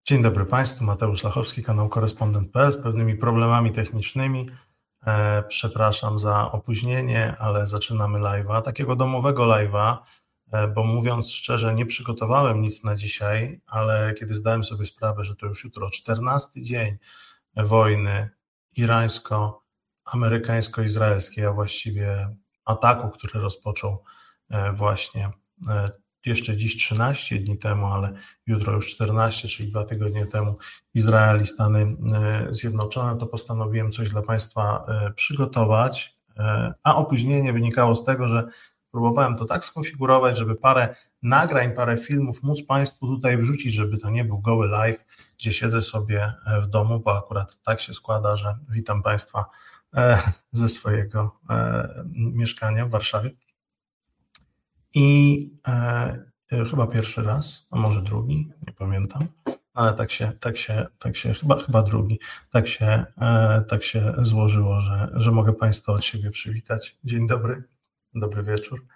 Dzień dobry Państwu, Mateusz Lachowski, kanał Korespondent.pl z pewnymi problemami technicznymi. Przepraszam za opóźnienie, ale zaczynamy live'a, takiego domowego live'a, bo mówiąc szczerze, nie przygotowałem nic na dzisiaj, ale kiedy zdałem sobie sprawę, że to już jutro 14 dzień wojny irańsko-amerykańsko-izraelskiej, a właściwie ataku, który rozpoczął właśnie jeszcze dziś 13 dni temu, ale jutro już 14, czyli 2 tygodnie temu Izrael i Stany Zjednoczone, to postanowiłem coś dla Państwa przygotować, a opóźnienie wynikało z tego, że próbowałem to tak skonfigurować, żeby parę nagrań, parę filmów móc Państwu tutaj wrzucić, żeby to nie był goły live, gdzie siedzę sobie w domu, bo akurat tak się składa, że witam Państwa ze swojego mieszkania w Warszawie. I chyba pierwszy raz, a może drugi, nie pamiętam, ale chyba drugi, tak się złożyło, że mogę Państwa od siebie przywitać. Dzień dobry, dobry wieczór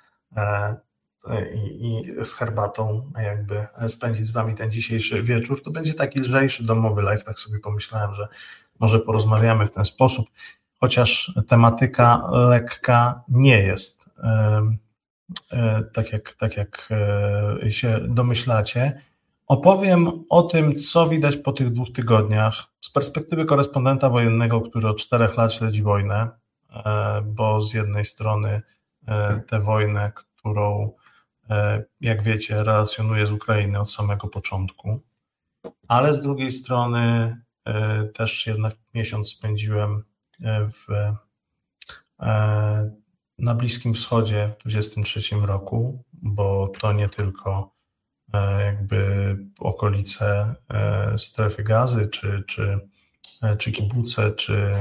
i z herbatą jakby spędzić z Wami ten dzisiejszy wieczór. To będzie taki lżejszy domowy live, tak sobie pomyślałem, że może porozmawiamy w ten sposób, chociaż tematyka lekka nie jest. Tak jak się domyślacie, opowiem o tym, co widać po tych 2 tygodniach z perspektywy korespondenta wojennego, który od 4 lat śledzi wojnę, bo z jednej strony tę wojnę, którą, jak wiecie, relacjonuję z Ukrainy od samego początku, ale z drugiej strony też jednak miesiąc spędziłem na Bliskim Wschodzie w 23 roku, bo to nie tylko jakby okolice strefy Gazy, czy kibuce, czy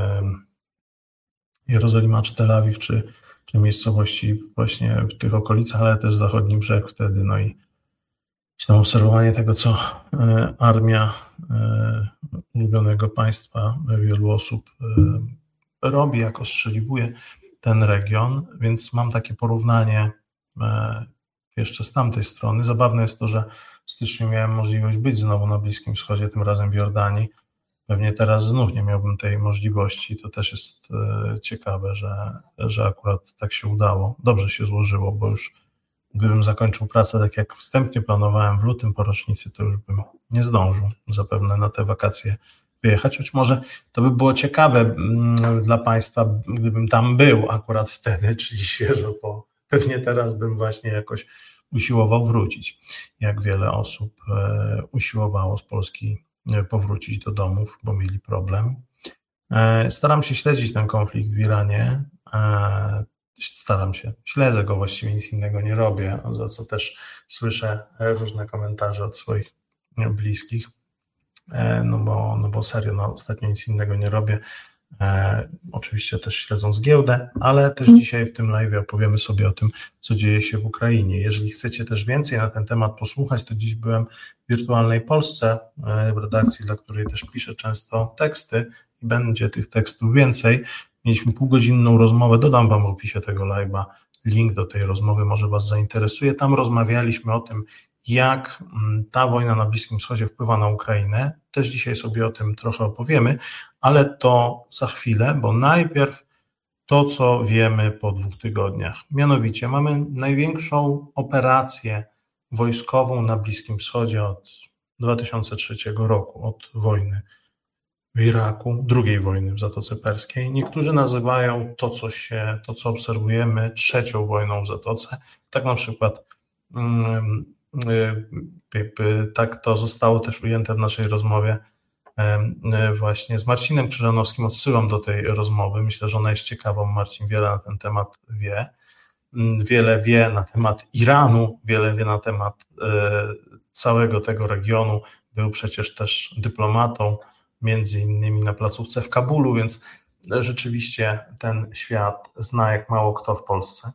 Jerozolima, czy Tel Awiw, czy miejscowości właśnie w tych okolicach, ale też zachodni brzeg wtedy, no i tam obserwowanie tego, co armia ulubionego państwa wielu osób robi, jak ostrzeliwuje ten region, więc mam takie porównanie jeszcze z tamtej strony. Zabawne jest to, że w styczniu miałem możliwość być znowu na Bliskim Wschodzie, tym razem w Jordanii. Pewnie teraz znów nie miałbym tej możliwości. To też jest ciekawe, że akurat tak się udało. Dobrze się złożyło, bo już gdybym zakończył pracę tak jak wstępnie planowałem w lutym po rocznicy, to już bym nie zdążył zapewne na te wakacje wyjechać, choć może to by było ciekawe dla Państwa, gdybym tam był akurat wtedy, czyli świeżo, bo pewnie teraz bym właśnie jakoś usiłował wrócić, jak wiele osób usiłowało z Polski powrócić do domów, bo mieli problem. Staram się śledzić ten konflikt w Iranie, śledzę go, właściwie nic innego nie robię, za co też słyszę różne komentarze od swoich bliskich. No bo serio, ostatnio nic innego nie robię. Oczywiście też śledząc giełdę, ale też dzisiaj w tym live opowiemy sobie o tym, co dzieje się w Ukrainie. Jeżeli chcecie też więcej na ten temat posłuchać, to dziś byłem w Wirtualnej Polsce, w redakcji, dla której też piszę często teksty i będzie tych tekstów więcej. Mieliśmy półgodzinną rozmowę, dodam Wam w opisie tego live'a link do tej rozmowy, może Was zainteresuje. Tam rozmawialiśmy o tym, jak ta wojna na Bliskim Wschodzie wpływa na Ukrainę. Też dzisiaj sobie o tym trochę opowiemy, ale to za chwilę, bo najpierw to, co wiemy po 2 tygodniach. Mianowicie mamy największą operację wojskową na Bliskim Wschodzie od 2003 roku, od wojny w Iraku, drugiej wojny w Zatoce Perskiej. Niektórzy nazywają to, co obserwujemy, 3. wojną w Zatoce. Tak na przykład tak to zostało też ujęte w naszej rozmowie właśnie z Marcinem Krzyżanowskim. Odsyłam do tej rozmowy. Myślę, że ona jest ciekawa. Marcin wiele na ten temat wie. Wiele wie na temat Iranu, wiele wie na temat całego tego regionu. Był przecież też dyplomatą, między innymi na placówce w Kabulu, więc rzeczywiście ten świat zna jak mało kto w Polsce.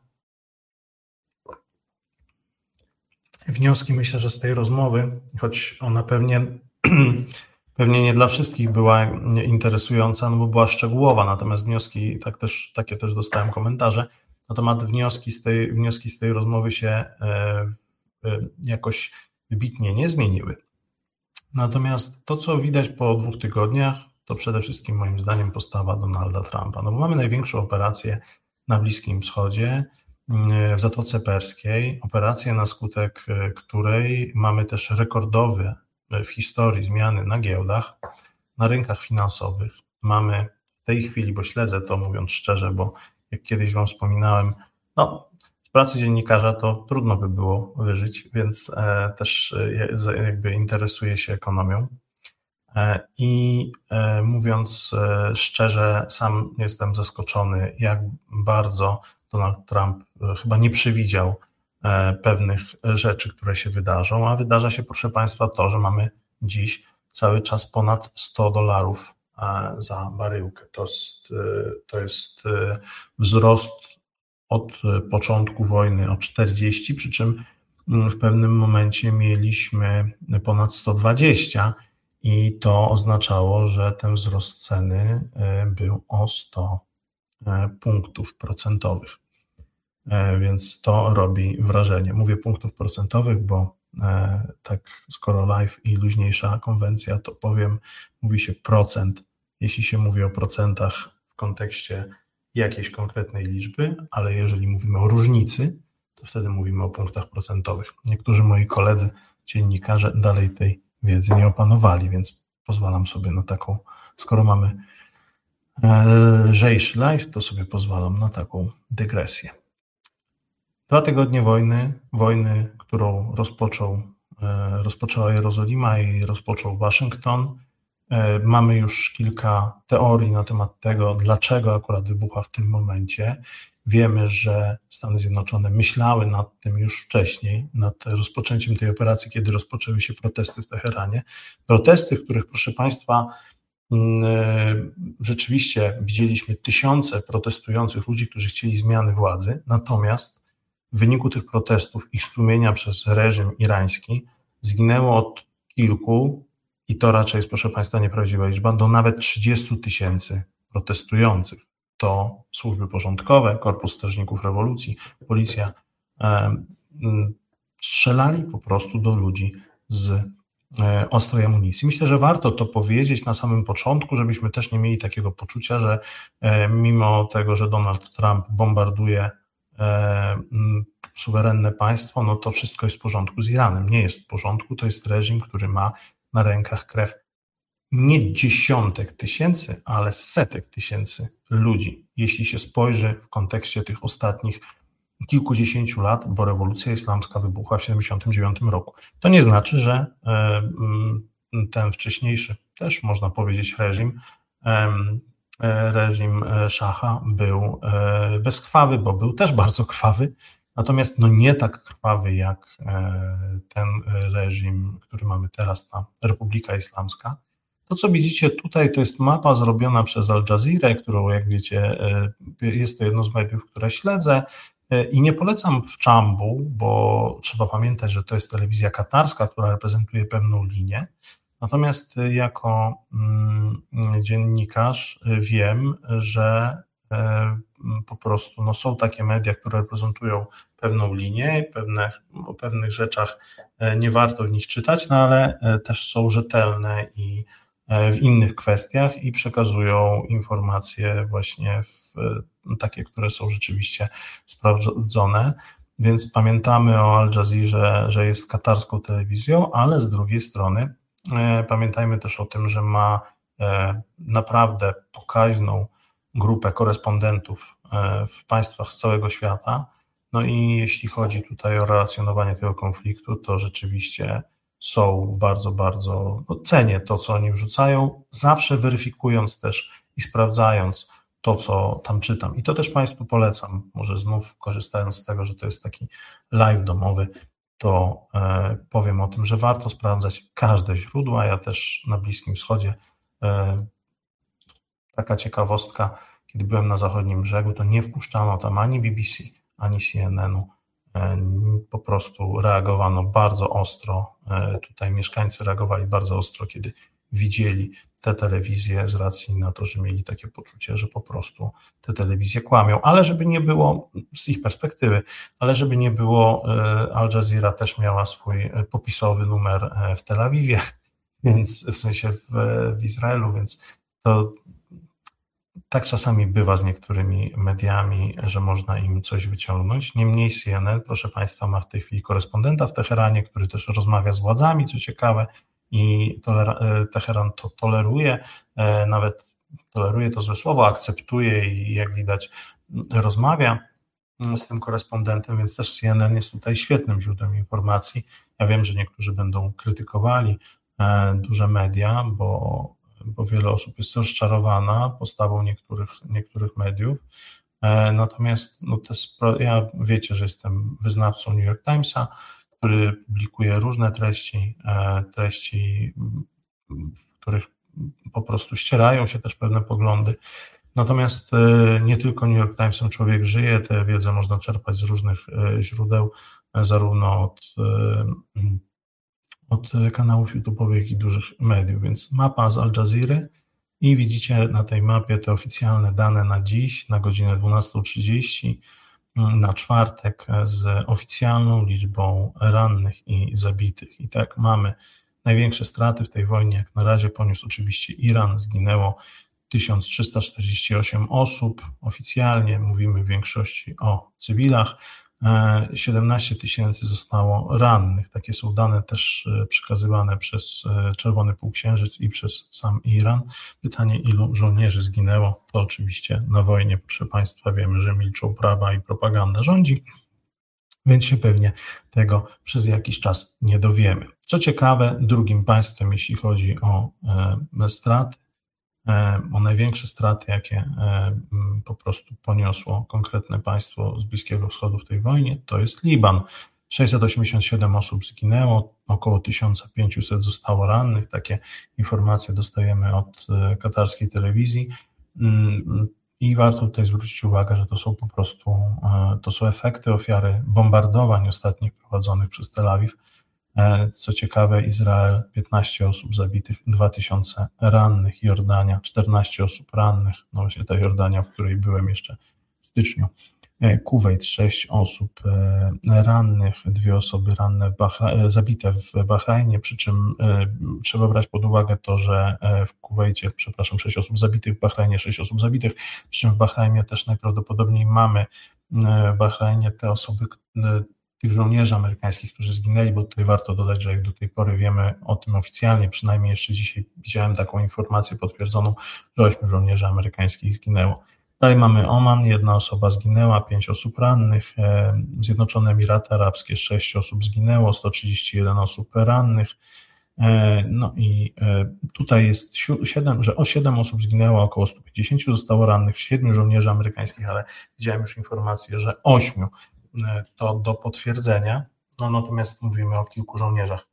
Wnioski myślę, że z tej rozmowy, choć ona pewnie nie dla wszystkich była interesująca, no bo była szczegółowa, natomiast wnioski, takie też dostałem komentarze, na temat wnioski z tej rozmowy się jakoś wybitnie nie zmieniły. Natomiast to, co widać po 2 tygodniach, to przede wszystkim moim zdaniem postawa Donalda Trumpa. No bo mamy największą operację na Bliskim Wschodzie, w Zatoce Perskiej, operację, na skutek której mamy też rekordowe w historii zmiany na giełdach, na rynkach finansowych. Mamy w tej chwili, bo śledzę to, mówiąc szczerze, bo jak kiedyś Wam wspominałem, no z pracy dziennikarza to trudno by było wyżyć, więc też jakby interesuję się ekonomią. I mówiąc szczerze, sam jestem zaskoczony, jak bardzo Donald Trump chyba nie przewidział pewnych rzeczy, które się wydarzą, a wydarza się, proszę Państwa, to, że mamy dziś cały czas ponad $100 za baryłkę. To jest wzrost od początku wojny o 40, przy czym w pewnym momencie mieliśmy ponad 120 i to oznaczało, że ten wzrost ceny był o 100 punktów procentowych. Więc to robi wrażenie. Mówię punktów procentowych, bo tak skoro live i luźniejsza konwencja, to powiem, mówi się procent, jeśli się mówi o procentach w kontekście jakiejś konkretnej liczby, ale jeżeli mówimy o różnicy, to wtedy mówimy o punktach procentowych. Niektórzy moi koledzy, dziennikarze, dalej tej wiedzy nie opanowali, więc pozwalam sobie na taką, skoro mamy lżejszy live, to sobie pozwalam na taką dygresję. 2 tygodnie wojny, którą rozpoczęła Jerozolima i rozpoczął Waszyngton. Mamy już kilka teorii na temat tego, dlaczego akurat wybucha w tym momencie. Wiemy, że Stany Zjednoczone myślały nad tym już wcześniej, nad rozpoczęciem tej operacji, kiedy rozpoczęły się protesty w Teheranie. Protesty, w których, proszę Państwa, rzeczywiście widzieliśmy tysiące protestujących ludzi, którzy chcieli zmiany władzy, natomiast w wyniku tych protestów i stłumienia przez reżim irański zginęło od kilku, i to raczej jest, proszę Państwa, nieprawdziwa liczba, do nawet 30 000 protestujących. To służby porządkowe, Korpus Strażników Rewolucji, policja strzelali po prostu do ludzi z ostrej amunicji. Myślę, że warto to powiedzieć na samym początku, żebyśmy też nie mieli takiego poczucia, że mimo tego, że Donald Trump bombarduje suwerenne państwo, no to wszystko jest w porządku z Iranem. Nie jest w porządku, to jest reżim, który ma na rękach krew nie dziesiątek tysięcy, ale setek tysięcy ludzi. Jeśli się spojrzy w kontekście tych ostatnich kilkudziesięciu lat, bo rewolucja islamska wybuchła w 1979 roku. To nie znaczy, że ten wcześniejszy, też można powiedzieć, reżim szacha był bezkrwawy, bo był też bardzo krwawy, natomiast no nie tak krwawy jak ten reżim, który mamy teraz, ta Republika Islamska. To, co widzicie tutaj, to jest mapa zrobiona przez Al Jazeera, którą, jak wiecie, jest to jedno z mediów, które śledzę i nie polecam w czambu, bo trzeba pamiętać, że to jest telewizja katarska, która reprezentuje pewną linię. Natomiast jako dziennikarz wiem, że po prostu no, są takie media, które reprezentują pewną linię, o pewnych rzeczach nie warto w nich czytać, no ale też są rzetelne i w innych kwestiach i przekazują informacje właśnie takie, które są rzeczywiście sprawdzone. Więc pamiętamy o Al Jazeerze, że jest katarską telewizją, ale z drugiej strony pamiętajmy też o tym, że ma naprawdę pokaźną grupę korespondentów w państwach z całego świata. No i jeśli chodzi tutaj o relacjonowanie tego konfliktu, to rzeczywiście są bardzo, cenię to, co oni wrzucają, zawsze weryfikując też i sprawdzając to, co tam czytam. I to też Państwu polecam, może znów korzystając z tego, że to jest taki live domowy, to powiem o tym, że warto sprawdzać każde źródła. Ja też na Bliskim Wschodzie, taka ciekawostka, kiedy byłem na zachodnim brzegu, to nie wpuszczano tam ani BBC, ani CNN-u, po prostu reagowano bardzo ostro, tutaj mieszkańcy reagowali bardzo ostro, kiedy widzieli te telewizje z racji na to, że mieli takie poczucie, że po prostu te telewizje kłamią, ale żeby nie było, z ich perspektywy, ale żeby nie było, Al Jazeera też miała swój popisowy numer w Tel Awiwie, więc w sensie w Izraelu, więc to tak czasami bywa z niektórymi mediami, że można im coś wyciągnąć. Niemniej CNN, proszę Państwa, ma w tej chwili korespondenta w Teheranie, który też rozmawia z władzami, co ciekawe, i Teheran to toleruje, nawet toleruje to złe słowo, akceptuje i jak widać rozmawia z tym korespondentem, więc też CNN jest tutaj świetnym źródłem informacji. Ja wiem, że niektórzy będą krytykowali duże media, bo wiele osób jest rozczarowana postawą niektórych mediów. Natomiast ja wiecie, że jestem wyznawcą New York Timesa, który publikuje różne treści, w których po prostu ścierają się też pewne poglądy. Natomiast nie tylko New York Timesem człowiek żyje, tę wiedzę można czerpać z różnych źródeł, zarówno od kanałów YouTube'owych i dużych mediów, więc mapa z Al Jazeera i widzicie na tej mapie te oficjalne dane na dziś, na godzinę 12:30, na czwartek z oficjalną liczbą rannych i zabitych. I tak mamy największe straty w tej wojnie, jak na razie poniósł oczywiście Iran, zginęło 1348 osób, oficjalnie mówimy w większości o cywilach, 17 000 zostało rannych. Takie są dane też przekazywane przez Czerwony Półksiężyc i przez sam Iran. Pytanie, ilu żołnierzy zginęło, to oczywiście na wojnie, proszę Państwa, wiemy, że milczą prawa i propaganda rządzi, więc się pewnie tego przez jakiś czas nie dowiemy. Co ciekawe, drugim państwem, jeśli chodzi o straty, o największe straty, jakie po prostu poniosło konkretne państwo z Bliskiego Wschodu w tej wojnie, to jest Liban. 687 osób zginęło, około 1500 zostało rannych. Takie informacje dostajemy od katarskiej telewizji. I warto tutaj zwrócić uwagę, że to są po prostu efekty, ofiary bombardowań ostatnich prowadzonych przez Tel Awiw. Co ciekawe, Izrael 15 osób zabitych, 2000 rannych, Jordania 14 osób rannych, no właśnie ta Jordania, w której byłem jeszcze w styczniu, Kuwejt 6 osób rannych, 2 osoby ranne zabite w Bahrajnie, przy czym trzeba brać pod uwagę to, że w Kuwejcie, 6 osób zabitych, w Bahrajnie 6 osób zabitych, przy czym w Bahrajnie też najprawdopodobniej mamy w Bahrajnie te osoby, tych żołnierzy amerykańskich, którzy zginęli, bo tutaj warto dodać, że jak do tej pory wiemy o tym oficjalnie, przynajmniej jeszcze dzisiaj widziałem taką informację potwierdzoną, że 8 żołnierzy amerykańskich zginęło. Dalej mamy Oman, 1 osoba zginęła, 5 osób rannych, Zjednoczone Emiraty Arabskie 6 osób zginęło, 131 osób rannych, no i tutaj jest 7 osób zginęło, około 150 zostało rannych, 7 żołnierzy amerykańskich, ale widziałem już informację, że 8 to do potwierdzenia, no natomiast mówimy o kilku żołnierzach.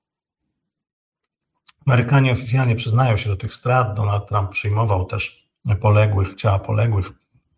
Amerykanie oficjalnie przyznają się do tych strat, Donald Trump przyjmował też ciała poległych,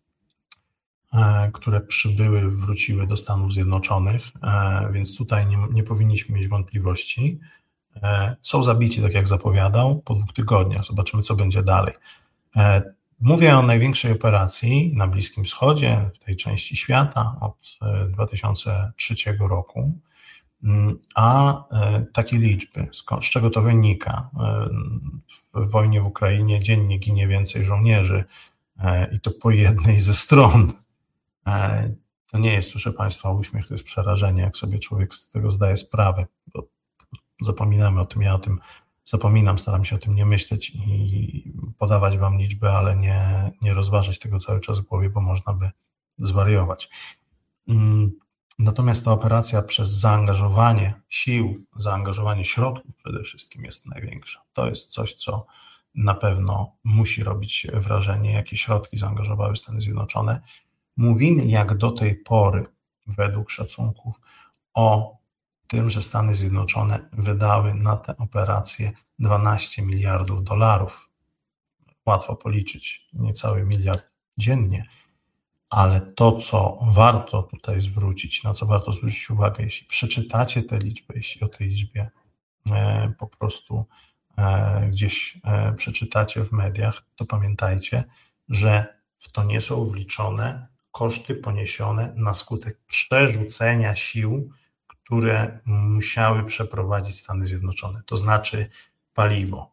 które wróciły do Stanów Zjednoczonych, więc tutaj nie powinniśmy mieć wątpliwości. Są zabici, tak jak zapowiadał, po 2 tygodniach. Zobaczymy, co będzie dalej. Mówię o największej operacji na Bliskim Wschodzie, w tej części świata od 2003 roku, a takie liczby, z czego to wynika? W wojnie w Ukrainie dziennie ginie więcej żołnierzy i to po jednej ze stron. To nie jest, proszę Państwa, uśmiech, to jest przerażenie, jak sobie człowiek z tego zdaje sprawę, bo zapominamy o tym, ja o tym zapominam, staram się o tym nie myśleć i podawać Wam liczby, ale nie rozważać tego cały czas w głowie, bo można by zwariować. Natomiast ta operacja przez zaangażowanie sił, zaangażowanie środków przede wszystkim jest największa. To jest coś, co na pewno musi robić wrażenie, jakie środki zaangażowały Stany Zjednoczone. Mówimy jak do tej pory, według szacunków, o tym, że Stany Zjednoczone wydały na tę operację $12 miliardów. Łatwo policzyć, niecały miliard dziennie, ale to, co warto tutaj zwrócić, na co warto zwrócić uwagę, jeśli przeczytacie tę liczbę, jeśli o tej liczbie po prostu gdzieś przeczytacie w mediach, to pamiętajcie, że w to nie są wliczone koszty poniesione na skutek przerzucenia sił, które musiały przeprowadzić Stany Zjednoczone. To znaczy paliwo,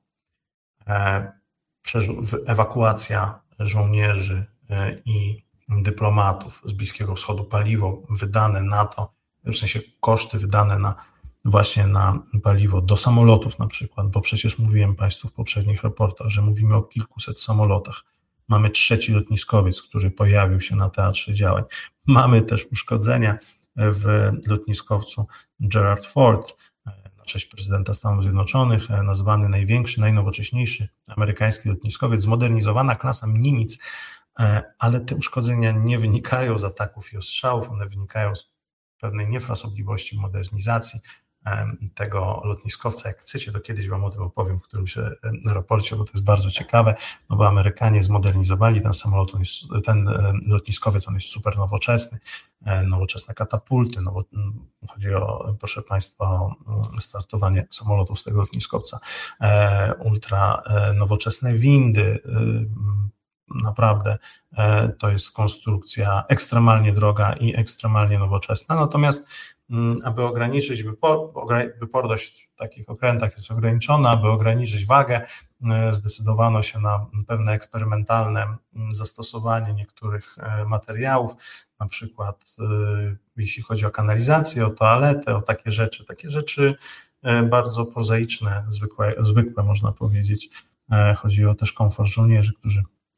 ewakuacja żołnierzy i dyplomatów z Bliskiego Wschodu, paliwo wydane na to, w sensie koszty wydane właśnie na paliwo do samolotów na przykład, bo przecież mówiłem Państwu w poprzednich raportach, że mówimy o kilkuset samolotach. Mamy 3. lotniskowiec, który pojawił się na teatrze działań. Mamy też uszkodzenia w lotniskowcu Gerald Ford, na cześć prezydenta Stanów Zjednoczonych, nazwany największy, najnowocześniejszy amerykański lotniskowiec, zmodernizowana klasa Nimitz, ale te uszkodzenia nie wynikają z ataków i ostrzałów, one wynikają z pewnej niefrasobliwości modernizacji tego lotniskowca. Jak chcecie, to kiedyś Wam o tym opowiem w którymś raporcie, bo to jest bardzo ciekawe, no bo Amerykanie zmodernizowali ten samolot, ten lotniskowiec, on jest super nowoczesny, nowoczesne katapulty, chodzi o, proszę Państwa, o startowanie samolotów z tego lotniskowca, ultra nowoczesne windy, naprawdę to jest konstrukcja ekstremalnie droga i ekstremalnie nowoczesna, natomiast aby ograniczyć wyporność w takich okrętach jest ograniczona, aby ograniczyć wagę, zdecydowano się na pewne eksperymentalne zastosowanie niektórych materiałów, na przykład jeśli chodzi o kanalizację, o toaletę, o takie rzeczy bardzo prozaiczne, zwykłe można powiedzieć. Chodzi o też komfort żołnierzy, którzy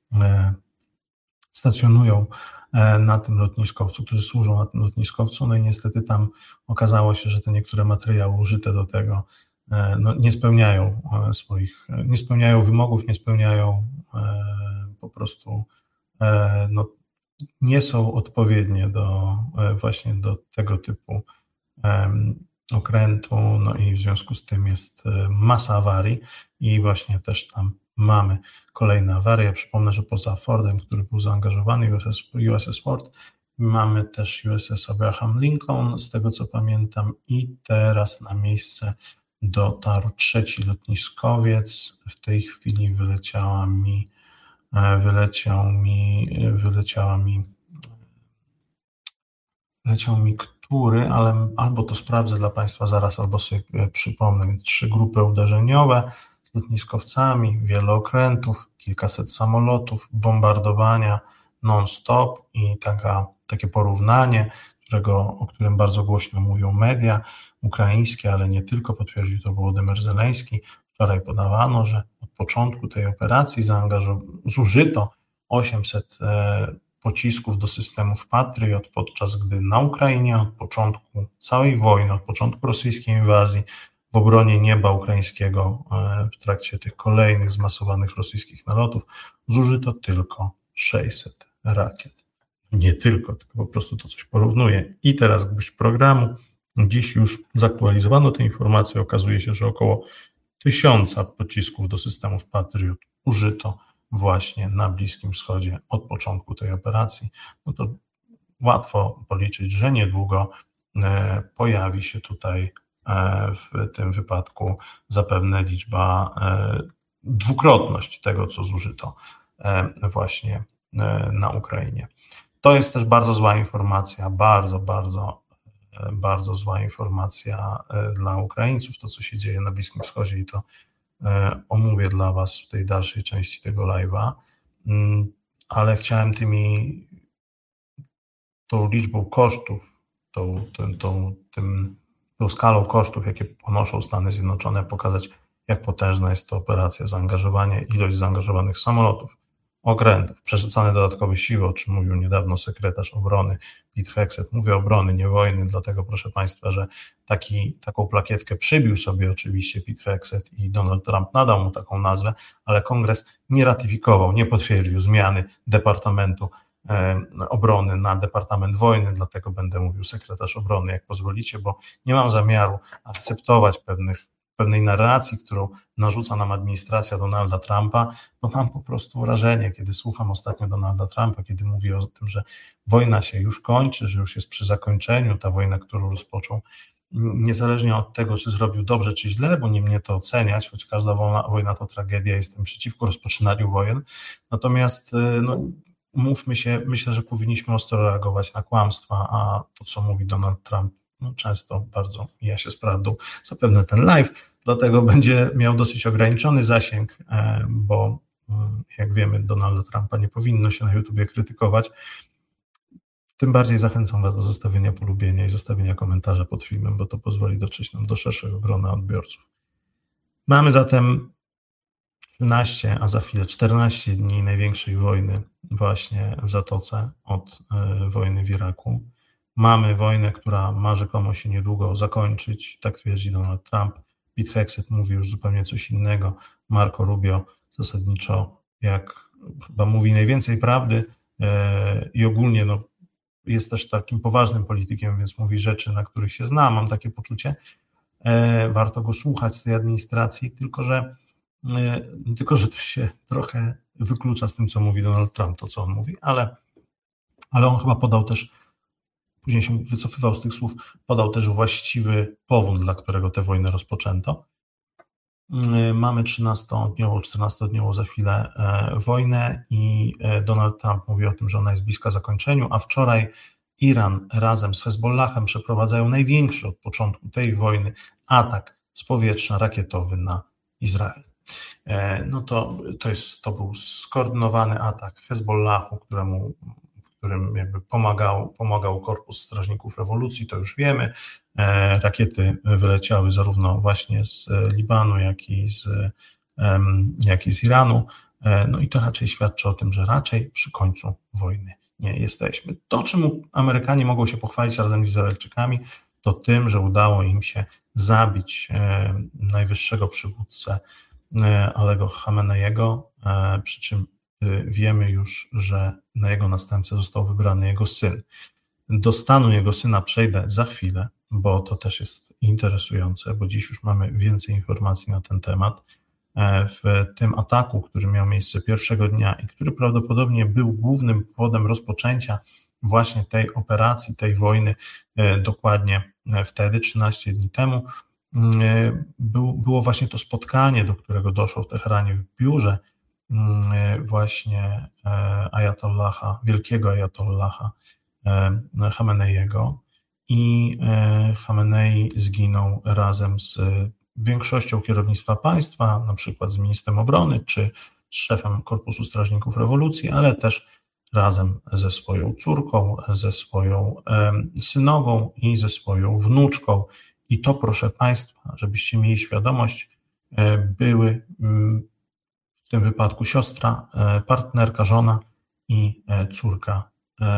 stacjonują na tym lotniskowcu, którzy służą na tym lotniskowcu, no i niestety tam okazało się, że te niektóre materiały użyte do tego nie spełniają wymogów, nie spełniają po prostu, nie są odpowiednie właśnie do tego typu okrętu, no i w związku z tym jest masa awarii i właśnie też tam mamy kolejne awarie. Przypomnę, że poza Fordem, który był zaangażowany, USS Ford, mamy też USS Abraham Lincoln, z tego co pamiętam, i teraz na miejsce dotarł 3. lotniskowiec. W tej chwili wyleciał mi który, ale albo to sprawdzę dla Państwa zaraz, albo sobie przypomnę. Więc 3 grupy uderzeniowe z lotniskowcami, wiele okrętów, kilkaset samolotów, bombardowania non-stop i takie porównanie, o którym bardzo głośno mówią media ukraińskie, ale nie tylko, potwierdził to Wołodymyr Zełenski. Wczoraj podawano, że od początku tej operacji zużyto 800 pocisków do systemów Patriot, podczas gdy na Ukrainie od początku całej wojny, od początku rosyjskiej inwazji w obronie nieba ukraińskiego w trakcie tych kolejnych zmasowanych rosyjskich nalotów zużyto tylko 600 rakiet. Nie tylko po prostu to coś porównuje. I teraz gwóźdź programu. Dziś już zaktualizowano tę informację. Okazuje się, że około 1000 pocisków do systemów Patriot użyto właśnie na Bliskim Wschodzie od początku tej operacji. No to łatwo policzyć, że niedługo pojawi się tutaj w tym wypadku zapewne liczba, dwukrotność tego, co zużyto właśnie na Ukrainie. To jest też bardzo zła informacja, bardzo zła informacja dla Ukraińców, to co się dzieje na Bliskim Wschodzie i to omówię dla Was w tej dalszej części tego live'a, ale chciałem tą liczbą kosztów, tą skalą kosztów, jakie ponoszą Stany Zjednoczone, pokazać, jak potężna jest to operacja, ilość zaangażowanych samolotów, okrętów, przerzucane dodatkowe siły, o czym mówił niedawno sekretarz obrony Pete Hegseth. Mówię obrony, nie wojny, dlatego proszę Państwa, że taką plakietkę przybił sobie oczywiście Pete Hegseth i Donald Trump nadał mu taką nazwę, ale Kongres nie ratyfikował, nie potwierdził zmiany Departamentu Obrony na Departament Wojny, dlatego będę mówił sekretarz obrony, jak pozwolicie, bo nie mam zamiaru akceptować pewnej narracji, którą narzuca nam administracja Donalda Trumpa, bo mam po prostu wrażenie, kiedy słucham ostatnio Donalda Trumpa, kiedy mówi o tym, że wojna się już kończy, że już jest przy zakończeniu, ta wojna, którą rozpoczął, niezależnie od tego, czy zrobił dobrze, czy źle, bo nie mnie to oceniać, choć każda wojna to tragedia, jestem przeciwko rozpoczynaniu wojen, natomiast mówmy się, myślę, że powinniśmy ostro reagować na kłamstwa, a to, co mówi Donald Trump, no, często bardzo mija się z prawdą. Zapewne ten live, dlatego będzie miał dosyć ograniczony zasięg, bo jak wiemy, Donalda Trumpa nie powinno się na YouTubie krytykować. Tym bardziej zachęcam Was do zostawienia polubienia i zostawienia komentarza pod filmem, bo to pozwoli dotrzeć nam do szerszego grona odbiorców. Mamy zatem 13, a za chwilę 14 dni największej wojny właśnie w Zatoce od wojny w Iraku. Mamy wojnę, która ma rzekomo się niedługo zakończyć, tak twierdzi Donald Trump. Pete Hegseth mówi już zupełnie coś innego. Marco Rubio zasadniczo, jak chyba mówi najwięcej prawdy i ogólnie no, jest też takim poważnym politykiem, więc mówi rzeczy, na których się zna, mam takie poczucie. Warto go słuchać z tej administracji, tylko że to się trochę wyklucza z tym, co mówi Donald Trump, to co on mówi, ale on chyba podał też, później się wycofywał z tych słów, podał też właściwy powód, dla którego tę wojnę rozpoczęto. Mamy 13-dniową, 14-dniową za chwilę wojnę i Donald Trump mówi o tym, że ona jest bliska zakończeniu, a wczoraj Iran razem z Hezbollahem przeprowadzają największy od początku tej wojny atak z powietrza rakietowy na Izrael. No to był skoordynowany atak Hezbollahu, którym jakby pomagał Korpus Strażników Rewolucji, to już wiemy. Rakiety wyleciały zarówno właśnie z Libanu, jak i z Iranu. No i to raczej świadczy o tym, że raczej przy końcu wojny nie jesteśmy. To, czym Amerykanie mogą się pochwalić razem z Izraelczykami, to tym, że udało im się zabić najwyższego przywódcę Alego Khameneiego, przy czym wiemy już, że na jego następcę został wybrany jego syn. Do stanu jego syna przejdę za chwilę, bo to też jest interesujące, bo dziś już mamy więcej informacji na ten temat. W tym ataku, który miał miejsce pierwszego dnia i który prawdopodobnie był głównym powodem rozpoczęcia właśnie tej operacji, tej wojny, dokładnie wtedy, 13 dni temu, było właśnie to spotkanie, do którego doszło w Teheranie w biurze właśnie ajatollaha, wielkiego ajatollaha Khameneiego, i Khamenei zginął razem z większością kierownictwa państwa, na przykład z ministrem obrony czy z szefem Korpusu Strażników Rewolucji, ale też razem ze swoją córką, ze swoją synową i ze swoją wnuczką. I to, proszę Państwa, żebyście mieli świadomość, były w tym wypadku siostra, partnerka, żona i córka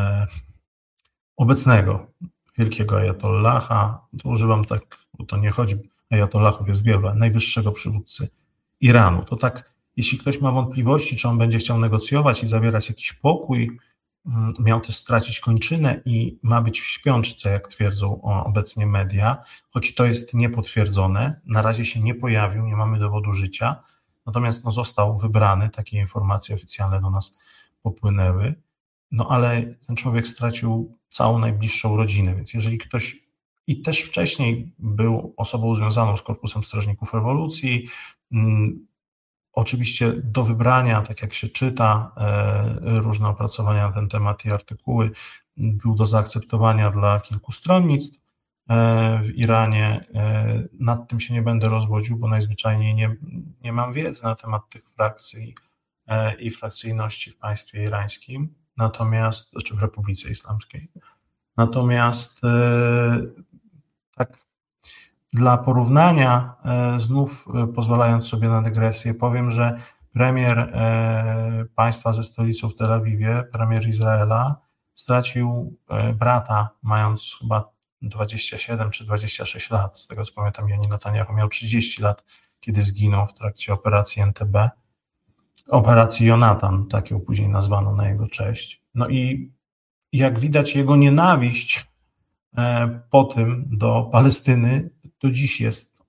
obecnego wielkiego ajatollaha. To używam tak, bo to nie chodzi, ajatollahów jest wielu, najwyższego przywódcy Iranu. To tak, jeśli ktoś ma wątpliwości, czy on będzie chciał negocjować i zawierać jakiś pokój, miał też stracić kończynę i ma być w śpiączce, jak twierdzą obecnie media, choć to jest niepotwierdzone, na razie się nie pojawił, nie mamy dowodu życia, natomiast został wybrany, takie informacje oficjalne do nas popłynęły, ale ten człowiek stracił całą najbliższą rodzinę, więc jeżeli ktoś i też wcześniej był osobą związaną z Korpusem Strażników Rewolucji, oczywiście do wybrania, tak jak się czyta, różne opracowania na ten temat i artykuły, był do zaakceptowania dla kilku stronnictw w Iranie. Nad tym się nie będę rozwodził, bo najzwyczajniej nie mam wiedzy na temat tych frakcji i frakcyjności w państwie irańskim, czy w Republice Islamskiej. Natomiast tak dla porównania, znów pozwalając sobie na dygresję, powiem, że premier państwa ze stolicą w Tel Awiwie, premier Izraela, stracił brata, mając chyba 27 czy 26 lat. Z tego co pamiętam, Joni Netanyahu miał 30 lat, kiedy zginął w trakcie operacji NTB. Operacji Jonatan, tak ją później nazwano na jego cześć. No i jak widać, jego nienawiść po tym do Palestyny do dziś jest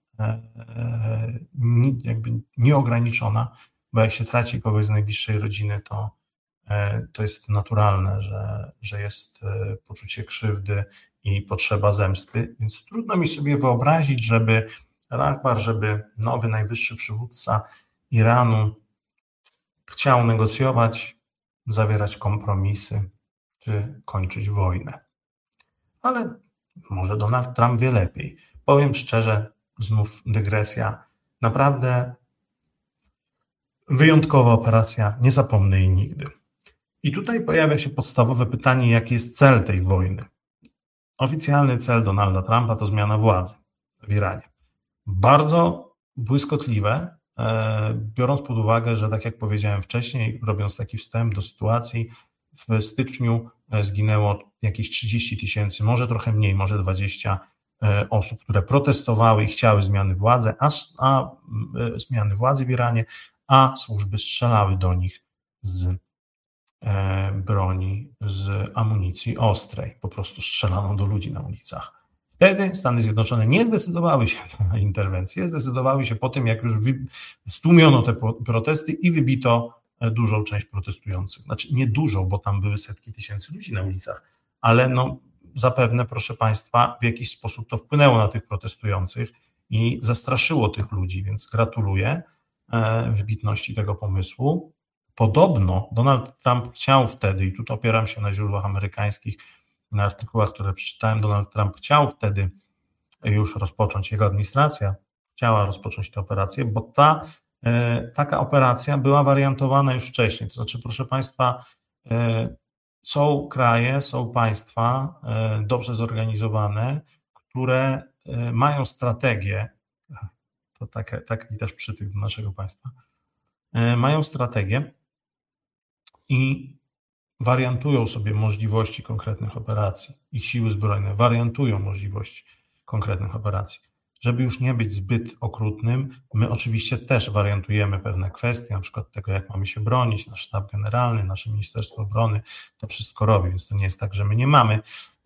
jakby nieograniczona, bo jak się traci kogoś z najbliższej rodziny, to jest naturalne, że jest poczucie krzywdy i potrzeba zemsty, więc trudno mi sobie wyobrazić, żeby nowy najwyższy przywódca Iranu chciał negocjować, zawierać kompromisy czy kończyć wojnę. Ale Może Donald Trump wie lepiej. Powiem szczerze, znów dygresja, naprawdę wyjątkowa operacja, nie zapomnę jej nigdy. I tutaj pojawia się podstawowe pytanie, jaki jest cel tej wojny. Oficjalny cel Donalda Trumpa to zmiana władzy w Iranie. Bardzo błyskotliwe, biorąc pod uwagę, że tak jak powiedziałem wcześniej, robiąc taki wstęp do sytuacji, w styczniu zginęło jakieś 30 000, może trochę mniej, może 20 osób, które protestowały i chciały zmiany władzy, zmiany władzy w Iranie, a służby strzelały do nich z broni, z amunicji ostrej. Po prostu strzelano do ludzi na ulicach. Wtedy Stany Zjednoczone nie zdecydowały się na interwencję, zdecydowały się po tym, jak już stłumiono te protesty i wybito dużą część protestujących. Znaczy nie dużą, bo tam były setki tysięcy ludzi na ulicach, ale zapewne, proszę Państwa, w jakiś sposób to wpłynęło na tych protestujących i zastraszyło tych ludzi, więc gratuluję wybitności tego pomysłu. Podobno Donald Trump chciał wtedy, i tu opieram się na źródłach amerykańskich, na artykułach, które przeczytałem, Donald Trump chciał wtedy już rozpocząć, jego administracja chciała rozpocząć tę operację, bo taka operacja była wariantowana już wcześniej. To znaczy, proszę Państwa, są kraje, są państwa dobrze zorganizowane, które mają strategię, to taki też przytyk do naszego państwa, mają strategię i wariantują sobie możliwości konkretnych operacji. Ich siły zbrojne wariantują możliwości konkretnych operacji. Żeby już nie być zbyt okrutnym, my oczywiście też wariantujemy pewne kwestie, na przykład tego, jak mamy się bronić, nasz sztab generalny, nasze Ministerstwo Obrony to wszystko robi, więc to nie jest tak, że my nie mamy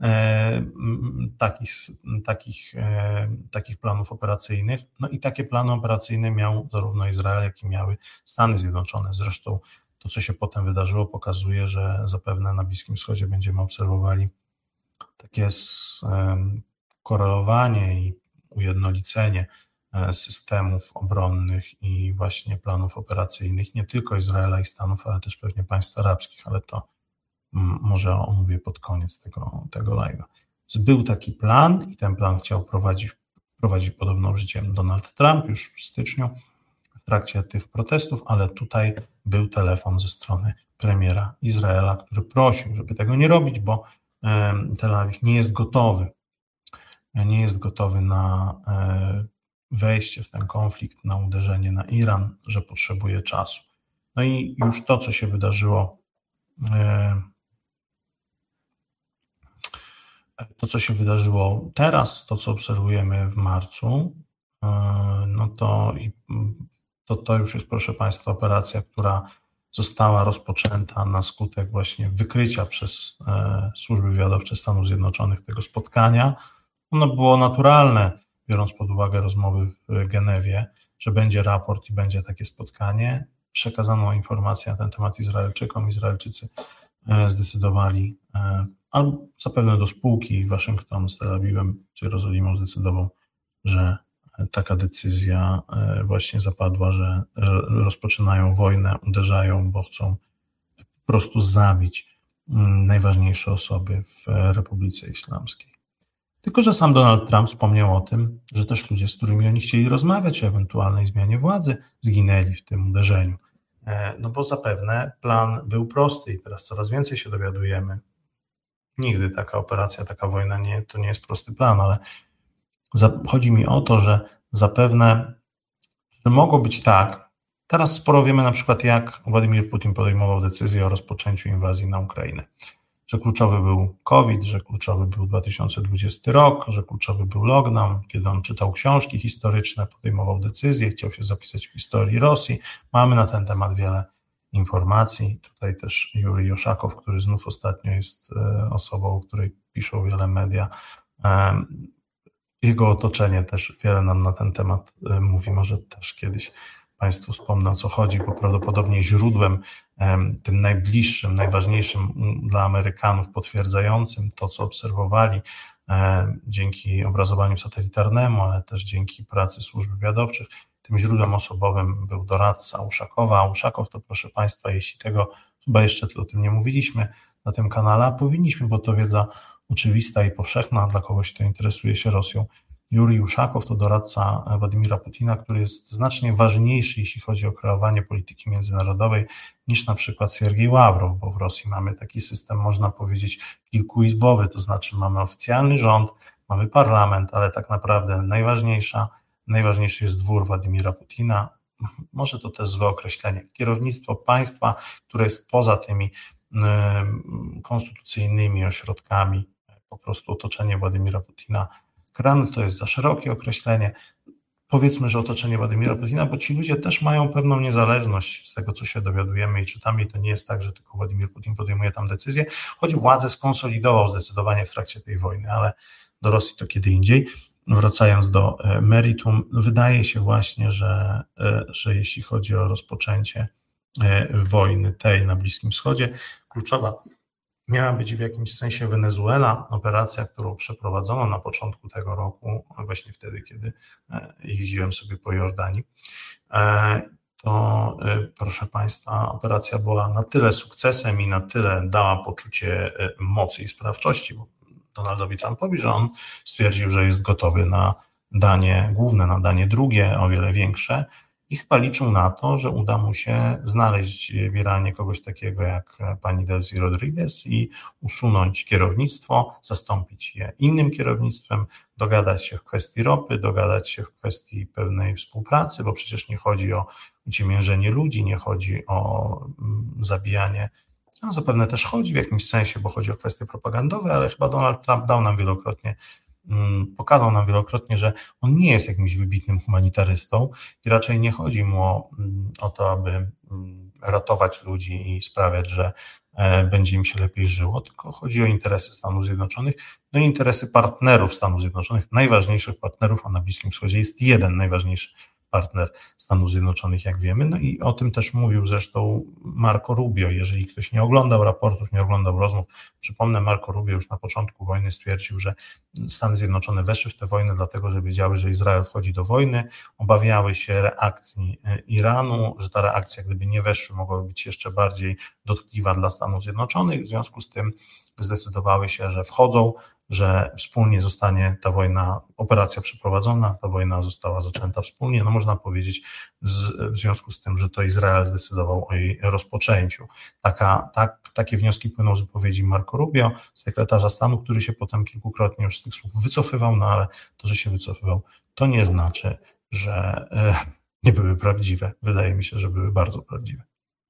takich planów operacyjnych. No i takie plany operacyjne miał zarówno Izrael, jak i miały Stany Zjednoczone. Zresztą to, co się potem wydarzyło, pokazuje, że zapewne na Bliskim Wschodzie będziemy obserwowali takie korelowanie i ujednolicenie systemów obronnych i właśnie planów operacyjnych, nie tylko Izraela i Stanów, ale też pewnie państw arabskich, ale to może omówię pod koniec tego live'a. Więc był taki plan i ten plan chciał prowadzić podobno w życie Donald Trump już w styczniu w trakcie tych protestów, ale tutaj był telefon ze strony premiera Izraela, który prosił, żeby tego nie robić, bo Tel Awiw nie jest gotowy na wejście w ten konflikt, na uderzenie na Iran, że potrzebuje czasu. No i już to, co się wydarzyło, teraz, to co obserwujemy w marcu, no to już jest, proszę Państwa, operacja, która została rozpoczęta na skutek właśnie wykrycia przez służby wywiadowcze Stanów Zjednoczonych tego spotkania. Ono było naturalne, biorąc pod uwagę rozmowy w Genewie, że będzie raport i będzie takie spotkanie. Przekazano informację na ten temat Izraelczykom. Izraelczycy zdecydowali, albo zapewne do spółki Waszyngton z Tel Awiwem czy Jerozolimą zdecydował, że taka decyzja właśnie zapadła, że rozpoczynają wojnę, uderzają, bo chcą po prostu zabić najważniejsze osoby w Republice Islamskiej. Tylko że sam Donald Trump wspomniał o tym, że też ludzie, z którymi oni chcieli rozmawiać o ewentualnej zmianie władzy, zginęli w tym uderzeniu. No bo zapewne plan był prosty i teraz coraz więcej się dowiadujemy. Nigdy taka operacja, taka wojna to nie jest prosty plan, ale chodzi mi o to, że zapewne że mogło być tak. Teraz sporo wiemy na przykład, jak Władimir Putin podejmował decyzję o rozpoczęciu inwazji na Ukrainę. Że kluczowy był COVID, że kluczowy był 2020 rok, że kluczowy był lockdown, kiedy on czytał książki historyczne, podejmował decyzje, chciał się zapisać w historii Rosji. Mamy na ten temat wiele informacji. Tutaj też Jurij Oszakow, który znów ostatnio jest osobą, o której piszą wiele media. Jego otoczenie też wiele nam na ten temat mówi, może też kiedyś Państwu wspomnę, o co chodzi, bo prawdopodobnie źródłem tym najbliższym, najważniejszym dla Amerykanów, potwierdzającym to, co obserwowali dzięki obrazowaniu satelitarnemu, ale też dzięki pracy służb wywiadowczych, tym źródłem osobowym był doradca Uszakowa, a Uszakow to, proszę Państwa, jeśli tego, chyba jeszcze o tym nie mówiliśmy na tym kanale, a powinniśmy, bo to wiedza oczywista i powszechna dla kogoś, kto interesuje się Rosją. Jurij Uszakow to doradca Władimira Putina, który jest znacznie ważniejszy, jeśli chodzi o kreowanie polityki międzynarodowej, niż na przykład Siergiej Ławrow, bo w Rosji mamy taki system, można powiedzieć, kilkuizbowy, to znaczy mamy oficjalny rząd, mamy parlament, ale tak naprawdę najważniejszy jest dwór Władimira Putina. Może to też złe określenie. Kierownictwo państwa, które jest poza tymi konstytucyjnymi ośrodkami, po prostu otoczenie Władimira Putina. Kreml to jest za szerokie określenie. Powiedzmy, że otoczenie Władimira Putina, bo ci ludzie też mają pewną niezależność z tego, co się dowiadujemy i czytamy, i to nie jest tak, że tylko Władimir Putin podejmuje tam decyzje, choć władzę skonsolidował zdecydowanie w trakcie tej wojny, ale do Rosji to kiedy indziej. Wracając do meritum, wydaje się właśnie, że jeśli chodzi o rozpoczęcie wojny tej na Bliskim Wschodzie, kluczowa miała być w jakimś sensie Wenezuela, operacja, którą przeprowadzono na początku tego roku, właśnie wtedy, kiedy jeździłem sobie po Jordanii. To, proszę Państwa, operacja była na tyle sukcesem i na tyle dała poczucie mocy i sprawczości Donaldowi Trumpowi, że on stwierdził, że jest gotowy na danie główne, na danie drugie, o wiele większe, i chyba liczył na to, że uda mu się znaleźć w Iranie kogoś takiego jak pani Delcy Rodriguez i usunąć kierownictwo, zastąpić je innym kierownictwem, dogadać się w kwestii ropy, dogadać się w kwestii pewnej współpracy, bo przecież nie chodzi o uciemiężenie ludzi, nie chodzi o zabijanie. No zapewne też chodzi w jakimś sensie, bo chodzi o kwestie propagandowe, ale chyba Donald Trump pokazał nam wielokrotnie, że on nie jest jakimś wybitnym humanitarystą i raczej nie chodzi mu o to, aby ratować ludzi i sprawiać, że będzie im się lepiej żyło, tylko chodzi o interesy Stanów Zjednoczonych, no i interesy partnerów Stanów Zjednoczonych, najważniejszych partnerów, a na Bliskim Wschodzie jest jeden najważniejszy partner Stanów Zjednoczonych, jak wiemy. No i o tym też mówił zresztą Marco Rubio. Jeżeli ktoś nie oglądał raportów, nie oglądał rozmów, przypomnę, Marco Rubio już na początku wojny stwierdził, że Stany Zjednoczone weszły w tę wojnę dlatego, że wiedziały, że Izrael wchodzi do wojny, obawiały się reakcji Iranu, że ta reakcja, gdyby nie weszły, mogłaby być jeszcze bardziej dotkliwa dla Stanów Zjednoczonych. W związku z tym zdecydowały się, że wchodzą, że wspólnie zostanie ta wojna, operacja przeprowadzona, ta wojna została zaczęta wspólnie. No można powiedzieć w związku z tym, że to Izrael zdecydował o jej rozpoczęciu. Takie wnioski płyną z wypowiedzi Marco Rubio, sekretarza stanu, który się potem kilkukrotnie już z tych słów wycofywał, no ale to, że się wycofywał, to nie znaczy, że nie były prawdziwe. Wydaje mi się, że były bardzo prawdziwe.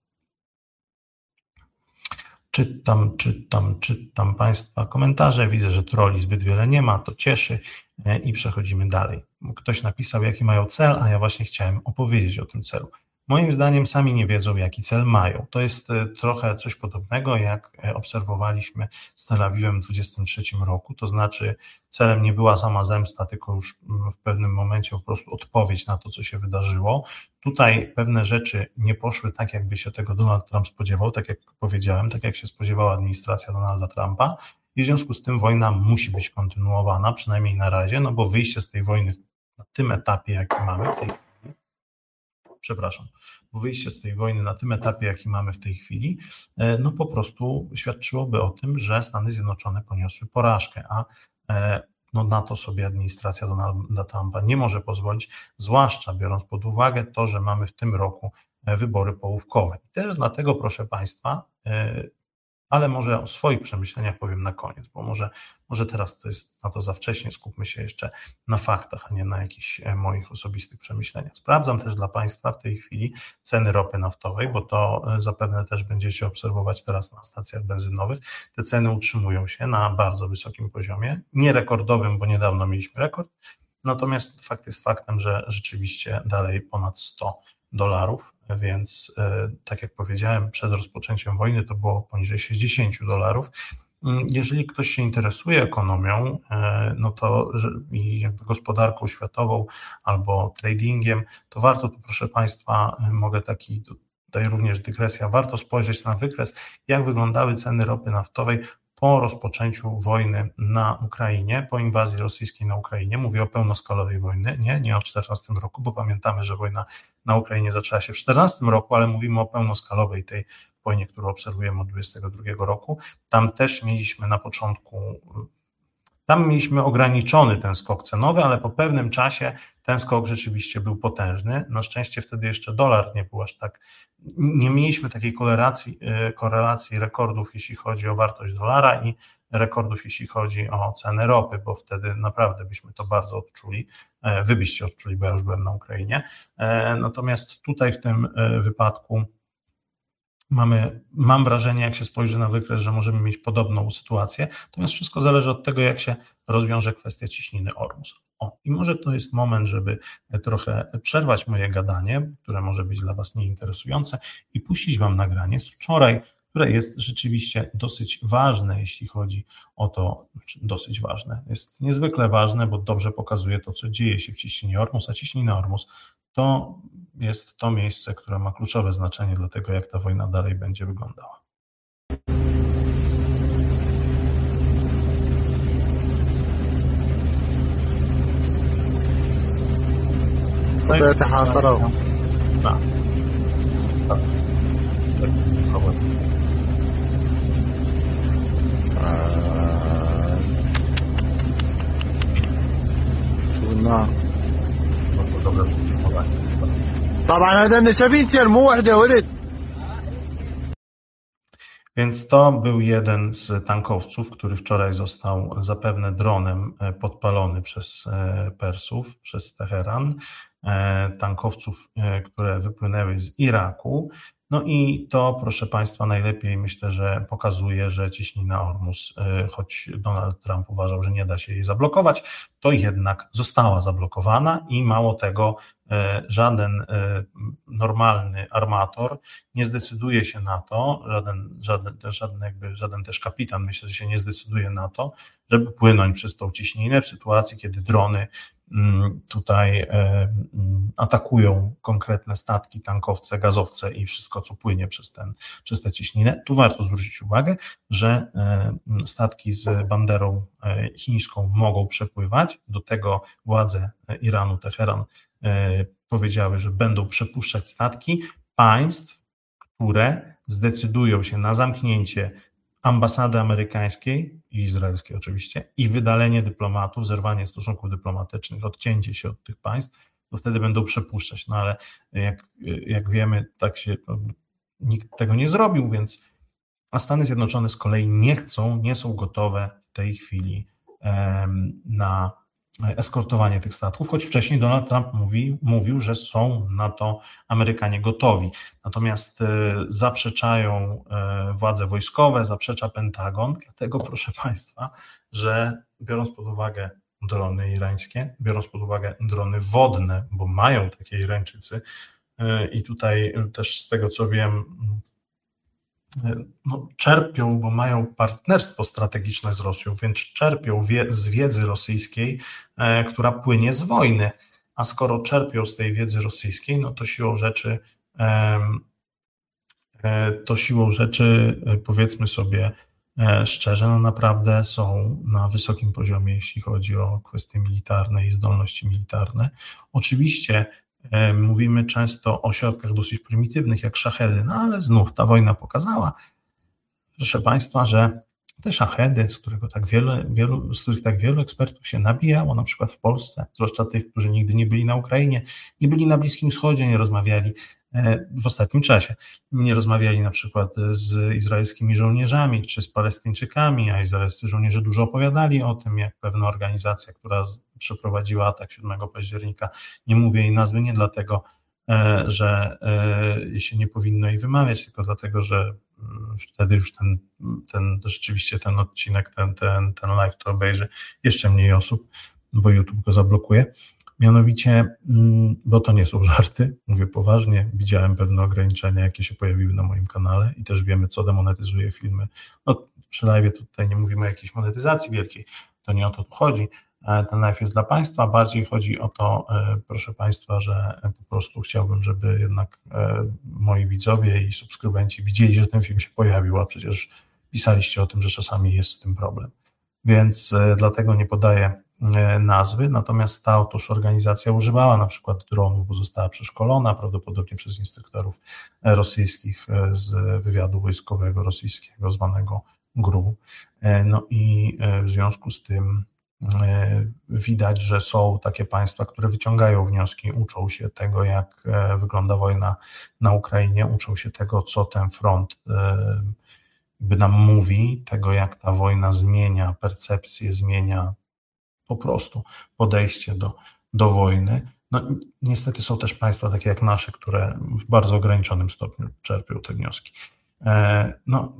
Czytam Państwa komentarze, widzę, że trolli zbyt wiele nie ma, to cieszy i przechodzimy dalej. Ktoś napisał, jaki mają cel, a ja właśnie chciałem opowiedzieć o tym celu. Moim zdaniem sami nie wiedzą, jaki cel mają. To jest trochę coś podobnego, jak obserwowaliśmy z Tel Awiwem w 2023 roku, to znaczy celem nie była sama zemsta, tylko już w pewnym momencie po prostu odpowiedź na to, co się wydarzyło. Tutaj pewne rzeczy nie poszły tak, jakby się tego Donald Trump spodziewał, tak jak powiedziałem, tak jak się spodziewała administracja Donalda Trumpa, i w związku z tym wojna musi być kontynuowana, przynajmniej na razie, no bo wyjście z tej wojny na tym etapie, jaki mamy w tej chwili, bo wyjście z tej wojny na tym etapie, jaki mamy w tej chwili, no po prostu świadczyłoby o tym, że Stany Zjednoczone poniosły porażkę, a no na to sobie administracja Donalda Trumpa nie może pozwolić, zwłaszcza biorąc pod uwagę to, że mamy w tym roku wybory połówkowe. I też dlatego, proszę Państwa, ale może o swoich przemyśleniach powiem na koniec, bo może teraz to jest na to za wcześnie, skupmy się jeszcze na faktach, a nie na jakichś moich osobistych przemyśleniach. Sprawdzam też dla Państwa w tej chwili ceny ropy naftowej, bo to zapewne też będziecie obserwować teraz na stacjach benzynowych. Te ceny utrzymują się na bardzo wysokim poziomie, nie rekordowym, bo niedawno mieliśmy rekord, natomiast fakt jest faktem, że rzeczywiście dalej ponad $100, więc tak jak powiedziałem, przed rozpoczęciem wojny to było poniżej $60. Jeżeli ktoś się interesuje ekonomią, no to i jakby gospodarką światową albo tradingiem, to warto tu, proszę Państwa, tutaj również dygresja, warto spojrzeć na wykres, jak wyglądały ceny ropy naftowej po rozpoczęciu wojny na Ukrainie, po inwazji rosyjskiej na Ukrainie. Mówię o pełnoskalowej wojnie, nie o 2014 roku, bo pamiętamy, że wojna na Ukrainie zaczęła się w 2014 roku, ale mówimy o pełnoskalowej tej wojnie, którą obserwujemy od 2022 roku. Tam też mieliśmy na początku, ograniczony ten skok cenowy, ale po pewnym czasie ten skok rzeczywiście był potężny. Na szczęście wtedy jeszcze dolar nie był aż tak, nie mieliśmy takiej korelacji rekordów, jeśli chodzi o wartość dolara i rekordów, jeśli chodzi o cenę ropy, bo wtedy naprawdę byśmy to bardzo odczuli. Wy byście odczuli, bo ja już byłem na Ukrainie. Natomiast tutaj w tym wypadku mam wrażenie, jak się spojrzy na wykres, że możemy mieć podobną sytuację, natomiast wszystko zależy od tego, jak się rozwiąże kwestia ciśniny Ormus. I może to jest moment, żeby trochę przerwać moje gadanie, które może być dla Was nieinteresujące i puścić Wam nagranie z wczoraj, które jest rzeczywiście dosyć ważne, jeśli chodzi o to, dosyć ważne, jest niezwykle ważne, bo dobrze pokazuje to, co dzieje się w ciśnienie Ormus, a ciśnina Ormus to jest to miejsce, które ma kluczowe znaczenie dla tego, jak ta wojna dalej będzie wyglądała. يتحاصروا نعم شو قلنا طبعا هذا سفينتين مو واحدة ولد. Więc to był jeden z tankowców, który wczoraj został zapewne dronem podpalony przez Persów, przez Teheran, tankowców, które wypłynęły z Iraku. No i to, proszę Państwa, najlepiej myślę, że pokazuje, że ciśnina Ormus, choć Donald Trump uważał, że nie da się jej zablokować, to jednak została zablokowana i mało tego, żaden normalny armator nie zdecyduje się na to, żaden też kapitan, myślę, że się nie zdecyduje na to, żeby płynąć przez tą ciśninę w sytuacji, kiedy drony tutaj atakują konkretne statki, tankowce, gazowce i wszystko, co płynie przez tę ciśninę. Tu warto zwrócić uwagę, że statki z banderą chińską mogą przepływać. Do tego władze Iranu, Teheran powiedziały, że będą przepuszczać statki państw, które zdecydują się na zamknięcie ambasady amerykańskiej i izraelskiej oczywiście i wydalenie dyplomatów, zerwanie stosunków dyplomatycznych, odcięcie się od tych państw, to wtedy będą przepuszczać. No ale jak wiemy, tak się nikt tego nie zrobił, a Stany Zjednoczone z kolei nie są gotowe w tej chwili na eskortowanie tych statków, choć wcześniej Donald Trump mówił, że są na to Amerykanie gotowi. Natomiast zaprzeczają władze wojskowe, zaprzecza Pentagon, dlatego proszę Państwa, że biorąc pod uwagę drony irańskie, biorąc pod uwagę drony wodne, bo mają takie Irańczycy i tutaj też z tego co wiem, czerpią, bo mają partnerstwo strategiczne z Rosją, więc czerpią z wiedzy rosyjskiej, która płynie z wojny, a skoro czerpią z tej wiedzy rosyjskiej, no to siłą rzeczy powiedzmy sobie szczerze, no naprawdę są na wysokim poziomie, jeśli chodzi o kwestie militarne i zdolności militarne. Oczywiście mówimy często o środkach dosyć prymitywnych, jak szachedy, no ale znów ta wojna pokazała, proszę Państwa, że te szachedy, z których tak wielu ekspertów się nabijało, na przykład w Polsce, zwłaszcza tych, którzy nigdy nie byli na Ukrainie, nie byli na Bliskim Wschodzie, nie rozmawiali w ostatnim czasie, nie rozmawiali na przykład z izraelskimi żołnierzami czy z Palestyńczykami, a izraelscy żołnierze dużo opowiadali o tym, jak pewna organizacja, która przeprowadziła atak 7 października, nie mówię jej nazwy nie dlatego, że się nie powinno jej wymawiać, tylko dlatego, że wtedy już rzeczywiście ten odcinek, ten live to obejrzy jeszcze mniej osób, bo YouTube go zablokuje. Mianowicie, bo to nie są żarty, mówię poważnie, widziałem pewne ograniczenia, jakie się pojawiły na moim kanale i też wiemy, co demonetyzuje filmy. No, przy live tutaj nie mówimy o jakiejś monetyzacji wielkiej, to nie o to tu chodzi. Ten live jest dla Państwa, bardziej chodzi o to, proszę Państwa, że po prostu chciałbym, żeby jednak moi widzowie i subskrybenci widzieli, że ten film się pojawił, a przecież pisaliście o tym, że czasami jest z tym problem. Więc dlatego nie podaję nazwy, natomiast ta otóż organizacja używała na przykład dronów, bo została przeszkolona prawdopodobnie przez instruktorów rosyjskich z wywiadu wojskowego rosyjskiego zwanego GRU. No i w związku z tym widać, że są takie państwa, które wyciągają wnioski, uczą się tego, jak wygląda wojna na Ukrainie, uczą się tego, co ten front by nam mówi, tego, jak ta wojna zmienia percepcję, zmienia po prostu podejście do wojny. No niestety są też państwa takie jak nasze, które w bardzo ograniczonym stopniu czerpią te wnioski. No,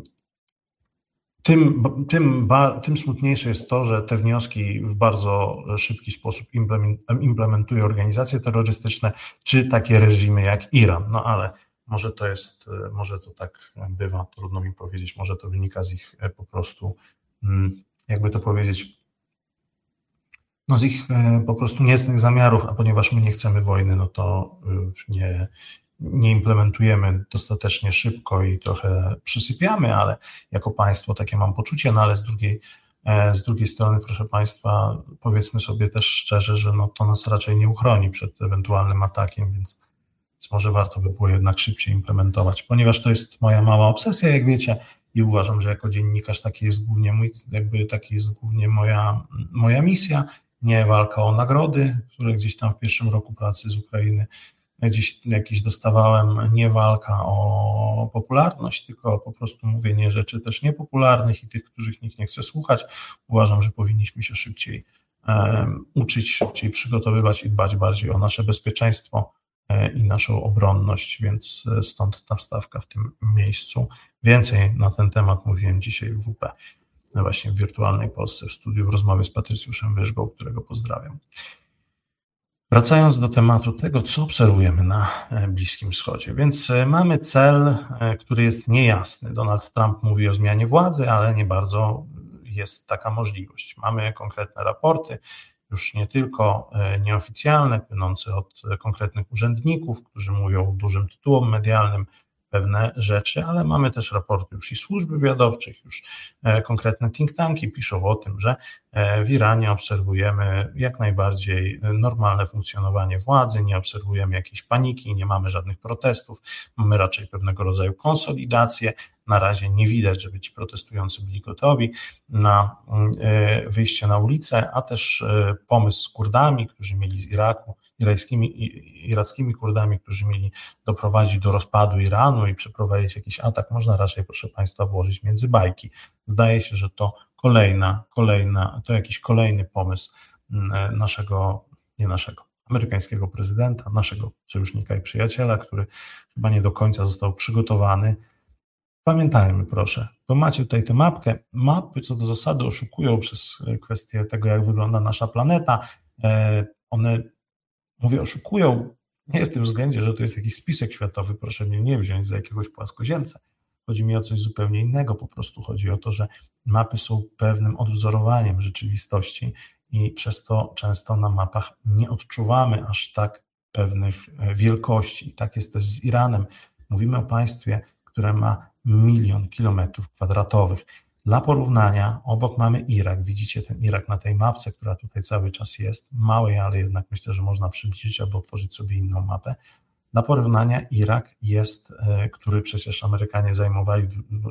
tym smutniejsze jest to, że te wnioski w bardzo szybki sposób implementują organizacje terrorystyczne, czy takie reżimy jak Iran. No ale może to tak bywa, trudno mi powiedzieć, może to wynika z ich po prostu, jakby to powiedzieć, no z ich po prostu niecnych zamiarów, a ponieważ my nie chcemy wojny, no to nie implementujemy dostatecznie szybko i trochę przysypiamy, ale jako państwo takie mam poczucie, no ale z drugiej strony, proszę Państwa, powiedzmy sobie też szczerze, że no to nas raczej nie uchroni przed ewentualnym atakiem, więc może warto by było jednak szybciej implementować, ponieważ to jest moja mała obsesja, jak wiecie, i uważam, że jako dziennikarz taki jest głównie moja misja, nie walka o nagrody, które gdzieś tam w pierwszym roku pracy z Ukrainy gdzieś jakieś dostawałem, nie walka o popularność, tylko po prostu mówienie rzeczy też niepopularnych i tych, których nikt nie chce słuchać. Uważam, że powinniśmy się szybciej uczyć, szybciej przygotowywać i dbać bardziej o nasze bezpieczeństwo i naszą obronność, więc stąd ta wstawka w tym miejscu. Więcej na ten temat mówiłem dzisiaj w WP, właśnie w Wirtualnej Polsce, w studiu w rozmowie z Patrycjuszem Wyżgą, którego pozdrawiam. Wracając do tematu tego, co obserwujemy na Bliskim Wschodzie, więc mamy cel, który jest niejasny. Donald Trump mówi o zmianie władzy, ale nie bardzo jest taka możliwość. Mamy konkretne raporty, już nie tylko nieoficjalne, płynące od konkretnych urzędników, którzy mówią dużym tytułom medialnym pewne rzeczy, ale mamy też raporty już i służb wywiadowczych, już konkretne think tanki piszą o tym, że w Iranie obserwujemy jak najbardziej normalne funkcjonowanie władzy, nie obserwujemy jakiejś paniki, nie mamy żadnych protestów, mamy raczej pewnego rodzaju konsolidację. Na razie nie widać, żeby ci protestujący byli gotowi na wyjście na ulicę, a też pomysł z Kurdami, którzy mieli z Iraku, irackimi Kurdami, którzy mieli doprowadzić do rozpadu Iranu i przeprowadzić jakiś atak, można raczej, proszę Państwa, włożyć między bajki. Zdaje się, że to to jakiś kolejny pomysł amerykańskiego prezydenta, naszego sojusznika i przyjaciela, który chyba nie do końca został przygotowany. Pamiętajmy proszę, bo macie tutaj tę mapkę. Mapy co do zasady oszukują przez kwestię tego, jak wygląda nasza planeta. One, oszukują nie w tym względzie, że to jest jakiś spisek światowy, proszę mnie nie wziąć za jakiegoś płaskoziemca. Chodzi mi o coś zupełnie innego, po prostu chodzi o to, że mapy są pewnym odwzorowaniem rzeczywistości i przez to często na mapach nie odczuwamy aż tak pewnych wielkości. I tak jest też z Iranem. Mówimy o państwie, które ma 1 000 000 kilometrów kwadratowych. Dla porównania, obok mamy Irak. Widzicie ten Irak na tej mapce, która tutaj cały czas jest. Małej, ale jednak myślę, że można przybliżyć albo otworzyć sobie inną mapę. Dla porównania Irak jest, który przecież Amerykanie zajmowali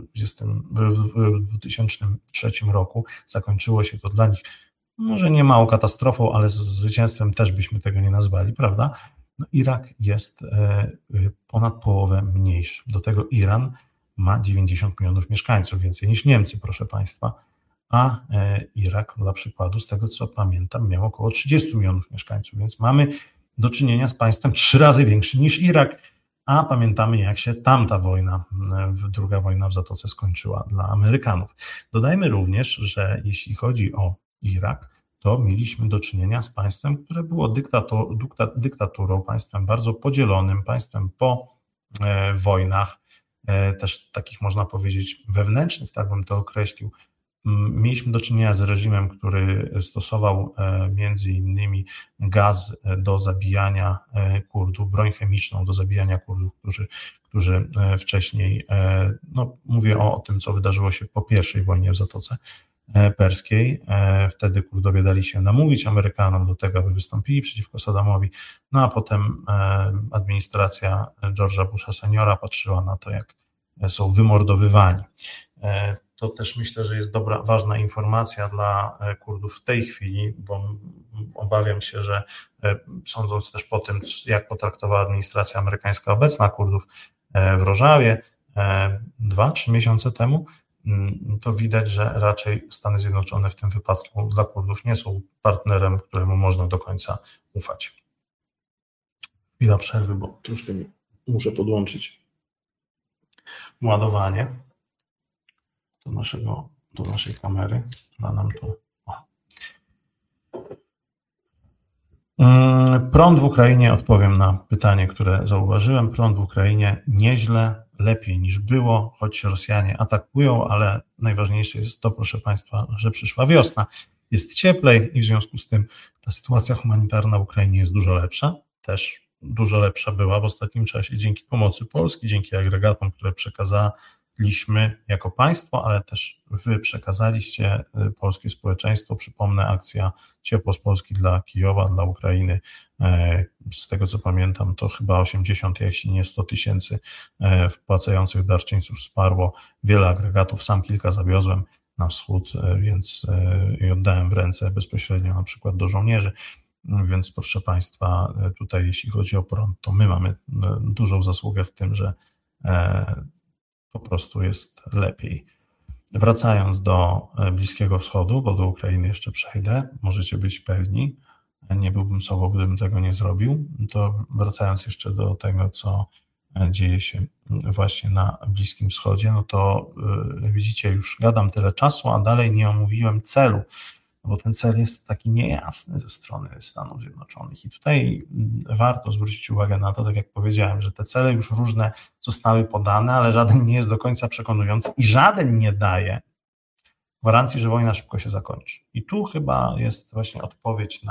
w 2003 roku. Zakończyło się to dla nich może nie małą katastrofą, ale z zwycięstwem też byśmy tego nie nazwali, prawda? No, Irak jest ponad połowę mniejszy. Do tego Iran ma 90 milionów mieszkańców, więcej niż Niemcy, proszę Państwa, a Irak, dla przykładu, z tego co pamiętam, miał około 30 milionów mieszkańców, więc mamy do czynienia z państwem 3 razy większym niż Irak, a pamiętamy, jak się tamta wojna, druga wojna w Zatoce skończyła dla Amerykanów. Dodajmy również, że jeśli chodzi o Irak, to mieliśmy do czynienia z państwem, które było dyktaturą, państwem bardzo podzielonym, państwem po wojnach, też takich można powiedzieć wewnętrznych, tak bym to określił, mieliśmy do czynienia z reżimem, który stosował między innymi gaz do zabijania Kurdów, broń chemiczną do zabijania Kurdów, którzy wcześniej, no mówię o tym, co wydarzyło się po pierwszej wojnie w Zatoce Perskiej. Wtedy Kurdowie dali się namówić Amerykanom do tego, aby wystąpili przeciwko Saddamowi, no a potem administracja George'a Busha seniora patrzyła na to, jak są wymordowywani. To też myślę, że jest ważna informacja dla Kurdów w tej chwili, bo obawiam się, że sądząc też po tym, jak potraktowała administracja amerykańska obecna Kurdów w Rożawie 2-3 miesiące temu, to widać, że raczej Stany Zjednoczone w tym wypadku dla Kurdów nie są partnerem, któremu można do końca ufać. Chwila przerwy, bo troszkę muszę podłączyć ładowanie do naszej kamery. Da nam tu. Prąd w Ukrainie, odpowiem na pytanie, które zauważyłem. Prąd w Ukrainie nieźle, lepiej niż było, choć Rosjanie atakują, ale najważniejsze jest to, proszę Państwa, że przyszła wiosna. Jest cieplej i w związku z tym ta sytuacja humanitarna w Ukrainie jest dużo lepsza. Też dużo lepsza była w ostatnim czasie dzięki pomocy Polski, dzięki agregatom, które przekazaliśmy jako państwo, ale też wy przekazaliście, polskie społeczeństwo. Przypomnę, akcja Ciepło z Polski dla Kijowa, dla Ukrainy. Z tego co pamiętam, to chyba 80, jeśli nie 100 tysięcy wpłacających darczyńców wsparło wiele agregatów. Sam kilka zawiozłem na wschód, więc i oddałem w ręce bezpośrednio na przykład do żołnierzy. Więc proszę Państwa, tutaj jeśli chodzi o prąd, to my mamy dużą zasługę w tym, że po prostu jest lepiej. Wracając do Bliskiego Wschodu, bo do Ukrainy jeszcze przejdę, możecie być pewni, nie byłbym sobą, gdybym tego nie zrobił, to wracając jeszcze do tego, co dzieje się właśnie na Bliskim Wschodzie, no to widzicie, już gadam tyle czasu, a dalej nie omówiłem celu, bo ten cel jest taki niejasny ze strony Stanów Zjednoczonych i tutaj warto zwrócić uwagę na to, tak jak powiedziałem, że te cele już różne zostały podane, ale żaden nie jest do końca przekonujący i żaden nie daje gwarancji, że wojna szybko się zakończy. I tu chyba jest właśnie odpowiedź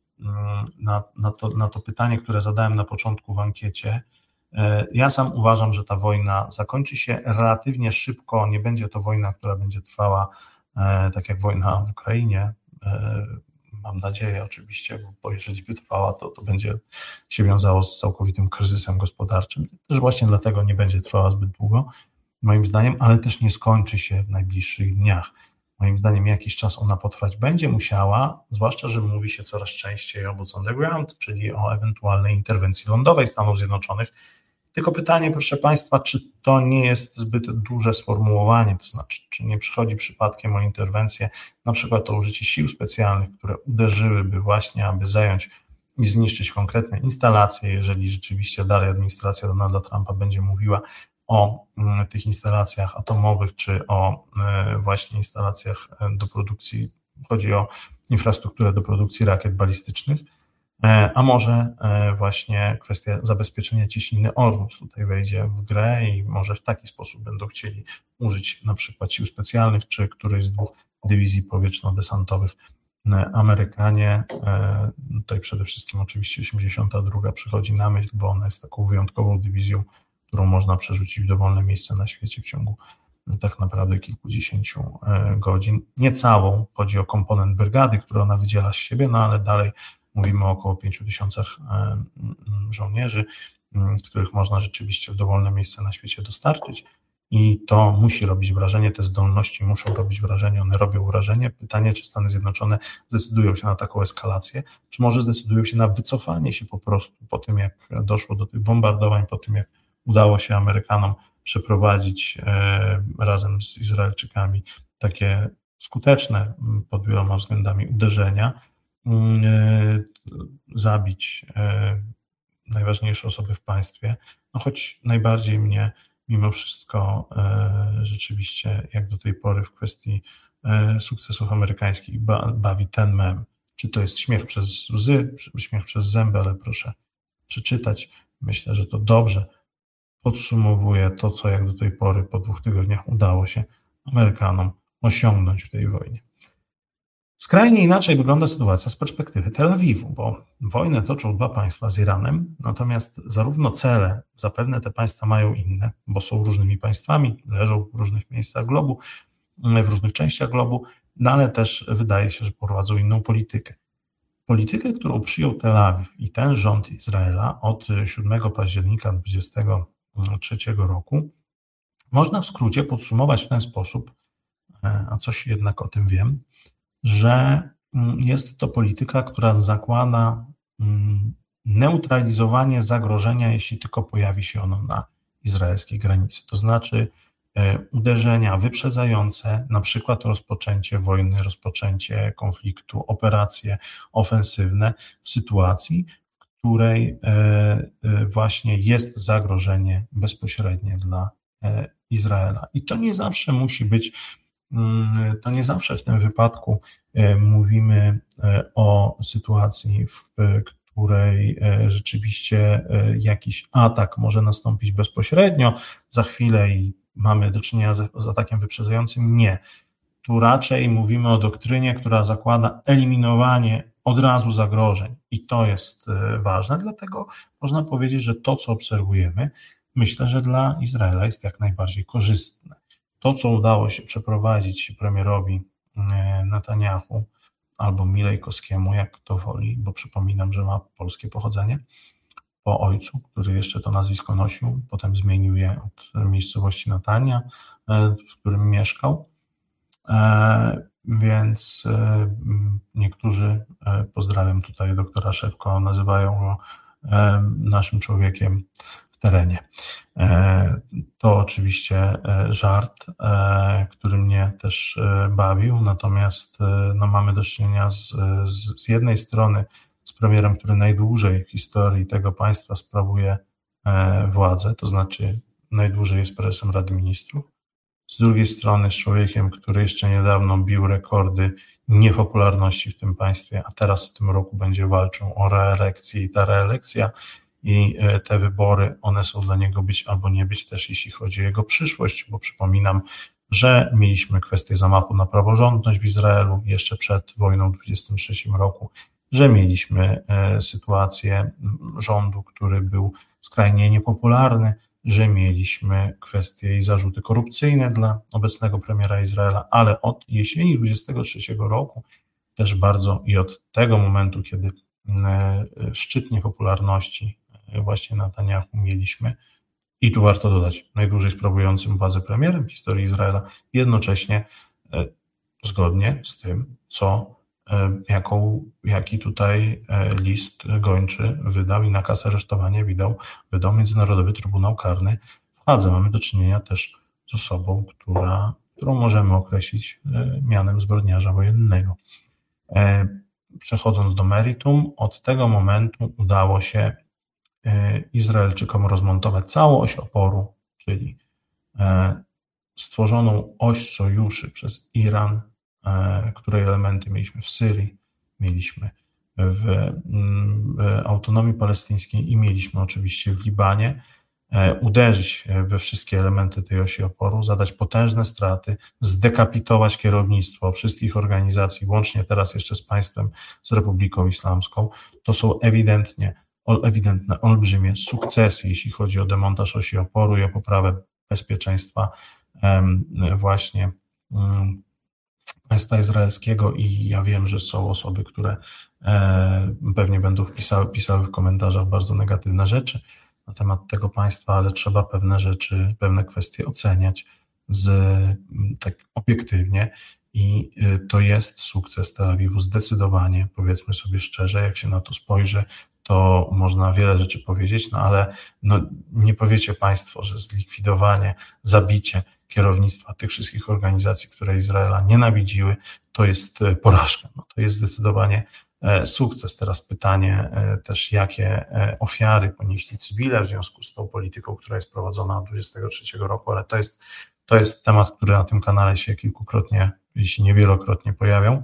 na to pytanie, które zadałem na początku w ankiecie. Ja sam uważam, że ta wojna zakończy się relatywnie szybko, nie będzie to wojna, która będzie trwała tak jak wojna w Ukrainie. Mam nadzieję oczywiście, bo jeżeli by trwała, to będzie się wiązało z całkowitym kryzysem gospodarczym. Też właśnie dlatego nie będzie trwała zbyt długo, moim zdaniem, ale też nie skończy się w najbliższych dniach. Moim zdaniem jakiś czas ona potrwać będzie musiała, zwłaszcza, że mówi się coraz częściej o boots on the ground, czyli o ewentualnej interwencji lądowej Stanów Zjednoczonych. Tylko pytanie, proszę Państwa, czy to nie jest zbyt duże sformułowanie, to znaczy, czy nie przychodzi przypadkiem o interwencję, na przykład o użycie sił specjalnych, które uderzyłyby właśnie, aby zająć i zniszczyć konkretne instalacje, jeżeli rzeczywiście dalej administracja Donalda Trumpa będzie mówiła o tych instalacjach atomowych, czy o właśnie instalacjach do produkcji, chodzi o infrastrukturę do produkcji rakiet balistycznych, a może właśnie kwestia zabezpieczenia cieśniny Ormus tutaj wejdzie w grę i może w taki sposób będą chcieli użyć na przykład sił specjalnych, czy którejś z dwóch dywizji powietrzno-desantowych. Amerykanie, tutaj przede wszystkim oczywiście 82 przychodzi na myśl, bo ona jest taką wyjątkową dywizją, którą można przerzucić w dowolne miejsce na świecie w ciągu tak naprawdę kilkudziesięciu godzin. Nie całą, chodzi o komponent brygady, który ona wydziela z siebie, no ale dalej mówimy o około 5000 żołnierzy, których można rzeczywiście w dowolne miejsce na świecie dostarczyć i to musi robić wrażenie, te zdolności muszą robić wrażenie, one robią wrażenie. Pytanie, czy Stany Zjednoczone zdecydują się na taką eskalację, czy może zdecydują się na wycofanie się po prostu po tym, jak doszło do tych bombardowań, po tym, jak udało się Amerykanom przeprowadzić razem z Izraelczykami takie skuteczne pod wieloma względami uderzenia, zabić najważniejsze osoby w państwie, no choć najbardziej mnie mimo wszystko rzeczywiście jak do tej pory w kwestii sukcesów amerykańskich bawi ten mem. Czy to jest śmiech przez łzy, śmiech przez zęby, ale proszę przeczytać. Myślę, że to dobrze podsumowuje to, co jak do tej pory po 2 tygodniach udało się Amerykanom osiągnąć w tej wojnie. Skrajnie inaczej wygląda sytuacja z perspektywy Tel Awiwu, bo wojnę toczą dwa państwa z Iranem, natomiast zarówno cele, zapewne te państwa mają inne, bo są różnymi państwami, leżą w różnych miejscach globu, w różnych częściach globu, no ale też wydaje się, że prowadzą inną politykę. Politykę, którą przyjął Tel Awiw i ten rząd Izraela od 7 października 2023 roku, można w skrócie podsumować w ten sposób, a coś jednak o tym wiem, że jest to polityka, która zakłada neutralizowanie zagrożenia, jeśli tylko pojawi się ono na izraelskiej granicy. To znaczy uderzenia wyprzedzające, na przykład rozpoczęcie wojny, rozpoczęcie konfliktu, operacje ofensywne w sytuacji, w której właśnie jest zagrożenie bezpośrednie dla Izraela. I to nie zawsze musi być, to nie zawsze w tym wypadku mówimy o sytuacji, w której rzeczywiście jakiś atak może nastąpić bezpośrednio za chwilę i mamy do czynienia z atakiem wyprzedzającym. Nie. Tu raczej mówimy o doktrynie, która zakłada eliminowanie od razu zagrożeń i to jest ważne, dlatego można powiedzieć, że to, co obserwujemy, myślę, że dla Izraela jest jak najbardziej korzystne. To, co udało się przeprowadzić premierowi Netanyahu albo Milejkowskiemu, jak kto woli, bo przypominam, że ma polskie pochodzenie, po ojcu, który jeszcze to nazwisko nosił, potem zmienił je od miejscowości Natania, w którym mieszkał. Więc niektórzy, pozdrawiam tutaj doktora Szewko, nazywają go naszym człowiekiem w terenie. To oczywiście żart, który mnie też bawił, natomiast no, mamy do czynienia z jednej strony z premierem, który najdłużej w historii tego państwa sprawuje władzę, to znaczy najdłużej jest prezesem Rady Ministrów. Z drugiej strony z człowiekiem, który jeszcze niedawno bił rekordy niepopularności w tym państwie, a teraz w tym roku będzie walczył o reelekcję i ta reelekcja i te wybory, one są dla niego być albo nie być też, jeśli chodzi o jego przyszłość, bo przypominam, że mieliśmy kwestię zamachu na praworządność w Izraelu jeszcze przed wojną w 1923 roku, że mieliśmy sytuację rządu, który był skrajnie niepopularny, że mieliśmy kwestie i zarzuty korupcyjne dla obecnego premiera Izraela, ale od jesieni 1923 roku też bardzo i od tego momentu, kiedy szczyt niepopularności właśnie Netanyahu mieliśmy, i tu warto dodać, najdłużej sprawującym władzę premierem w historii Izraela, jednocześnie zgodnie z tym, jaki tutaj list gończy wydał i nakaz aresztowania wydał Międzynarodowy Trybunał Karny w Hadze. Mamy do czynienia też z osobą, którą możemy określić mianem zbrodniarza wojennego. Przechodząc do meritum, od tego momentu udało się Izraelczykom rozmontować całą oś oporu, czyli stworzoną oś sojuszy przez Iran, której elementy mieliśmy w Syrii, mieliśmy w autonomii palestyńskiej i mieliśmy oczywiście w Libanie, uderzyć we wszystkie elementy tej osi oporu, zadać potężne straty, zdekapitować kierownictwo wszystkich organizacji, łącznie teraz jeszcze z państwem, z Republiką Islamską. To są ewidentne, olbrzymie sukcesy, jeśli chodzi o demontaż osi oporu i o poprawę bezpieczeństwa właśnie państwa izraelskiego i ja wiem, że są osoby, które pewnie będą pisały w komentarzach bardzo negatywne rzeczy na temat tego państwa, ale trzeba pewne rzeczy, pewne kwestie oceniać tak obiektywnie i to jest sukces Tel Awiwu zdecydowanie, powiedzmy sobie szczerze, jak się na to spojrzy, to można wiele rzeczy powiedzieć, no ale nie powiecie Państwo, że zlikwidowanie, zabicie kierownictwa tych wszystkich organizacji, które Izraela nienawidziły, to jest porażka. No, to jest zdecydowanie sukces. Teraz pytanie też, jakie ofiary ponieśli cywile w związku z tą polityką, która jest prowadzona od 2023 roku, ale to jest temat, który na tym kanale się kilkukrotnie, jeśli nie wielokrotnie pojawiał.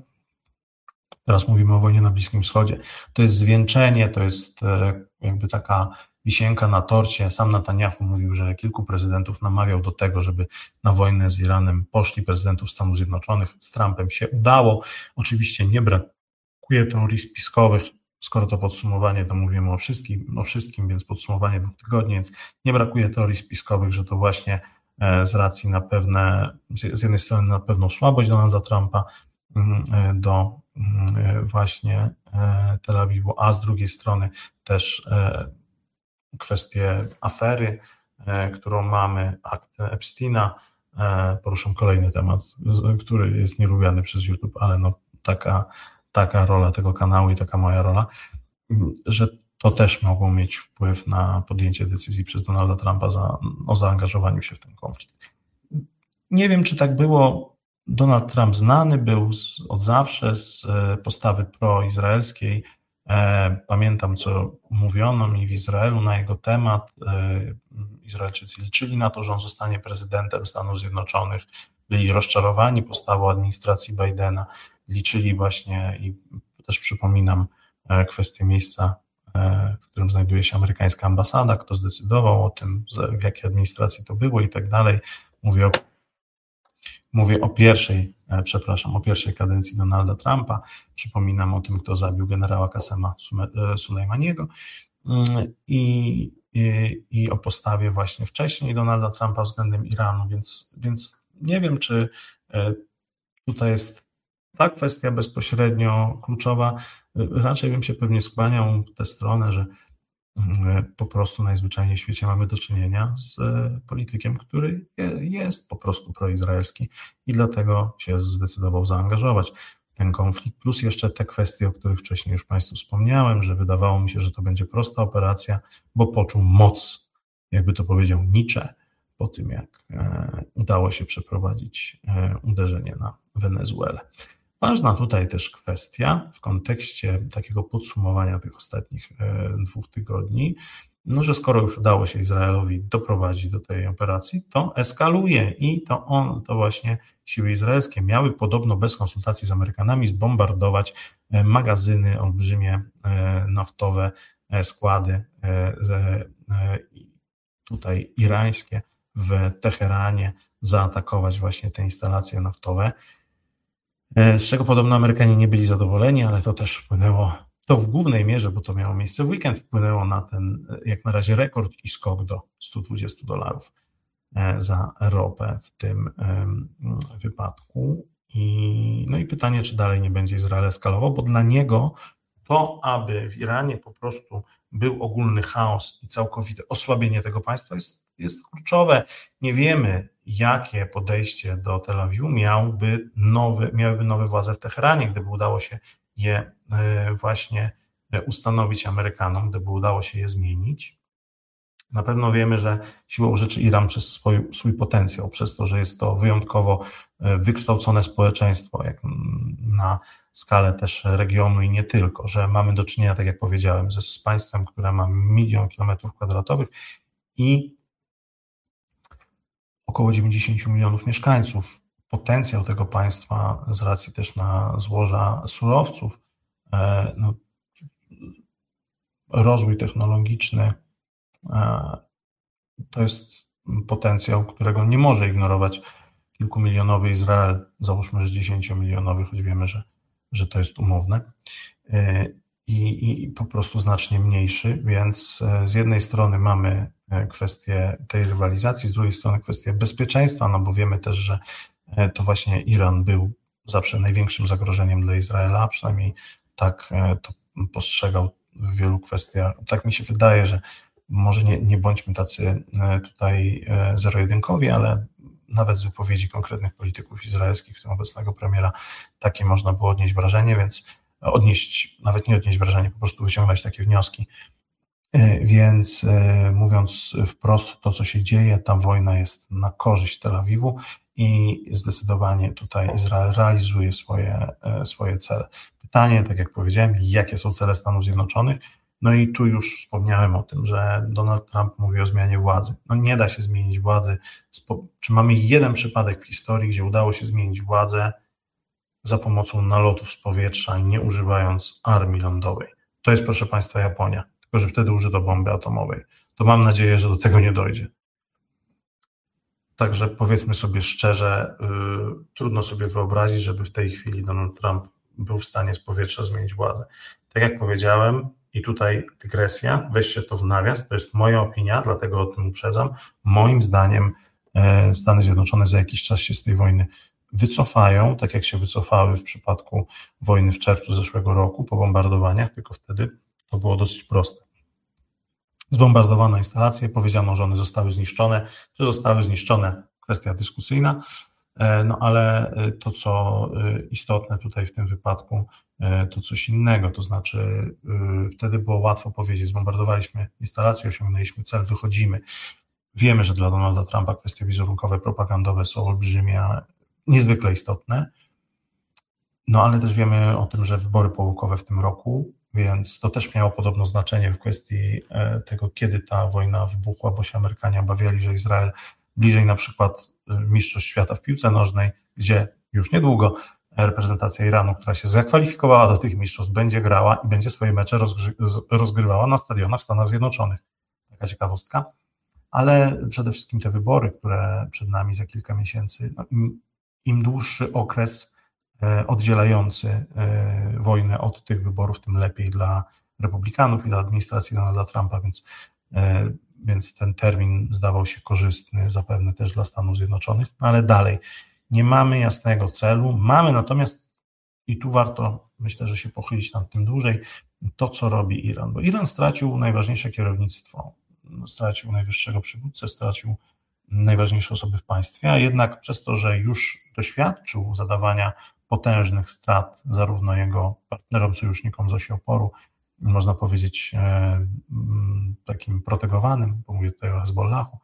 Teraz mówimy o wojnie na Bliskim Wschodzie. To jest zwieńczenie, to jest jakby taka wisienka na torcie. Sam Netanyahu mówił, że kilku prezydentów namawiał do tego, żeby na wojnę z Iranem poszli prezydentów Stanów Zjednoczonych. Z Trumpem się udało. Oczywiście nie brakuje teorii spiskowych. Skoro to podsumowanie, to mówimy o wszystkim, więc podsumowanie 2 tygodni, więc nie brakuje teorii spiskowych, że to właśnie z racji na z jednej strony na pewną słabość Donalda Trumpa do właśnie Tel Awiwu, a z drugiej strony też kwestie afery, którą mamy, akt Epsteina. Poruszam kolejny temat, który jest nielubiany przez YouTube, ale no taka rola tego kanału i taka moja rola, że to też mogło mieć wpływ na podjęcie decyzji przez Donalda Trumpa o zaangażowaniu się w ten konflikt. Nie wiem, czy tak było. Donald Trump znany był od zawsze z postawy proizraelskiej. Pamiętam, co mówiono mi w Izraelu na jego temat. Izraelczycy liczyli na to, że on zostanie prezydentem Stanów Zjednoczonych. Byli rozczarowani postawą administracji Bidena. Liczyli właśnie, i też przypominam kwestię miejsca, w którym znajduje się amerykańska ambasada, kto zdecydował o tym, w jakiej administracji to było i tak dalej. Mówię o pierwszej kadencji Donalda Trumpa. Przypominam o tym, kto zabił generała Qasema Sulejmaniego i o postawie właśnie wcześniej Donalda Trumpa względem Iranu, więc nie wiem, czy tutaj jest ta kwestia bezpośrednio kluczowa. Raczej bym się pewnie skłaniał w tę stronę, że po prostu najzwyczajniej w świecie mamy do czynienia z politykiem, który jest po prostu proizraelski i dlatego się zdecydował zaangażować w ten konflikt, plus jeszcze te kwestie, o których wcześniej już Państwu wspomniałem, że wydawało mi się, że to będzie prosta operacja, bo poczuł moc, jakby to powiedział Nietzsche, po tym jak udało się przeprowadzić uderzenie na Wenezuelę. Ważna tutaj też kwestia w kontekście takiego podsumowania tych ostatnich 2 tygodni, no, że skoro już udało się Izraelowi doprowadzić do tej operacji, to eskaluje i to właśnie siły izraelskie miały podobno bez konsultacji z Amerykanami zbombardować magazyny, olbrzymie naftowe składy tutaj irańskie w Teheranie, zaatakować właśnie te instalacje naftowe, z czego podobno Amerykanie nie byli zadowoleni, ale to też wpłynęło, to w głównej mierze, bo to miało miejsce w weekend, wpłynęło na ten, jak na razie, rekord i skok do $120 za ropę w tym wypadku. No i pytanie, czy dalej nie będzie Izrael eskalował, bo dla niego to, aby w Iranie po prostu był ogólny chaos i całkowite osłabienie tego państwa jest kluczowe. Nie wiemy, jakie podejście do Tel Awiwu miałyby nowe władze w Teheranie, gdyby udało się je właśnie ustanowić Amerykanom, gdyby udało się je zmienić. Na pewno wiemy, że siłą rzeczy Iran przez swój potencjał, przez to, że jest to wyjątkowo wykształcone społeczeństwo, jak na skalę też regionu i nie tylko, że mamy do czynienia, tak jak powiedziałem, z państwem, które ma 1 000 000 km² i około 90 milionów mieszkańców. Potencjał tego państwa z racji też na złoża surowców, no, rozwój technologiczny, to jest potencjał, którego nie może ignorować kilkumilionowy Izrael, załóżmy, że 10-milionowy, choć wiemy, że to jest umowne i po prostu znacznie mniejszy, więc z jednej strony mamy kwestię tej rywalizacji, z drugiej strony kwestię bezpieczeństwa, no bo wiemy też, że to właśnie Iran był zawsze największym zagrożeniem dla Izraela, przynajmniej tak to postrzegał w wielu kwestiach. Tak mi się wydaje, że może nie bądźmy tacy tutaj zero-jedynkowi, ale nawet z wypowiedzi konkretnych polityków izraelskich, w tym obecnego premiera, takie można było odnieść wrażenie, więc nawet nie odnieść wrażenie, po prostu wyciągnąć takie wnioski. Więc mówiąc wprost, to co się dzieje, ta wojna jest na korzyść Tel Awiwu i zdecydowanie tutaj Izrael realizuje swoje cele. Pytanie, tak jak powiedziałem, jakie są cele Stanów Zjednoczonych? No i tu już wspomniałem o tym, że Donald Trump mówi o zmianie władzy. No nie da się zmienić władzy. Czy mamy jeden przypadek w historii, gdzie udało się zmienić władzę za pomocą nalotów z powietrza, nie używając armii lądowej? To jest, proszę Państwa, Japonia. tylko że wtedy użyto bomby atomowej. To mam nadzieję, że do tego nie dojdzie. Także powiedzmy sobie szczerze, trudno sobie wyobrazić, żeby w tej chwili Donald Trump był w stanie z powietrza zmienić władzę. Tak jak powiedziałem, i tutaj dygresja, weźcie to w nawias, to jest moja opinia, dlatego o tym uprzedzam. Moim zdaniem Stany Zjednoczone za jakiś czas się z tej wojny wycofają, tak jak się wycofały w przypadku wojny w czerwcu zeszłego roku po bombardowaniach, tylko wtedy to było dosyć proste. Zbombardowano instalacje, powiedziano, że one zostały zniszczone. Czy zostały zniszczone? Kwestia dyskusyjna, no ale to, co istotne tutaj w tym wypadku, to coś innego, to znaczy wtedy było łatwo powiedzieć, zbombardowaliśmy instalację, osiągnęliśmy cel, wychodzimy. Wiemy, że dla Donalda Trumpa kwestie wizerunkowe, propagandowe są olbrzymie, niezwykle istotne, no ale też wiemy o tym, że wybory połukowe w tym roku, więc to też miało podobno znaczenie w kwestii tego, kiedy ta wojna wybuchła, bo się Amerykanie obawiali, że Izrael bliżej na przykład mistrzostw świata w piłce nożnej, gdzie już niedługo reprezentacja Iranu, która się zakwalifikowała do tych mistrzostw, będzie grała i będzie swoje mecze rozgrywała na stadionach w Stanach Zjednoczonych. Taka ciekawostka. Ale przede wszystkim te wybory, które przed nami za kilka miesięcy, no im dłuższy okres oddzielający wojnę od tych wyborów, tym lepiej dla republikanów i dla administracji Donalda Trumpa, więc ten termin zdawał się korzystny zapewne też dla Stanów Zjednoczonych, no ale dalej nie mamy jasnego celu, mamy natomiast, i tu warto, myślę, że się pochylić nad tym dłużej, to co robi Iran, bo Iran stracił najważniejsze kierownictwo, stracił najwyższego przywódcę, stracił najważniejsze osoby w państwie, a jednak przez to, że już doświadczył zadawania potężnych strat zarówno jego partnerom, sojusznikom z osi oporu, można powiedzieć takim protegowanym, bo mówię tutaj o Hezbollahu,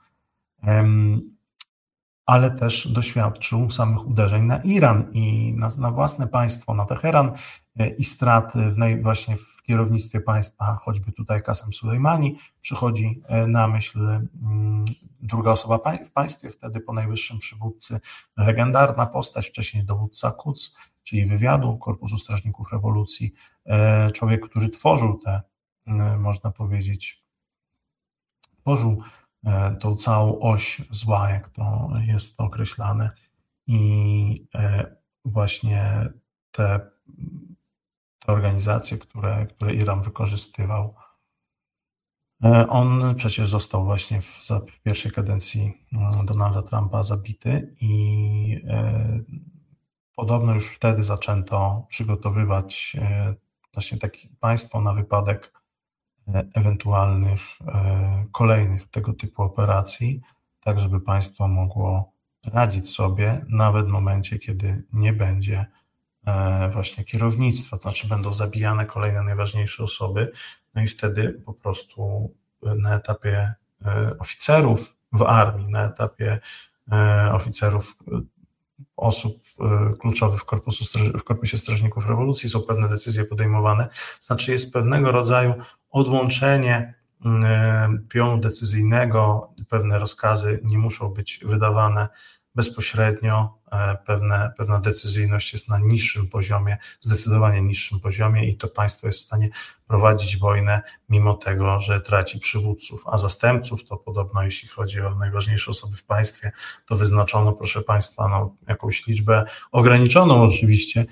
ale też doświadczył samych uderzeń na Iran i na własne państwo, na Teheran i straty właśnie w kierownictwie państwa, choćby tutaj Kasem Sulejmani, przychodzi na myśl druga osoba w państwie, wtedy po najwyższym przywódcy, legendarna postać, wcześniej dowódca Quds, czyli wywiadu Korpusu Strażników Rewolucji, człowiek, który tworzył można powiedzieć, tą całą oś zła, jak to jest określane, i właśnie te organizacje, które Iran wykorzystywał. On przecież został właśnie w pierwszej kadencji Donalda Trumpa zabity i podobno już wtedy zaczęto przygotowywać właśnie takie państwo na wypadek ewentualnych kolejnych tego typu operacji, tak żeby państwo mogło radzić sobie nawet w momencie, kiedy nie będzie właśnie kierownictwa, to znaczy będą zabijane kolejne najważniejsze osoby, no i wtedy po prostu na etapie oficerów w armii, na etapie oficerów, osób kluczowych w Korpusie Strażników Rewolucji są pewne decyzje podejmowane, znaczy jest pewnego rodzaju odłączenie pionu decyzyjnego, pewne rozkazy nie muszą być wydawane bezpośrednio, pewna decyzyjność jest na niższym poziomie, zdecydowanie niższym poziomie i to państwo jest w stanie prowadzić wojnę mimo tego, że traci przywódców, a zastępców to podobno jeśli chodzi o najważniejsze osoby w państwie, to wyznaczono, proszę państwa, jakąś liczbę ograniczoną oczywiście,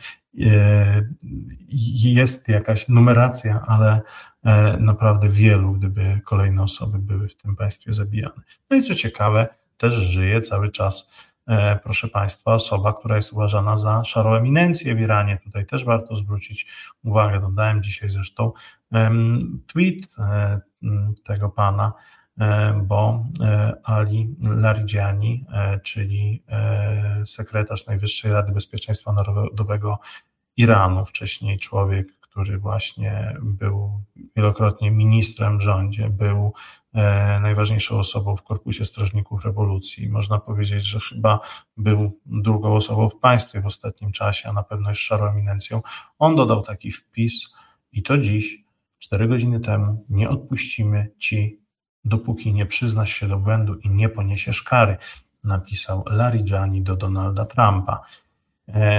jest jakaś numeracja, ale naprawdę wielu, gdyby kolejne osoby były w tym państwie zabijane. No i co ciekawe, też żyje cały czas, proszę państwa, osoba, która jest uważana za szarą eminencję w Iranie. Tutaj też warto zwrócić uwagę, dodałem dzisiaj zresztą tweet tego pana, bo Ali Larijani, czyli sekretarz Najwyższej Rady Bezpieczeństwa Narodowego Iranu, wcześniej człowiek, który właśnie był wielokrotnie ministrem w rządzie, był najważniejszą osobą w Korpusie Strażników Rewolucji. Można powiedzieć, że chyba był drugą osobą w państwie w ostatnim czasie, a na pewno jest szarą eminencją. On dodał taki wpis i to dziś, 4 godziny temu, nie odpuścimy ci, dopóki nie przyznasz się do błędu i nie poniesiesz kary, napisał Larijani do Donalda Trumpa.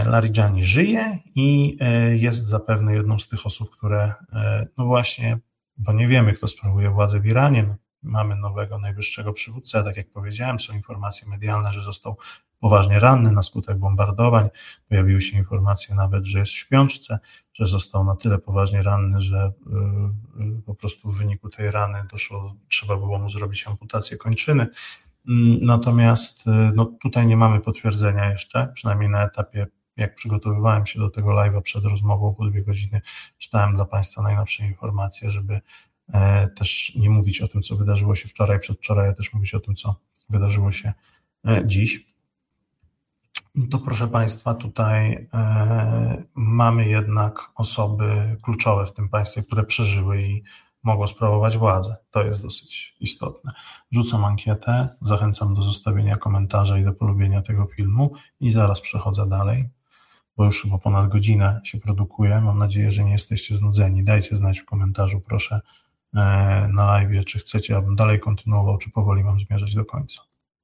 Larijani żyje i jest zapewne jedną z tych osób, które no właśnie bo nie wiemy, kto sprawuje władzę w Iranie. No, mamy nowego najwyższego przywódcę, tak jak powiedziałem, są informacje medialne, że został poważnie ranny na skutek bombardowań. Pojawiły się informacje nawet, że jest w śpiączce, że został na tyle poważnie ranny, że po prostu w wyniku tej rany trzeba było mu zrobić amputację kończyny. Natomiast no, tutaj nie mamy potwierdzenia jeszcze, przynajmniej na etapie, jak przygotowywałem się do tego live'a przed rozmową po 2 godziny, czytałem dla Państwa najnowsze informacje, żeby też nie mówić o tym, co wydarzyło się wczoraj, przedwczoraj, a też mówić o tym, co wydarzyło się dziś. To proszę Państwa, tutaj mamy jednak osoby kluczowe w tym państwie, które przeżyły i mogą sprawować władzę. To jest dosyć istotne. Rzucam ankietę, zachęcam do zostawienia komentarza i do polubienia tego filmu i zaraz przechodzę dalej, bo już chyba ponad godzinę się produkuje. Mam nadzieję, że nie jesteście znudzeni. Dajcie znać w komentarzu, proszę, na live, czy chcecie, abym dalej kontynuował, czy powoli mam zmierzać do końca.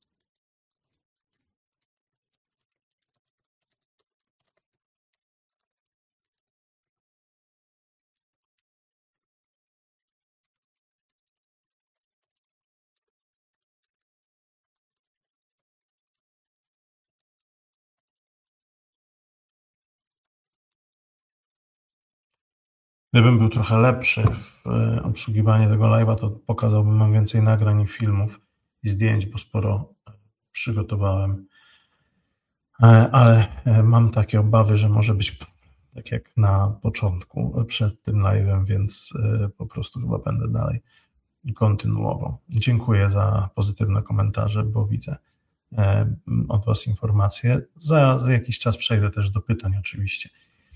Gdybym był trochę lepszy w obsługiwaniu tego live'a, to pokazałbym wam więcej nagrań i filmów i zdjęć, bo sporo przygotowałem. Ale mam takie obawy, że może być tak jak na początku, przed tym live'em, więc po prostu chyba będę dalej kontynuował. Dziękuję za pozytywne komentarze, bo widzę od Was informacje. Za jakiś czas przejdę też do pytań oczywiście.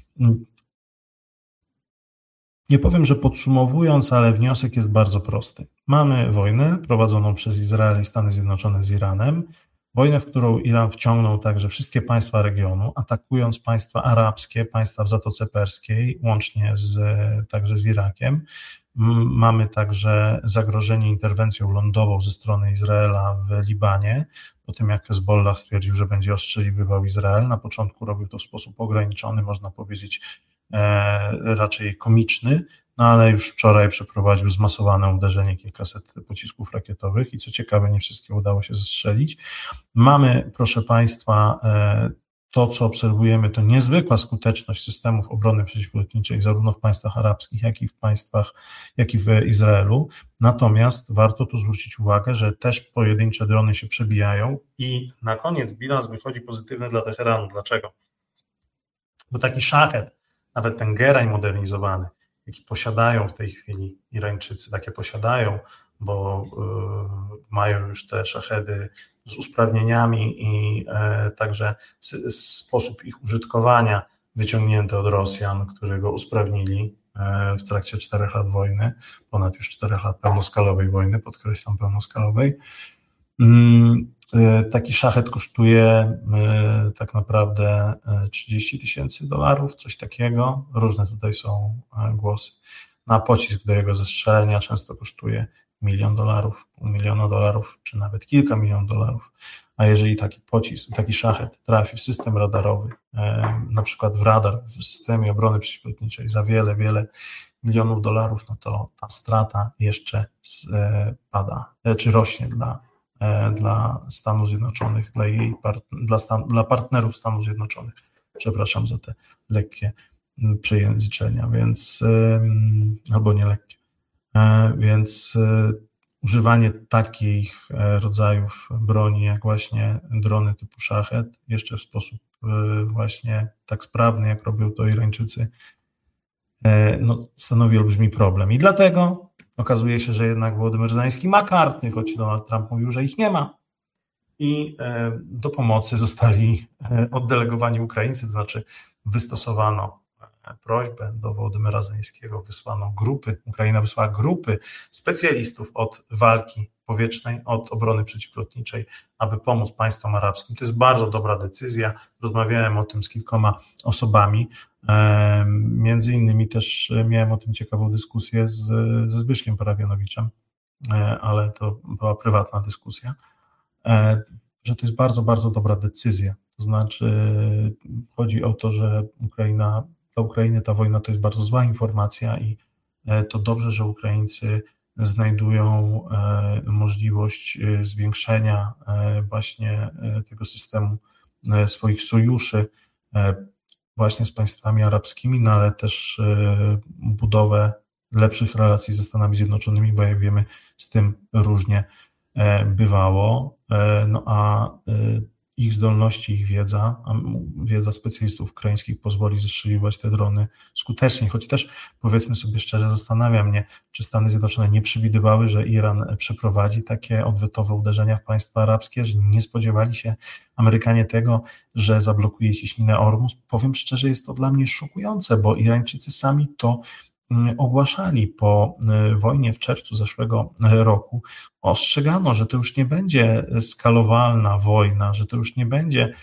Nie powiem, że podsumowując, ale wniosek jest bardzo prosty. Mamy wojnę prowadzoną przez Izrael i Stany Zjednoczone z Iranem, wojnę, w którą Iran wciągnął także wszystkie państwa regionu, atakując państwa arabskie, państwa w Zatoce Perskiej, łącznie także z Irakiem. Mamy także zagrożenie interwencją lądową ze strony Izraela w Libanie, po tym jak Hezbollah stwierdził, że będzie ostrzeliwywał Izrael. Na początku robił to w sposób ograniczony, można powiedzieć raczej komiczny, no ale już wczoraj przeprowadził zmasowane uderzenie, kilkaset pocisków rakietowych i co ciekawe, nie wszystkie udało się zestrzelić. Mamy, proszę Państwa, to, co obserwujemy, to niezwykła skuteczność systemów obrony przeciwlotniczej zarówno w państwach arabskich, jak i w Izraelu. Natomiast warto tu zwrócić uwagę, że też pojedyncze drony się przebijają i na koniec bilans wychodzi pozytywny dla Teheranu. Dlaczego? Bo taki szachet, nawet ten Gerań modernizowany, jaki posiadają w tej chwili Irańczycy, takie posiadają, bo mają już te szachedy z usprawnieniami i także sposób ich użytkowania wyciągnięty od Rosjan, którzy go usprawnili w trakcie 4 lat wojny, ponad już 4 lat pełnoskalowej wojny, podkreślam pełnoskalowej. Taki szachet kosztuje tak naprawdę $30,000, coś takiego. Różne tutaj są głosy. Na pocisk do jego zestrzelenia często kosztuje $1 milion, $500,000, czy nawet kilka milionów dolarów. A jeżeli taki pocisk, taki szachet trafi w system radarowy, na przykład w radar, w systemie obrony przeciwlotniczej za wiele, wiele milionów dolarów, no to ta strata jeszcze spada, czy rośnie dla Stanów Zjednoczonych, dla partnerów Stanów Zjednoczonych. Przepraszam za te lekkie przejęzyczenia, więc albo nie lekkie. Więc używanie takich rodzajów broni, jak właśnie drony typu szachet, jeszcze w sposób właśnie tak sprawny, jak robią to Irańczycy, no, stanowi olbrzymi problem. I dlatego okazuje się, że jednak Wołodymyr Zełenski ma karty, choć Donald Trump mówił, że ich nie ma. I do pomocy zostali oddelegowani Ukraińcy, to znaczy wystosowano prośbę do Wołodymyra Zełenskiego, Ukraina wysłała grupy specjalistów od walki powietrznej, od obrony przeciwlotniczej, aby pomóc państwom arabskim. To jest bardzo dobra decyzja. Rozmawiałem o tym z kilkoma osobami. Między innymi też miałem o tym ciekawą dyskusję ze Zbyszkiem Parawionowiczem, ale to była prywatna dyskusja, że to jest bardzo, bardzo dobra decyzja. To znaczy chodzi o to, że dla Ukrainy ta wojna to jest bardzo zła informacja i to dobrze, że Ukraińcy znajdują możliwość zwiększenia właśnie tego systemu swoich sojuszy właśnie z państwami arabskimi, no ale też budowę lepszych relacji ze Stanami Zjednoczonymi, bo jak wiemy, z tym różnie bywało, no a ich zdolności, ich wiedza specjalistów ukraińskich pozwoli zestrzeliwać te drony skutecznie, choć też powiedzmy sobie szczerze, zastanawia mnie, czy Stany Zjednoczone nie przewidywały, że Iran przeprowadzi takie odwetowe uderzenia w państwa arabskie, że nie spodziewali się Amerykanie tego, że zablokuje cieśninę Ormus. Powiem szczerze, jest to dla mnie szokujące, bo Irańczycy sami to ogłaszali po wojnie w czerwcu zeszłego roku. Ostrzegano, że to już nie będzie skalowalna wojna, że to już nie będzie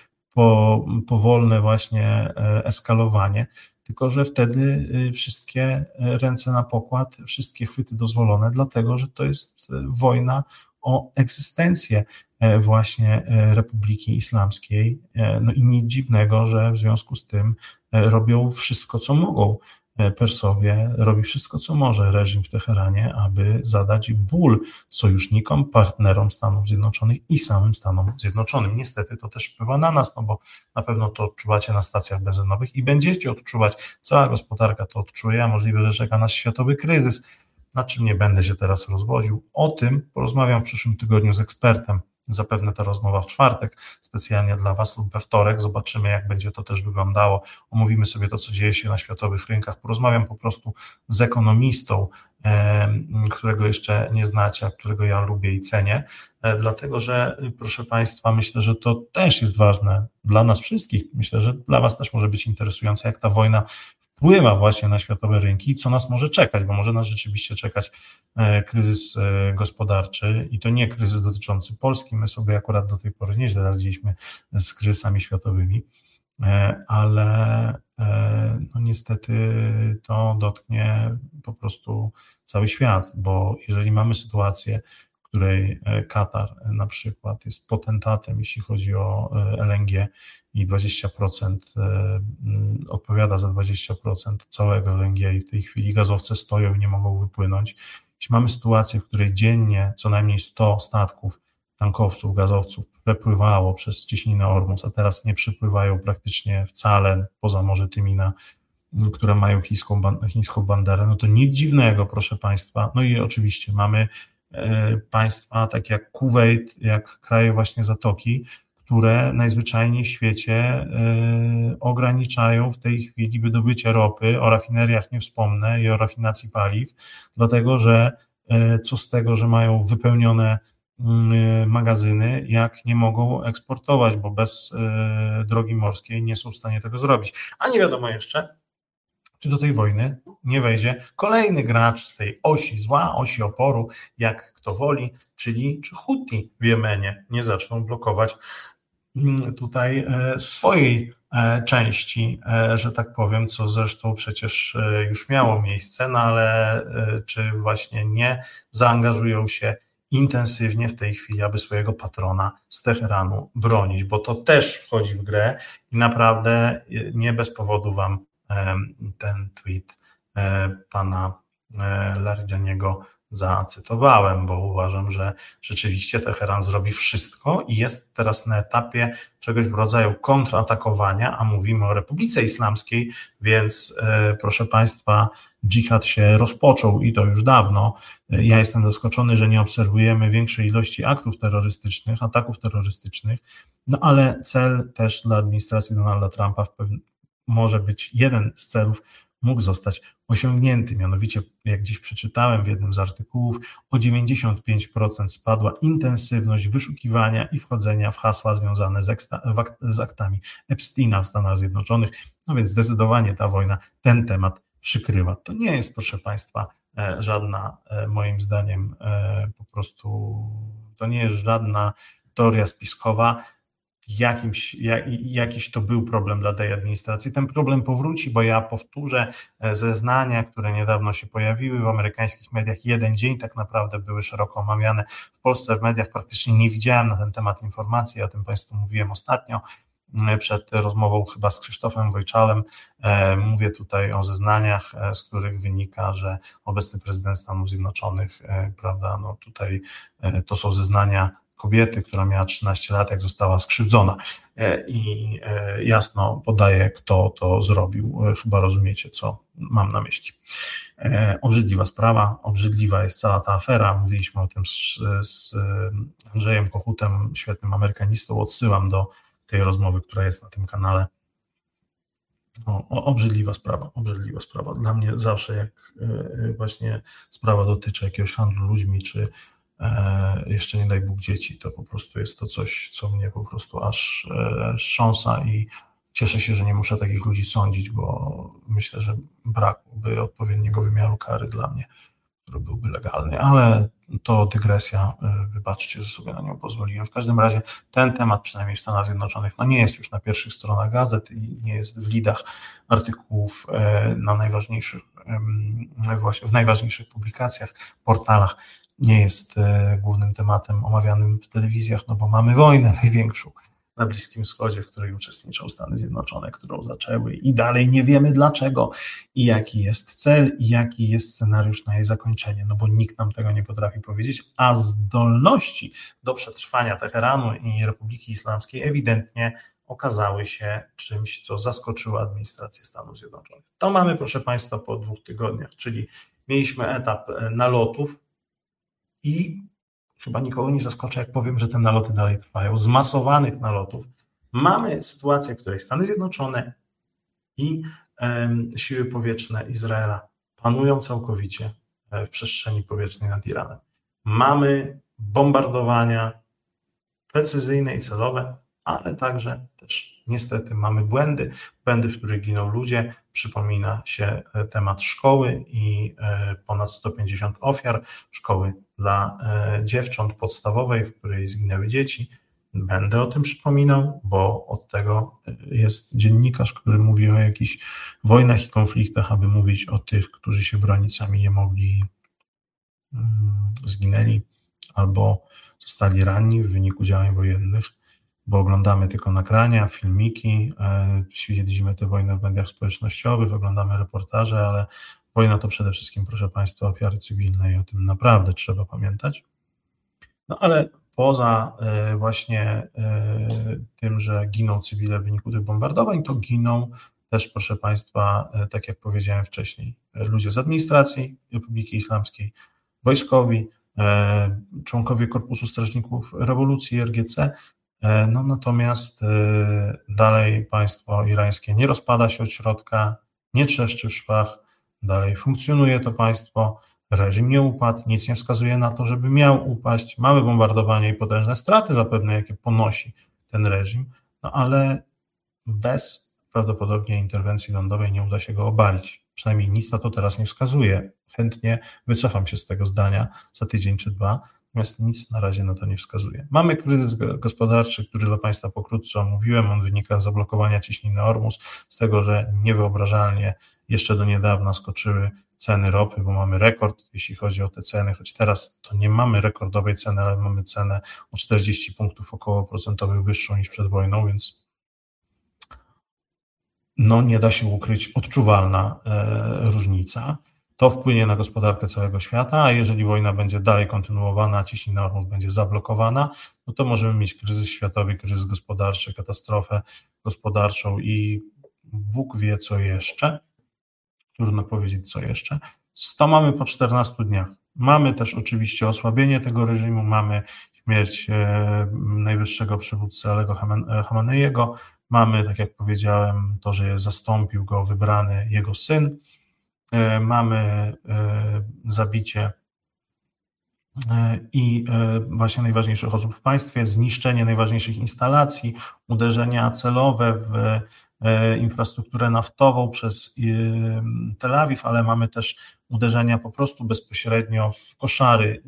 powolne właśnie eskalowanie, tylko że wtedy wszystkie ręce na pokład, wszystkie chwyty dozwolone, dlatego że to jest wojna o egzystencję właśnie Republiki Islamskiej. No i nic dziwnego, że w związku z tym robią wszystko, co mogą. Persowie, robi wszystko, co może reżim w Teheranie, aby zadać ból sojusznikom, partnerom Stanów Zjednoczonych i samym Stanom Zjednoczonym. Niestety to też wpływa na nas, no bo na pewno to odczuwacie na stacjach benzynowych i będziecie odczuwać, cała gospodarka to odczuje, a możliwe, że czeka nas światowy kryzys, nad czym nie będę się teraz rozwodził. O tym porozmawiam w przyszłym tygodniu z ekspertem. Zapewne ta rozmowa w czwartek, specjalnie dla Was, lub we wtorek. Zobaczymy, jak będzie to też wyglądało. Omówimy sobie to, co dzieje się na światowych rynkach. Porozmawiam po prostu z ekonomistą, którego jeszcze nie znacie, a którego ja lubię i cenię, dlatego że, proszę Państwa, myślę, że to też jest ważne dla nas wszystkich. Myślę, że dla Was też może być interesujące, jak ta wojna wpływa właśnie na światowe rynki, co nas może czekać, bo może nas rzeczywiście czekać kryzys gospodarczy i to nie kryzys dotyczący Polski, my sobie akurat do tej pory nieźle radziliśmy z kryzysami światowymi, ale no niestety to dotknie po prostu cały świat, bo jeżeli mamy sytuację, w której Katar na przykład jest potentatem, jeśli chodzi o LNG i 20% odpowiada za 20% całego LNG i w tej chwili gazowce stoją i nie mogą wypłynąć. Jeśli mamy sytuację, w której dziennie co najmniej 100 statków, tankowców, gazowców przepływało przez cieśninę Ormus, a teraz nie przepływają praktycznie wcale, poza może tymi, które mają chińską banderę, no to nic dziwnego, proszę Państwa. No i oczywiście mamy państwa takie jak Kuwejt, jak kraje właśnie Zatoki, które najzwyczajniej w świecie ograniczają w tej chwili wydobycie ropy, o rafineriach nie wspomnę i o rafinacji paliw, dlatego że co z tego, że mają wypełnione magazyny, jak nie mogą eksportować, bo bez drogi morskiej nie są w stanie tego zrobić. A nie wiadomo jeszcze, czy do tej wojny nie wejdzie kolejny gracz z tej osi zła, osi oporu, jak kto woli, czyli czy Huti w Jemenie nie zaczną blokować tutaj swojej części, że tak powiem, co zresztą przecież już miało miejsce, no ale czy właśnie nie zaangażują się intensywnie w tej chwili, aby swojego patrona z Teheranu bronić, bo to też wchodzi w grę i naprawdę nie bez powodu Wam ten tweet pana Laridjaniego zacytowałem, bo uważam, że rzeczywiście Teheran zrobi wszystko i jest teraz na etapie czegoś w rodzaju kontratakowania, a mówimy o Republice Islamskiej, więc proszę Państwa, dżihad się rozpoczął i to już dawno. Ja jestem zaskoczony, że nie obserwujemy większej ilości aktów terrorystycznych, ataków terrorystycznych, no ale cel też dla administracji Donalda Trumpa może być, jeden z celów mógł zostać osiągnięty, mianowicie, jak dziś przeczytałem w jednym z artykułów, o 95% spadła intensywność wyszukiwania i wchodzenia w hasła związane z aktami Epsteina w Stanach Zjednoczonych, no więc zdecydowanie ta wojna ten temat przykrywa. To nie jest, proszę Państwa, żadna, moim zdaniem, po prostu, to nie jest żadna teoria spiskowa. Jakiś to był problem dla tej administracji. Ten problem powróci, bo ja powtórzę zeznania, które niedawno się pojawiły w amerykańskich mediach. Jeden dzień tak naprawdę były szeroko omawiane. W Polsce w mediach praktycznie nie widziałem na ten temat informacji, o tym Państwu mówiłem ostatnio. przed rozmową chyba z Krzysztofem Wojczalem. Mówię tutaj o zeznaniach, z których wynika, że obecny prezydent Stanów Zjednoczonych, prawda, no tutaj to są zeznania kobiety, która miała 13 lat, jak została skrzywdzona i jasno podaje, kto to zrobił. Chyba rozumiecie, co mam na myśli. Obrzydliwa sprawa, obrzydliwa jest cała ta afera. Mówiliśmy o tym z Andrzejem Kochutem, świetnym amerykanistą. Odsyłam do tej rozmowy, która jest na tym kanale. Obrzydliwa sprawa. Dla mnie zawsze, jak właśnie sprawa dotyczy jakiegoś handlu ludźmi, czy jeszcze nie daj Bóg dzieci, to po prostu jest to coś, co mnie po prostu aż wstrząsa i cieszę się, że nie muszę takich ludzi sądzić, bo myślę, że brakłoby odpowiedniego wymiaru kary dla mnie, który byłby legalny, ale to dygresja, wybaczcie, że sobie na nią pozwoliłem. W każdym razie ten temat, przynajmniej w Stanach Zjednoczonych, no nie jest już na pierwszych stronach gazet i nie jest w lidach artykułów na najważniejszych, właśnie w najważniejszych publikacjach, portalach, nie jest głównym tematem omawianym w telewizjach, no bo mamy wojnę największą na Bliskim Wschodzie, w której uczestniczą Stany Zjednoczone, którą zaczęły i dalej nie wiemy dlaczego i jaki jest cel i jaki jest scenariusz na jej zakończenie, no bo nikt nam tego nie potrafi powiedzieć, a zdolności do przetrwania Teheranu i Republiki Islamskiej ewidentnie okazały się czymś, co zaskoczyło administrację Stanów Zjednoczonych. To mamy, proszę Państwa, po 2 tygodniach, czyli mieliśmy etap nalotów i chyba nikogo nie zaskoczę, jak powiem, że te naloty dalej trwają, zmasowanych nalotów. Mamy sytuację, w której Stany Zjednoczone i siły powietrzne Izraela panują całkowicie w przestrzeni powietrznej nad Iranem. Mamy bombardowania precyzyjne i celowe, ale także też niestety mamy błędy, w których giną ludzie. Przypomina się temat szkoły i ponad 150 ofiar szkoły dla dziewcząt podstawowej, w której zginęły dzieci. Będę o tym przypominał, bo od tego jest dziennikarz, który mówi o jakichś wojnach i konfliktach, aby mówić o tych, którzy się bronić sami nie mogli, zginęli albo zostali ranni w wyniku działań wojennych, bo oglądamy tylko nagrania, filmiki, śledzimy tę wojnę w mediach społecznościowych, oglądamy reportaże, ale wojna to przede wszystkim, proszę Państwa, ofiary cywilne i o tym naprawdę trzeba pamiętać. No ale poza właśnie tym, że giną cywile w wyniku tych bombardowań, to giną też, proszę Państwa, tak jak powiedziałem wcześniej, ludzie z administracji Republiki Islamskiej, wojskowi, członkowie Korpusu Strażników Rewolucji RGC. No natomiast dalej państwo irańskie nie rozpada się od środka, nie trzeszczy w szwach, dalej funkcjonuje to państwo, reżim nie upadł, nic nie wskazuje na to, żeby miał upaść, mamy bombardowanie i potężne straty zapewne, jakie ponosi ten reżim, no ale bez prawdopodobnie interwencji lądowej nie uda się go obalić, przynajmniej nic na to teraz nie wskazuje, chętnie wycofam się z tego zdania za tydzień czy 2, natomiast nic na razie na to nie wskazuje. Mamy kryzys gospodarczy, który dla Państwa pokrótce omówiłem, on wynika z zablokowania ciśniny Ormus, z tego, że niewyobrażalnie jeszcze do niedawna skoczyły ceny ropy, bo mamy rekord, jeśli chodzi o te ceny, choć teraz to nie mamy rekordowej ceny, ale mamy cenę o 40 punktów około procentowych wyższą niż przed wojną, więc no nie da się ukryć odczuwalna różnica. To wpłynie na gospodarkę całego świata, a jeżeli wojna będzie dalej kontynuowana, ciśnina Ormus będzie zablokowana, no to możemy mieć kryzys światowy, kryzys gospodarczy, katastrofę gospodarczą i Bóg wie co jeszcze. Trudno powiedzieć co jeszcze. To mamy po 14 dniach. Mamy też oczywiście osłabienie tego reżimu, mamy śmierć najwyższego przywódcy Alego Khameneiego, mamy, tak jak powiedziałem, to, że zastąpił go wybrany jego syn, mamy zabicie i właśnie najważniejszych osób w państwie, zniszczenie najważniejszych instalacji, uderzenia celowe w infrastrukturę naftową przez Tel Awiw, ale mamy też uderzenia po prostu bezpośrednio w koszary,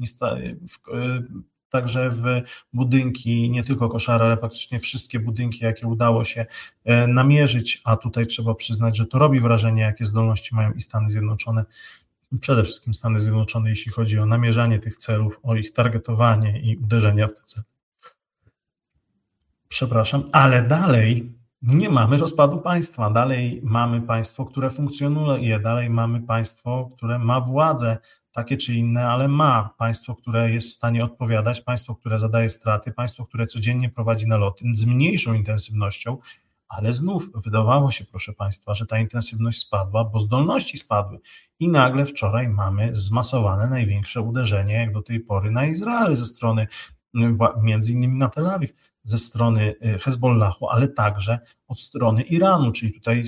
także w budynki, nie tylko koszary, ale praktycznie wszystkie budynki, jakie udało się namierzyć, a tutaj trzeba przyznać, że to robi wrażenie, jakie zdolności mają i Stany Zjednoczone, przede wszystkim Stany Zjednoczone, jeśli chodzi o namierzanie tych celów, o ich targetowanie i uderzenia w te cele. przepraszam, ale dalej nie mamy rozpadu państwa, dalej mamy państwo, które funkcjonuje, dalej mamy państwo, które ma władzę, takie czy inne, ale ma państwo, które jest w stanie odpowiadać, państwo, które zadaje straty, państwo, które codziennie prowadzi naloty z mniejszą intensywnością, ale znów wydawało się, proszę państwa, że ta intensywność spadła, bo zdolności spadły i nagle wczoraj mamy zmasowane największe uderzenie jak do tej pory na Izrael ze strony, między innymi na Tel Awiw, ze strony Hezbollahu, ale także od strony Iranu, czyli tutaj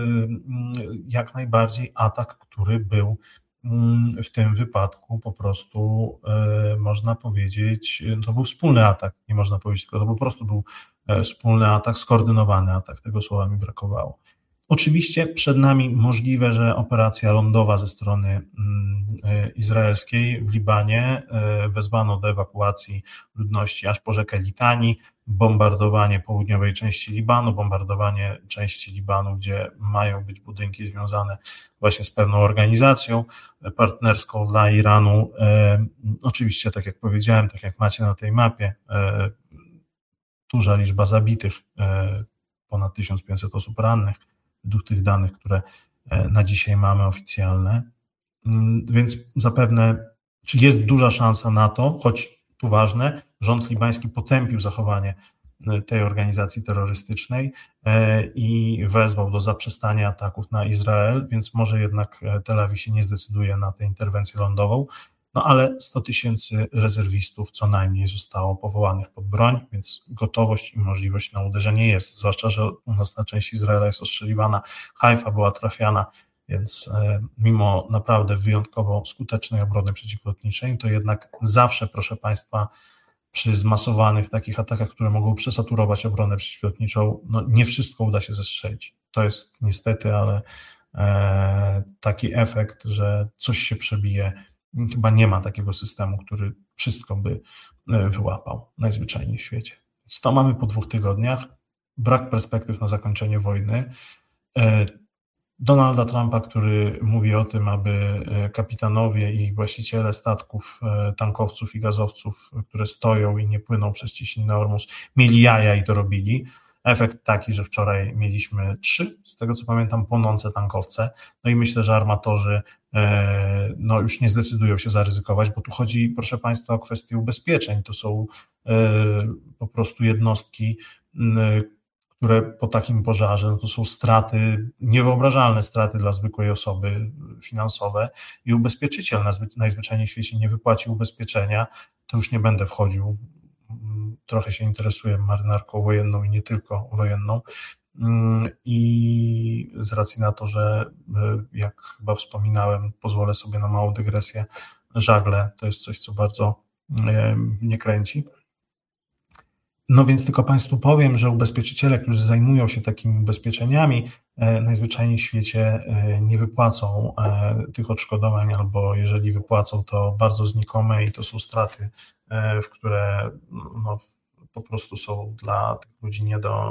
jak najbardziej atak, który był w tym wypadku po prostu, można powiedzieć, to był wspólny atak, nie można powiedzieć, tylko to po prostu był wspólny atak, skoordynowany atak, tego słowa mi brakowało. Oczywiście przed nami możliwe, że operacja lądowa ze strony izraelskiej w Libanie, wezwano do ewakuacji ludności aż po rzekę Litani, bombardowanie południowej części Libanu, bombardowanie części Libanu, gdzie mają być budynki związane właśnie z pewną organizacją partnerską dla Iranu. Oczywiście, tak jak powiedziałem, tak jak macie na tej mapie, duża liczba zabitych, ponad 1500 osób rannych, według tych danych, które na dzisiaj mamy oficjalne, więc zapewne czy jest duża szansa na to, choć tu ważne, rząd libański potępił zachowanie tej organizacji terrorystycznej i wezwał do zaprzestania ataków na Izrael, więc może jednak Tel Awiw się nie zdecyduje na tę interwencję lądową, no ale 100 000 rezerwistów co najmniej zostało powołanych pod broń, więc gotowość i możliwość na uderzenie jest, zwłaszcza, że północna część Izraela jest ostrzeliwana, Haifa była trafiana, więc mimo naprawdę wyjątkowo skutecznej obrony przeciwlotniczej, to jednak zawsze, proszę Państwa, przy zmasowanych takich atakach, które mogą przesaturować obronę przeciwlotniczą, no nie wszystko uda się zestrzelić. To jest niestety, ale taki efekt, że coś się przebije. Chyba nie ma takiego systemu, który wszystko by wyłapał najzwyczajniej w świecie. Więc to mamy po 2 tygodniach. Brak perspektyw na zakończenie wojny. Donalda Trumpa, który mówi o tym, aby kapitanowie i właściciele statków, tankowców i gazowców, które stoją i nie płyną przez Ciśnienie Ormus, mieli jaja i to robili. Efekt taki, że wczoraj mieliśmy 3, z tego co pamiętam, płonące tankowce, no i myślę, że armatorzy no już nie zdecydują się zaryzykować, bo tu chodzi, proszę Państwa, o kwestię ubezpieczeń. To są po prostu jednostki, które po takim pożarze, no to są straty, niewyobrażalne straty dla zwykłej osoby finansowe i ubezpieczyciel najzwyczajniej w świecie nie wypłaci ubezpieczenia, to już nie będę wchodził. Trochę się interesuję marynarką wojenną i nie tylko wojenną i z racji na to, że jak chyba wspominałem, pozwolę sobie na małą dygresję, żagle to jest coś, co bardzo mnie kręci. No więc tylko Państwu powiem, że ubezpieczyciele, którzy zajmują się takimi ubezpieczeniami, najzwyczajniej w świecie nie wypłacą tych odszkodowań, albo jeżeli wypłacą, to bardzo znikome i to są straty, w które no, po prostu są dla tych ludzi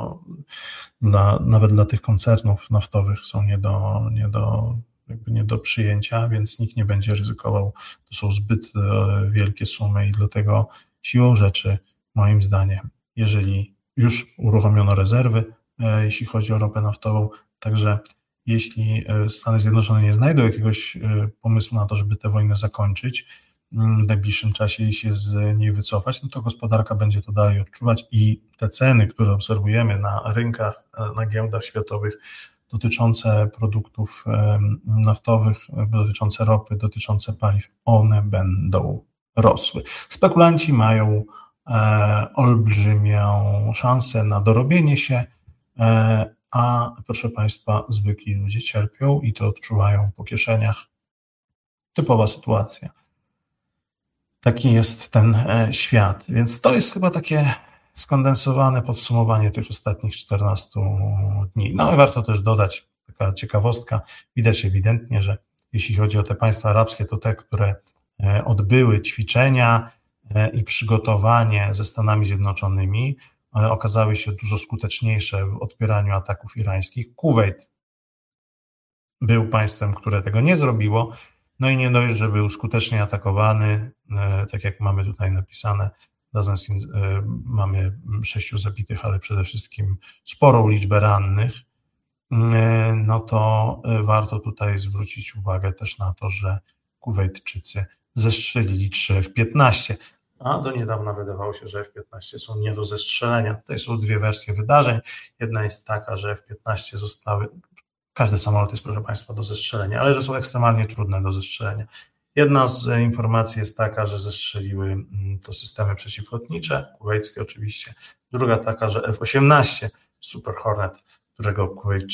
nawet dla tych koncernów naftowych są nie do przyjęcia, więc nikt nie będzie ryzykował. To są zbyt wielkie sumy i dlatego siłą rzeczy, moim zdaniem, jeżeli już uruchomiono rezerwy, jeśli chodzi o ropę naftową, także jeśli Stany Zjednoczone nie znajdą jakiegoś pomysłu na to, żeby tę wojnę zakończyć w najbliższym czasie i się z niej wycofać, no to gospodarka będzie to dalej odczuwać i te ceny, które obserwujemy na rynkach, na giełdach światowych dotyczące produktów naftowych, dotyczące ropy, dotyczące paliw, one będą rosły. Spekulanci mają olbrzymią szansę na dorobienie się, a proszę Państwa, zwykli ludzie cierpią i to odczuwają po kieszeniach. Typowa sytuacja. Taki jest ten świat, więc to jest chyba takie skondensowane podsumowanie tych ostatnich 14 dni. No i warto też dodać, taka ciekawostka, widać ewidentnie, że jeśli chodzi o te państwa arabskie, to te, które odbyły ćwiczenia i przygotowanie ze Stanami Zjednoczonymi, okazały się dużo skuteczniejsze w odpieraniu ataków irańskich. Kuwejt był państwem, które tego nie zrobiło, no i nie dość, że był skutecznie atakowany, tak jak mamy tutaj napisane, razem z tym mamy 6 zabitych, ale przede wszystkim sporą liczbę rannych, no to warto tutaj zwrócić uwagę też na to, że Kuwejtczycy zestrzelili 3 F-15, a do niedawna wydawało się, że F-15 są nie do zestrzelenia. Tutaj są 2 wersje wydarzeń. Jedna jest taka, że F-15 zostały, każdy samolot jest, proszę Państwa, do zestrzelenia, ale że są ekstremalnie trudne do zestrzelenia. Jedna z informacji jest taka, że zestrzeliły to systemy przeciwlotnicze, kuwejskie oczywiście. Druga taka, że F-18 Super Hornet, który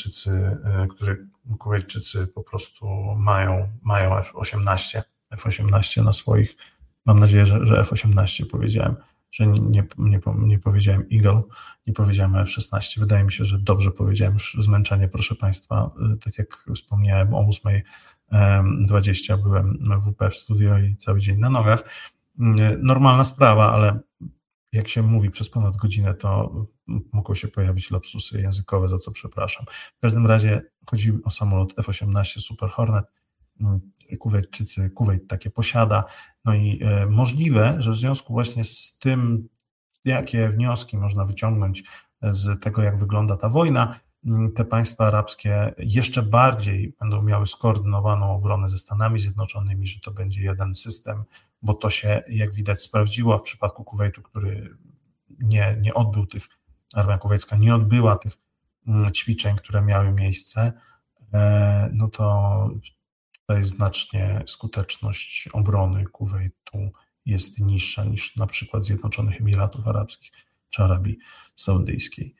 Kuwejtczycy po prostu mają F-18 na swoich, mam nadzieję, że F-18 powiedziałem, że nie powiedziałem Eagle, nie powiedziałem F-16. Wydaje mi się, że dobrze powiedziałem. Już zmęczenie, proszę Państwa, tak jak wspomniałem, o 8:20 byłem w WP w studio i cały dzień na nogach. Normalna sprawa, ale jak się mówi przez ponad godzinę, to mogą się pojawić lapsusy językowe, za co przepraszam. W każdym razie chodzi o samolot F-18 Super Hornet. Kuwejt takie posiada. No i możliwe, że w związku właśnie z tym, jakie wnioski można wyciągnąć z tego, jak wygląda ta wojna, te państwa arabskie jeszcze bardziej będą miały skoordynowaną obronę ze Stanami Zjednoczonymi, że to będzie jeden system, bo to się, jak widać, sprawdziło w przypadku Kuwejtu, który nie odbył tych, armia kuwejska nie odbyła tych ćwiczeń, które miały miejsce, no to tutaj znacznie skuteczność obrony Kuwejtu jest niższa niż na przykład Zjednoczonych Emiratów Arabskich czy Arabii Saudyjskiej.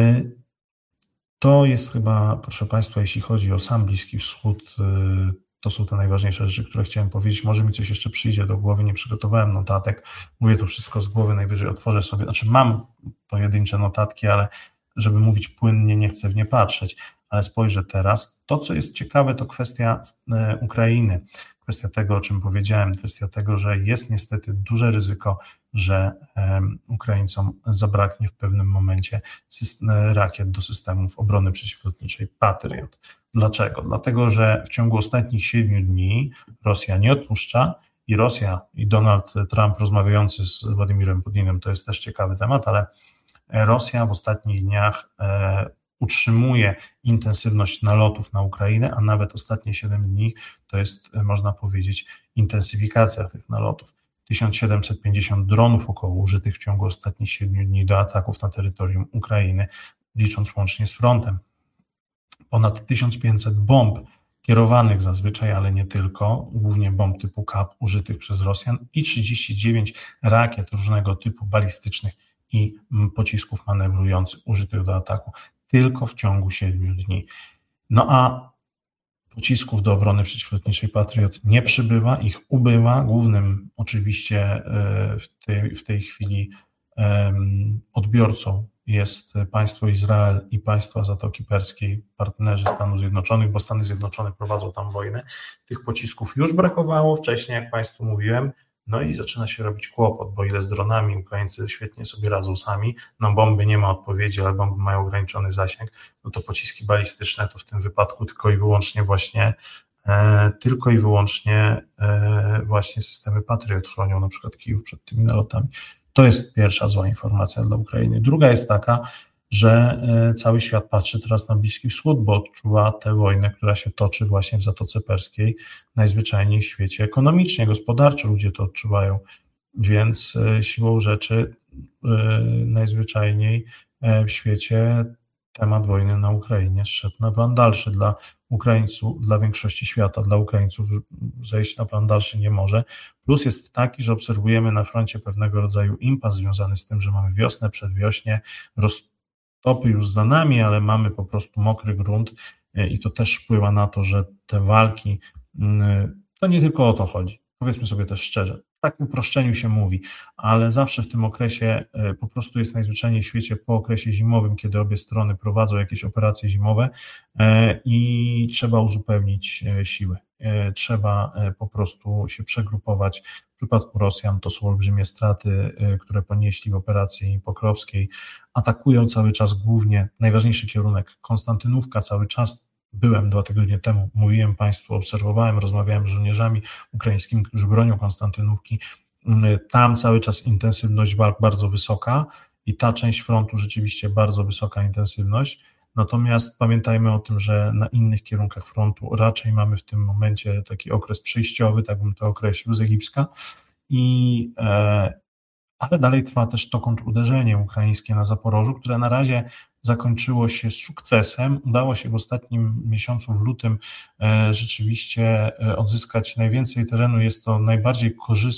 To jest chyba, proszę Państwa, jeśli chodzi o sam Bliski Wschód, to są te najważniejsze rzeczy, które chciałem powiedzieć. Może mi coś jeszcze przyjdzie do głowy, nie przygotowałem notatek, mówię to wszystko z głowy, najwyżej otworzę sobie, mam pojedyncze notatki, ale żeby mówić płynnie, nie chcę w nie patrzeć, ale spojrzę teraz. To, co jest ciekawe, to kwestia Ukrainy, kwestia tego, o czym powiedziałem, kwestia tego, że jest niestety duże ryzyko, że Ukraińcom zabraknie w pewnym momencie rakiet do systemów obrony przeciwlotniczej Patriot. Dlaczego? Dlatego, że w ciągu ostatnich 7 dni Rosja nie odpuszcza i Rosja i Donald Trump rozmawiający z Władimirem Putinem, to jest też ciekawy temat, ale Rosja w ostatnich dniach utrzymuje intensywność nalotów na Ukrainę, a nawet ostatnie 7 dni to jest, można powiedzieć, intensyfikacja tych nalotów. 1750 dronów około użytych w ciągu ostatnich 7 dni do ataków na terytorium Ukrainy, licząc łącznie z frontem. Ponad 1500 bomb kierowanych zazwyczaj, ale nie tylko, głównie bomb typu KAP użytych przez Rosjan i 39 rakiet różnego typu balistycznych i pocisków manewrujących użytych do ataku tylko w ciągu 7 dni. No a pocisków do obrony przeciwlotniczej Patriot nie przybywa, ich ubywa. Głównym oczywiście w tej chwili odbiorcą jest państwo Izrael i państwa Zatoki Perskiej, partnerzy Stanów Zjednoczonych, bo Stany Zjednoczone prowadzą tam wojnę. Tych pocisków już brakowało wcześniej, jak Państwu mówiłem, no i zaczyna się robić kłopot, bo ile z dronami Ukraińcy świetnie sobie radzą sami, na bomby nie ma odpowiedzi, ale bomby mają ograniczony zasięg, no to pociski balistyczne to w tym wypadku tylko i wyłącznie właśnie systemy Patriot chronią na przykład Kijów przed tymi nalotami. To jest pierwsza zła informacja dla Ukrainy. Druga jest taka, że cały świat patrzy teraz na Bliski Wschód, bo odczuwa tę wojnę, która się toczy właśnie w Zatoce Perskiej, najzwyczajniej w świecie ekonomicznie, gospodarczo ludzie to odczuwają, więc siłą rzeczy najzwyczajniej w świecie temat wojny na Ukrainie zszedł na plan dalszy. Dla Ukraińców, dla większości świata, dla Ukraińców zejść na plan dalszy nie może. Plus jest taki, że obserwujemy na froncie pewnego rodzaju impas związany z tym, że mamy wiosnę, przedwiośnie, roztopy już za nami, ale mamy po prostu mokry grunt i to też wpływa na to, że te walki, to nie tylko o to chodzi. Powiedzmy sobie też szczerze, w takim uproszczeniu się mówi, ale zawsze w tym okresie po prostu jest najzwyczajniej w świecie po okresie zimowym, kiedy obie strony prowadzą jakieś operacje zimowe i trzeba uzupełnić siły. Trzeba po prostu się przegrupować. W przypadku Rosjan to są olbrzymie straty, które ponieśli w operacji Pokrowskiej. Atakują cały czas głównie, najważniejszy kierunek Konstantynówka cały czas. Byłem 2 tygodnie temu, mówiłem Państwu, obserwowałem, rozmawiałem z żołnierzami ukraińskimi, którzy bronią Konstantynówki. tam cały czas intensywność walk bardzo wysoka i ta część frontu rzeczywiście bardzo wysoka intensywność. Natomiast pamiętajmy o tym, że na innych kierunkach frontu raczej mamy w tym momencie taki okres przejściowy, tak bym to określił, z egipska, ale dalej trwa też to kontruderzenie ukraińskie na Zaporożu, które na razie zakończyło się sukcesem. Udało się w ostatnim miesiącu, w lutym, rzeczywiście odzyskać najwięcej terenu. Jest to najbardziej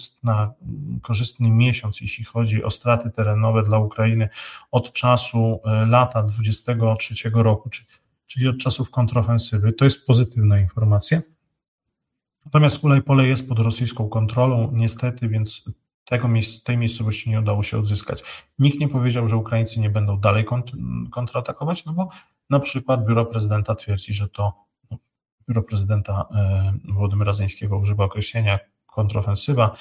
korzystny miesiąc, jeśli chodzi o straty terenowe dla Ukrainy od czasu lata 23 roku, czyli od czasów kontrofensywy. To jest pozytywna informacja. Natomiast Hulaj-Pole jest pod rosyjską kontrolą, niestety, więc tej miejscowości nie udało się odzyskać. Nikt nie powiedział, że Ukraińcy nie będą dalej kontratakować, no bo na przykład biuro prezydenta twierdzi, że to biuro prezydenta Wołodymyra Zełenskiego używa określenia kontrofensywa.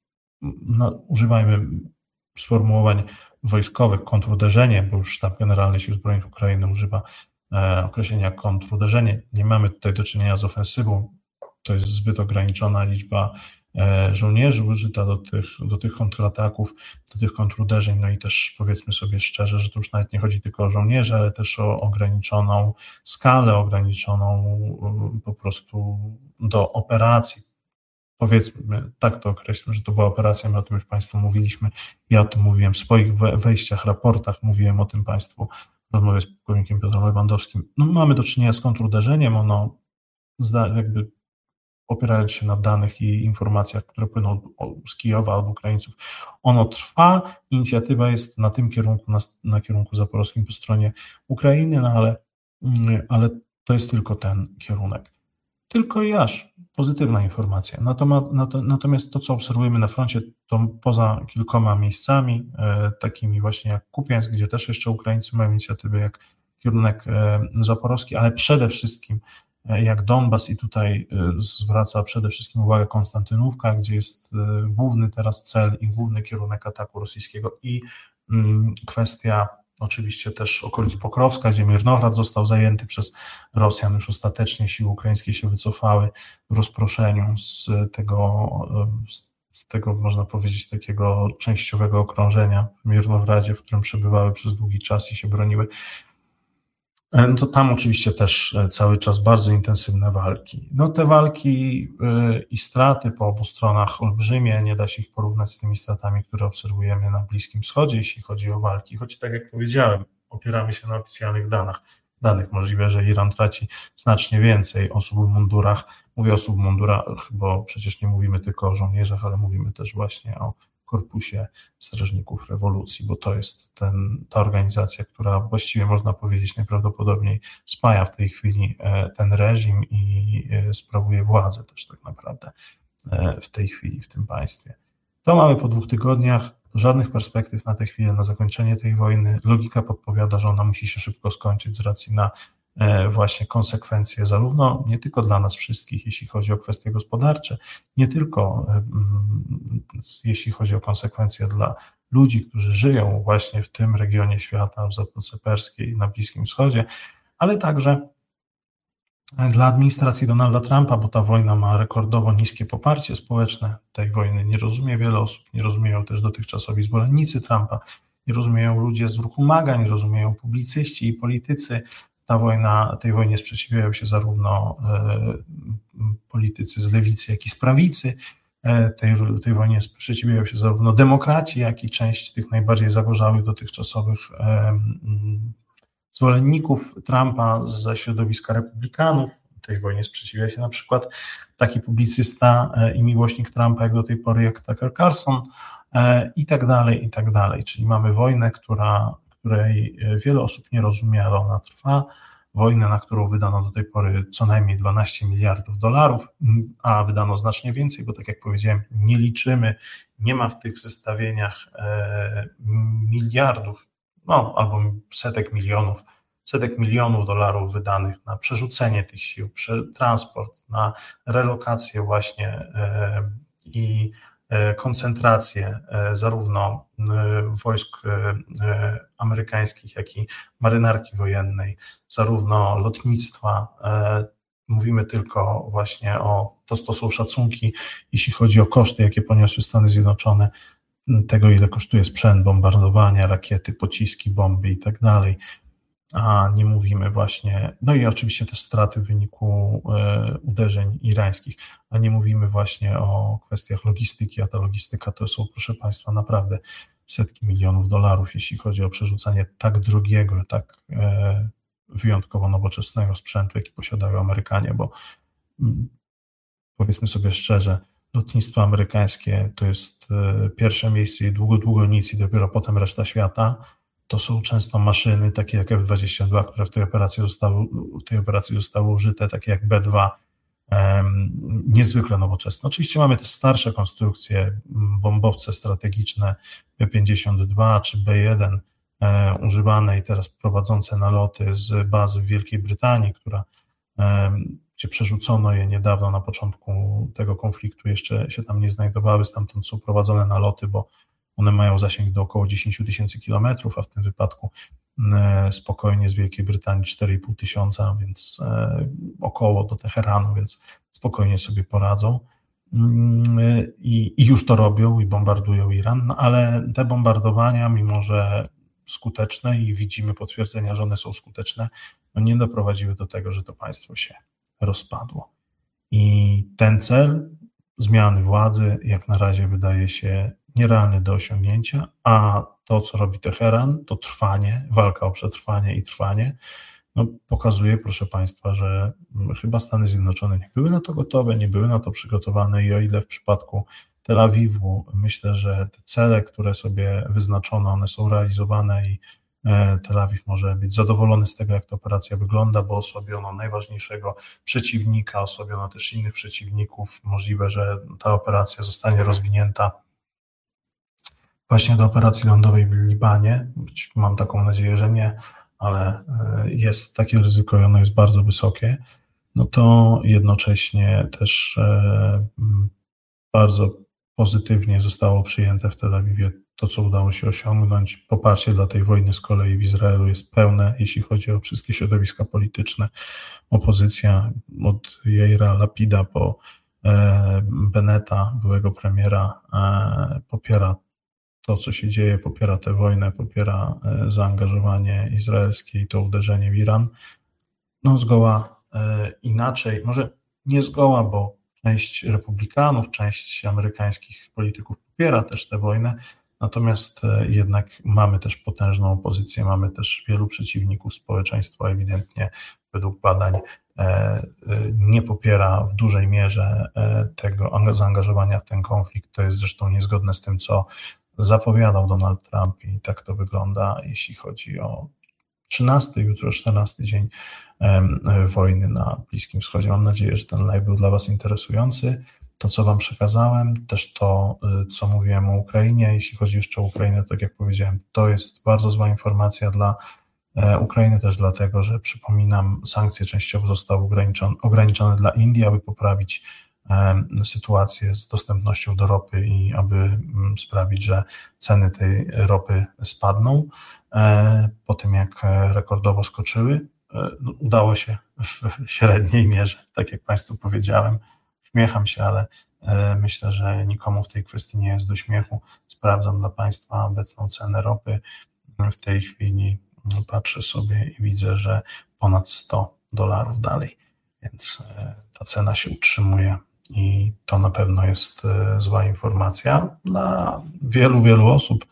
No, używajmy sformułowań wojskowych, kontruderzenie, bo już Sztab Generalny Sił Zbrojnych Ukrainy używa określenia kontruderzenie. Nie mamy tutaj do czynienia z ofensywą, to jest zbyt ograniczona liczba żołnierzy użyta do tych kontrataków, do tych kontruderzeń, no i też powiedzmy sobie szczerze, że to już nawet nie chodzi tylko o żołnierzy, ale też o ograniczoną skalę, ograniczoną po prostu do operacji. Powiedzmy, tak to określmy, że to była operacja, my o tym już Państwu mówiliśmy, ja o tym mówiłem w swoich wejściach, raportach, mówiłem o tym Państwu w rozmowie z pułkownikiem Piotrem Lewandowskim. No, mamy do czynienia z kontruderzeniem, ono jakby opierając się na danych i informacjach, które płyną z Kijowa albo Ukraińców, ono trwa, inicjatywa jest na tym kierunku, na kierunku zaporowskim po stronie Ukrainy, no ale to jest tylko ten kierunek. Tylko i aż pozytywna informacja. Natomiast to, co obserwujemy na froncie, to poza kilkoma miejscami, takimi właśnie jak Kupiańsk, gdzie też jeszcze Ukraińcy mają inicjatywy, jak kierunek zaporowski, ale przede wszystkim jak Donbas i tutaj zwraca przede wszystkim uwagę Konstantynówka, gdzie jest główny teraz cel i główny kierunek ataku rosyjskiego i kwestia oczywiście też okolic Pokrowska, gdzie Mirnohrad został zajęty przez Rosjan, już ostatecznie siły ukraińskie się wycofały w rozproszeniu z tego można powiedzieć takiego częściowego okrążenia w Mirnohradzie, w którym przebywały przez długi czas i się broniły. No to tam oczywiście też cały czas bardzo intensywne walki. No te walki i straty po obu stronach olbrzymie, nie da się ich porównać z tymi stratami, które obserwujemy na Bliskim Wschodzie, jeśli chodzi o walki, choć tak jak powiedziałem, opieramy się na oficjalnych danych. Możliwe, że Iran traci znacznie więcej osób w mundurach. Mówię osób w mundurach, bo przecież nie mówimy tylko o żołnierzach, ale mówimy też właśnie o Korpusie Strażników Rewolucji, bo to jest ta organizacja, która właściwie można powiedzieć najprawdopodobniej spaja w tej chwili ten reżim i sprawuje władzę też tak naprawdę w tej chwili w tym państwie. To mamy po 2 tygodniach, żadnych perspektyw na tę chwilę, na zakończenie tej wojny. Logika podpowiada, że ona musi się szybko skończyć z racji na właśnie konsekwencje zarówno nie tylko dla nas wszystkich, jeśli chodzi o kwestie gospodarcze, nie tylko jeśli chodzi o konsekwencje dla ludzi, którzy żyją właśnie w tym regionie świata, w Zatoce Perskiej i na Bliskim Wschodzie, ale także dla administracji Donalda Trumpa, bo ta wojna ma rekordowo niskie poparcie społeczne. Tej wojny nie rozumie wiele osób, nie rozumieją też dotychczasowi zwolennicy Trumpa, nie rozumieją ludzie z ruchu MAGA, nie rozumieją publicyści i politycy. Tej wojnie sprzeciwiają się zarówno politycy z lewicy, jak i z prawicy. Tej wojnie sprzeciwiają się zarówno demokraci, jak i część tych najbardziej zagorzałych dotychczasowych zwolenników Trumpa ze środowiska republikanów. Tej wojnie sprzeciwia się na przykład taki publicysta i miłośnik Trumpa jak do tej pory, jak Tucker Carlson i tak dalej, i tak dalej. Czyli mamy wojnę, której wiele osób nie rozumie, ale ona trwa. Wojnę, na którą wydano do tej pory co najmniej $12 miliardów, a wydano znacznie więcej, bo tak jak powiedziałem, nie liczymy, nie ma w tych zestawieniach miliardów, albo setek milionów dolarów wydanych na przerzucenie tych sił, transport, na relokację właśnie i koncentrację zarówno wojsk amerykańskich, jak i marynarki wojennej, zarówno lotnictwa, mówimy tylko właśnie to są szacunki, jeśli chodzi o koszty, jakie poniosły Stany Zjednoczone, tego ile kosztuje sprzęt, bombardowania, rakiety, pociski, bomby i tak dalej, a nie mówimy właśnie, no i oczywiście też straty w wyniku uderzeń irańskich, a nie mówimy właśnie o kwestiach logistyki, a ta logistyka to są, proszę Państwa, naprawdę setki milionów dolarów, jeśli chodzi o przerzucanie tak drogiego, tak wyjątkowo nowoczesnego sprzętu, jaki posiadają Amerykanie, bo powiedzmy sobie szczerze, lotnictwo amerykańskie to jest pierwsze miejsce i długo nic i dopiero potem reszta świata. To są często maszyny takie jak F-22, które w tej operacji zostały użyte, takie jak B-2, niezwykle nowoczesne. Oczywiście mamy też starsze konstrukcje, bombowce strategiczne B-52 czy B-1 używane i teraz prowadzące naloty z bazy w Wielkiej Brytanii, gdzie przerzucono je niedawno na początku tego konfliktu, jeszcze się tam nie znajdowały, stamtąd są prowadzone naloty, bo one mają zasięg do około 10 000 kilometrów, a w tym wypadku spokojnie z Wielkiej Brytanii 4,5 tysiąca, więc około do Teheranu, więc spokojnie sobie poradzą. I już to robią i bombardują Iran, no ale te bombardowania, mimo że skuteczne i widzimy potwierdzenia, że one są skuteczne, no nie doprowadziły do tego, że to państwo się rozpadło. I ten cel zmiany władzy jak na razie wydaje się nierealny do osiągnięcia, a to, co robi Teheran, to trwanie, walka o przetrwanie i trwanie, no pokazuje, proszę Państwa, że chyba Stany Zjednoczone nie były na to gotowe, nie były na to przygotowane i o ile w przypadku Tel Awiwu myślę, że te cele, które sobie wyznaczono, one są realizowane i Tel Awiw może być zadowolony z tego, jak ta operacja wygląda, bo osłabiono najważniejszego przeciwnika, osłabiono też innych przeciwników. Możliwe, że ta operacja zostanie rozwinięta właśnie do operacji lądowej w Libanie. Mam taką nadzieję, że nie, ale jest takie ryzyko i ono jest bardzo wysokie. No to jednocześnie też bardzo pozytywnie zostało przyjęte w Tel Awiwie to, co udało się osiągnąć. Poparcie dla tej wojny z kolei w Izraelu jest pełne, jeśli chodzi o wszystkie środowiska polityczne. Opozycja od Jaira Lapida po Bennetta, byłego premiera, popiera to, co się dzieje, popiera tę wojnę, popiera zaangażowanie izraelskie i to uderzenie w Iran. No zgoła inaczej, może nie zgoła, bo część republikanów, część amerykańskich polityków popiera też tę wojnę, natomiast jednak mamy też potężną opozycję, mamy też wielu przeciwników, społeczeństwa ewidentnie według badań nie popiera w dużej mierze tego zaangażowania w ten konflikt. To jest zresztą niezgodne z tym, co zapowiadał Donald Trump i tak to wygląda, jeśli chodzi o 13, jutro 14 dzień wojny na Bliskim Wschodzie. Mam nadzieję, że ten live był dla Was interesujący. To, co Wam przekazałem, też to, co mówiłem o Ukrainie. Jeśli chodzi jeszcze o Ukrainę, tak jak powiedziałem, to jest bardzo zła informacja dla Ukrainy, też dlatego, że przypominam, sankcje częściowo zostały ograniczone dla Indii, aby poprawić sytuację z dostępnością do ropy i aby sprawić, że ceny tej ropy spadną. Po tym, jak rekordowo skoczyły, udało się w średniej mierze, tak jak Państwu powiedziałem. Uśmiecham się, ale myślę, że nikomu w tej kwestii nie jest do śmiechu. Sprawdzam dla Państwa obecną cenę ropy. W tej chwili patrzę sobie i widzę, że ponad $100 dalej, więc ta cena się utrzymuje i to na pewno jest zła informacja dla wielu osób,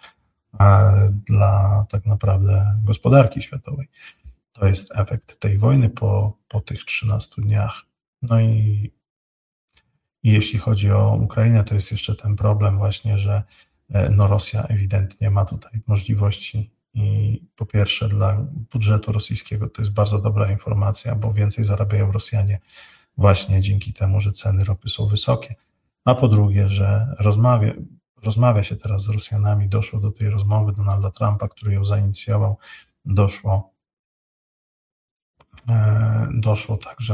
dla tak naprawdę gospodarki światowej. To jest efekt tej wojny po tych 13 dniach. No i jeśli chodzi o Ukrainę, to jest jeszcze ten problem właśnie, że Rosja ewidentnie ma tutaj możliwości i po pierwsze dla budżetu rosyjskiego to jest bardzo dobra informacja, bo więcej zarabiają Rosjanie właśnie dzięki temu, że ceny ropy są wysokie, a po drugie, że rozmawia się teraz z Rosjanami, doszło do tej rozmowy Donalda Trumpa, który ją zainicjował, doszło także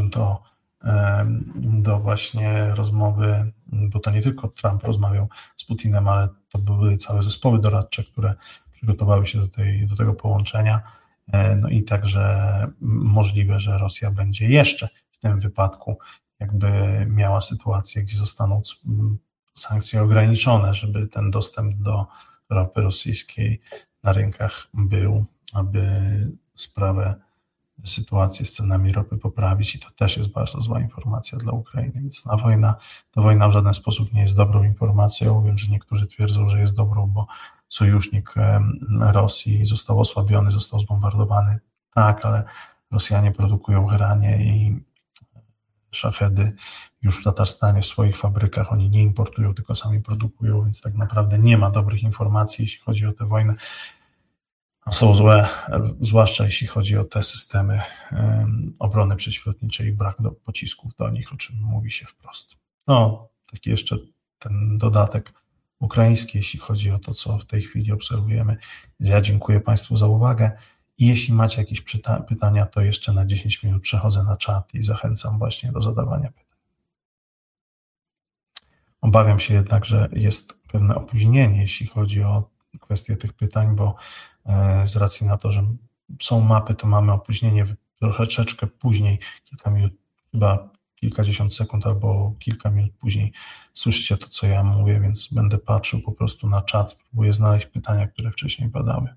do właśnie rozmowy, bo to nie tylko Trump rozmawiał z Putinem, ale to były całe zespoły doradcze, które przygotowały się do tego połączenia. No i także możliwe, że Rosja będzie jeszcze w tym wypadku jakby miała sytuację, gdzie zostaną sankcje ograniczone, żeby ten dostęp do ropy rosyjskiej na rynkach był, aby sytuację z cenami ropy poprawić i to też jest bardzo zła informacja dla Ukrainy, więc ta wojna w żaden sposób nie jest dobrą informacją. Wiem, że niektórzy twierdzą, że jest dobrą, bo sojusznik Rosji został osłabiony, został zbombardowany. Tak, ale Rosjanie produkują granie i szachedy już w Tatarstanie w swoich fabrykach, oni nie importują, tylko sami produkują, więc tak naprawdę nie ma dobrych informacji, jeśli chodzi o tę wojnę. Są złe, zwłaszcza jeśli chodzi o te systemy obrony przeciwlotniczej i brak pocisków do nich, o czym mówi się wprost. No, taki jeszcze ten dodatek ukraiński, jeśli chodzi o to, co w tej chwili obserwujemy. Ja dziękuję Państwu za uwagę i jeśli macie jakieś pytania, to jeszcze na 10 minut przechodzę na czat i zachęcam właśnie do zadawania pytań. Obawiam się jednak, że jest pewne opóźnienie, jeśli chodzi o kwestię tych pytań, bo z racji na to, że są mapy, to mamy opóźnienie troszeczkę później, kilka minut, chyba kilkadziesiąt sekund albo kilka minut później słyszycie to, co ja mówię, więc będę patrzył po prostu na czat, spróbuję znaleźć pytania, które wcześniej padały.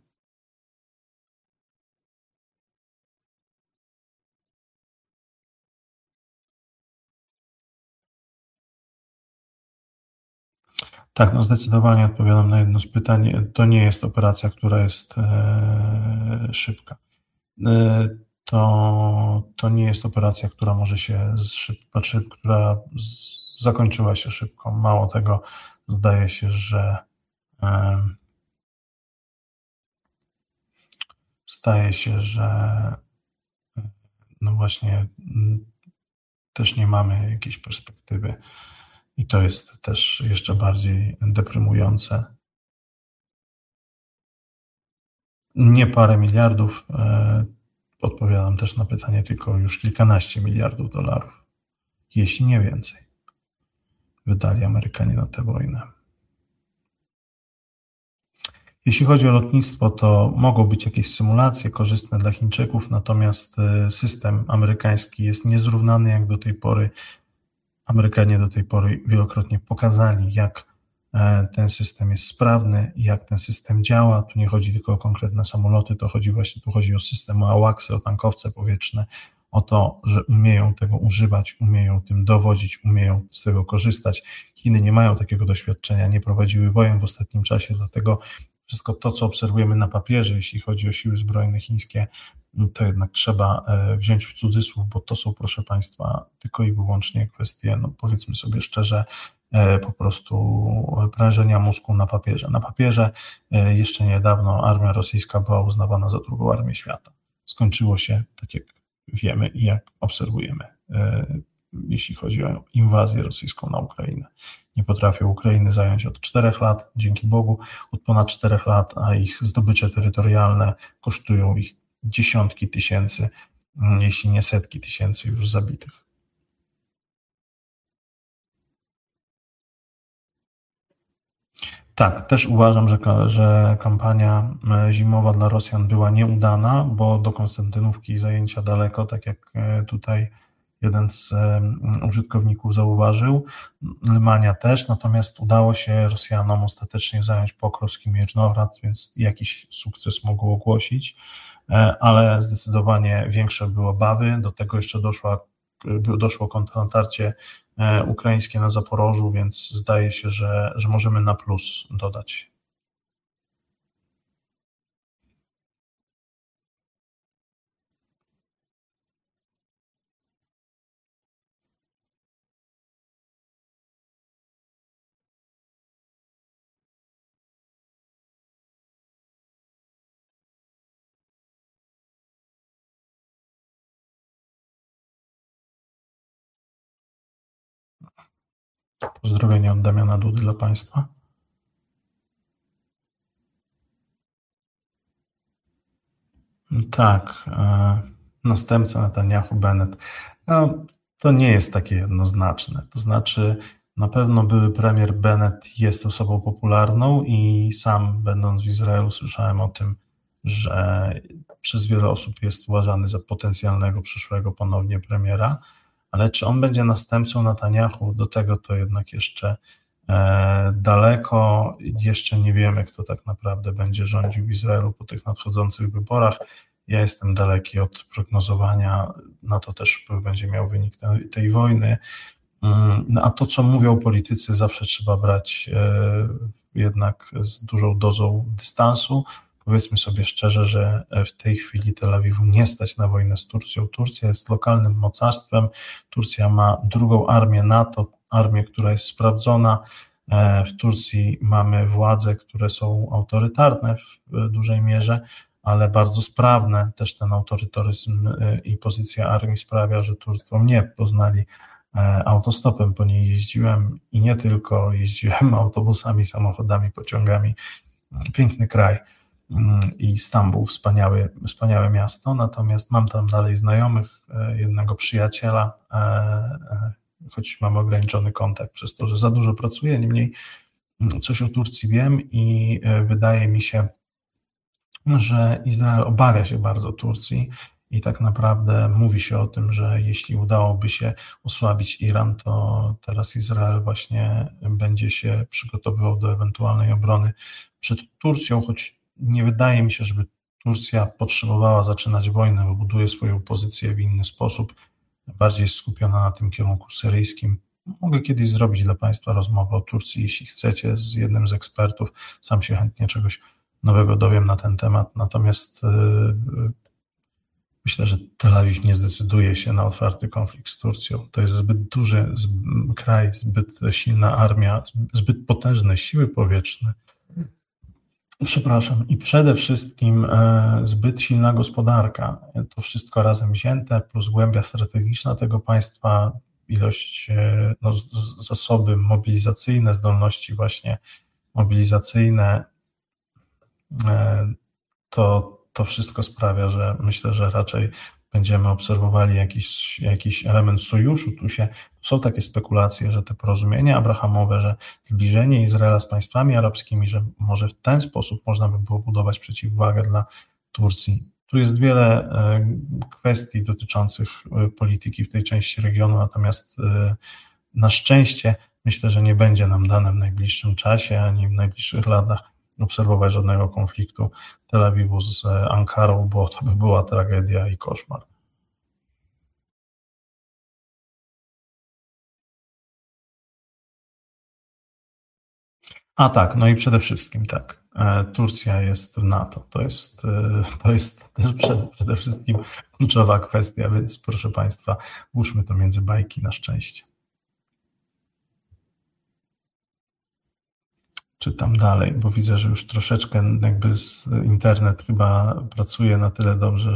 Tak, no zdecydowanie odpowiadam na jedno z pytań. To nie jest operacja, która jest szybka. To nie jest operacja, która może się która zakończyła się szybko. Mało tego, zdaje się, że no właśnie też nie mamy jakiejś perspektywy. I to jest też jeszcze bardziej deprymujące. Nie parę miliardów, odpowiadam też na pytanie, tylko już kilkanaście miliardów dolarów, jeśli nie więcej, wydali Amerykanie na tę wojnę. Jeśli chodzi o lotnictwo, to mogą być jakieś symulacje korzystne dla Chińczyków, natomiast system amerykański jest niezrównany jak do tej pory. Amerykanie do tej pory wielokrotnie pokazali, jak ten system jest sprawny, jak ten system działa. Tu nie chodzi tylko o konkretne samoloty, tu chodzi o system, o AWACS-y, o tankowce powietrzne, o to, że umieją tego używać, umieją tym dowodzić, umieją z tego korzystać. Chiny nie mają takiego doświadczenia, nie prowadziły wojen w ostatnim czasie, dlatego wszystko to, co obserwujemy na papierze, jeśli chodzi o siły zbrojne chińskie, to jednak trzeba wziąć w cudzysłów, bo to są, proszę Państwa, tylko i wyłącznie kwestie, no powiedzmy sobie szczerze, po prostu prężenia mózgu na papierze. Na papierze jeszcze niedawno armia rosyjska była uznawana za drugą armię świata. Skończyło się, tak jak wiemy i jak obserwujemy, jeśli chodzi o inwazję rosyjską na Ukrainę. Nie potrafią Ukrainy zająć od 4 lat, dzięki Bogu, od ponad 4 lat, a ich zdobycze terytorialne kosztują ich dziesiątki tysięcy, jeśli nie setki tysięcy już zabitych. Tak, też uważam, że kampania zimowa dla Rosjan była nieudana, bo do Konstantynówki zajęcia daleko, tak jak tutaj jeden z użytkowników zauważył, Lymania też, natomiast udało się Rosjanom ostatecznie zająć Pokrovsk i Miecznowrad, więc jakiś sukces mogą ogłosić, ale zdecydowanie większe były obawy, do tego jeszcze doszło kontrnatarcie ukraińskie na Zaporożu, więc zdaje się, że możemy na plus dodać. Pozdrowienia od Damiana Dudy dla Państwa. Tak, następca Netanyahu, Bennett. No, to nie jest takie jednoznaczne. To znaczy, na pewno były premier Bennett jest osobą popularną i sam, będąc w Izraelu, słyszałem o tym, że przez wiele osób jest uważany za potencjalnego przyszłego ponownie premiera. ale czy on będzie następcą Netanyahu, do tego to jednak jeszcze daleko, jeszcze nie wiemy, kto tak naprawdę będzie rządził w Izraelu po tych nadchodzących wyborach. Ja jestem daleki od prognozowania, na to też wpływ będzie miał wynik tej wojny. No, a to, co mówią politycy, zawsze trzeba brać jednak z dużą dozą dystansu. Powiedzmy sobie szczerze, że w tej chwili Tel Awiwu nie stać na wojnę z Turcją. Turcja jest lokalnym mocarstwem, Turcja ma drugą armię NATO, armię, która jest sprawdzona. W Turcji mamy władze, które są autorytarne w dużej mierze, ale bardzo sprawne. Też ten autorytaryzm i pozycja armii sprawia, że Turcją nie poznali. Autostopem po niej jeździłem i nie tylko, jeździłem autobusami, samochodami, pociągami. Piękny kraj i Stambuł, wspaniałe miasto, natomiast mam tam dalej znajomych, jednego przyjaciela, choć mam ograniczony kontakt przez to, że za dużo pracuję, niemniej coś o Turcji wiem i wydaje mi się, że Izrael obawia się bardzo Turcji i tak naprawdę mówi się o tym, że jeśli udałoby się osłabić Iran, to teraz Izrael właśnie będzie się przygotowywał do ewentualnej obrony przed Turcją, choć nie wydaje mi się, żeby Turcja potrzebowała zaczynać wojnę, bo buduje swoją pozycję w inny sposób, bardziej skupiona na tym kierunku syryjskim. Mogę kiedyś zrobić dla Państwa rozmowę o Turcji, jeśli chcecie, z jednym z ekspertów. Sam się chętnie czegoś nowego dowiem na ten temat, natomiast myślę, że Tel Awiw nie zdecyduje się na otwarty konflikt z Turcją. To jest zbyt duży kraj, zbyt silna armia, zbyt potężne siły powietrzne. Przepraszam. I przede wszystkim zbyt silna gospodarka. To wszystko razem wzięte, plus głębia strategiczna tego państwa, ilość, zasoby mobilizacyjne, zdolności właśnie mobilizacyjne, to wszystko sprawia, że myślę, że raczej będziemy obserwowali jakiś element sojuszu. Tu są takie spekulacje, że te porozumienia abrahamowe, że zbliżenie Izraela z państwami arabskimi, że może w ten sposób można by było budować przeciwwagę dla Turcji. Tu jest wiele kwestii dotyczących polityki w tej części regionu, natomiast na szczęście myślę, że nie będzie nam dane w najbliższym czasie ani w najbliższych latach obserwować żadnego konfliktu Tel Awiwu z Ankarą, bo to by była tragedia i koszmar. A tak, no i przede wszystkim tak, Turcja jest w NATO, to jest też przede wszystkim kluczowa kwestia, więc proszę Państwa, włóżmy to między bajki na szczęście. Czytam dalej, bo widzę, że już troszeczkę jakby internet chyba pracuje na tyle dobrze,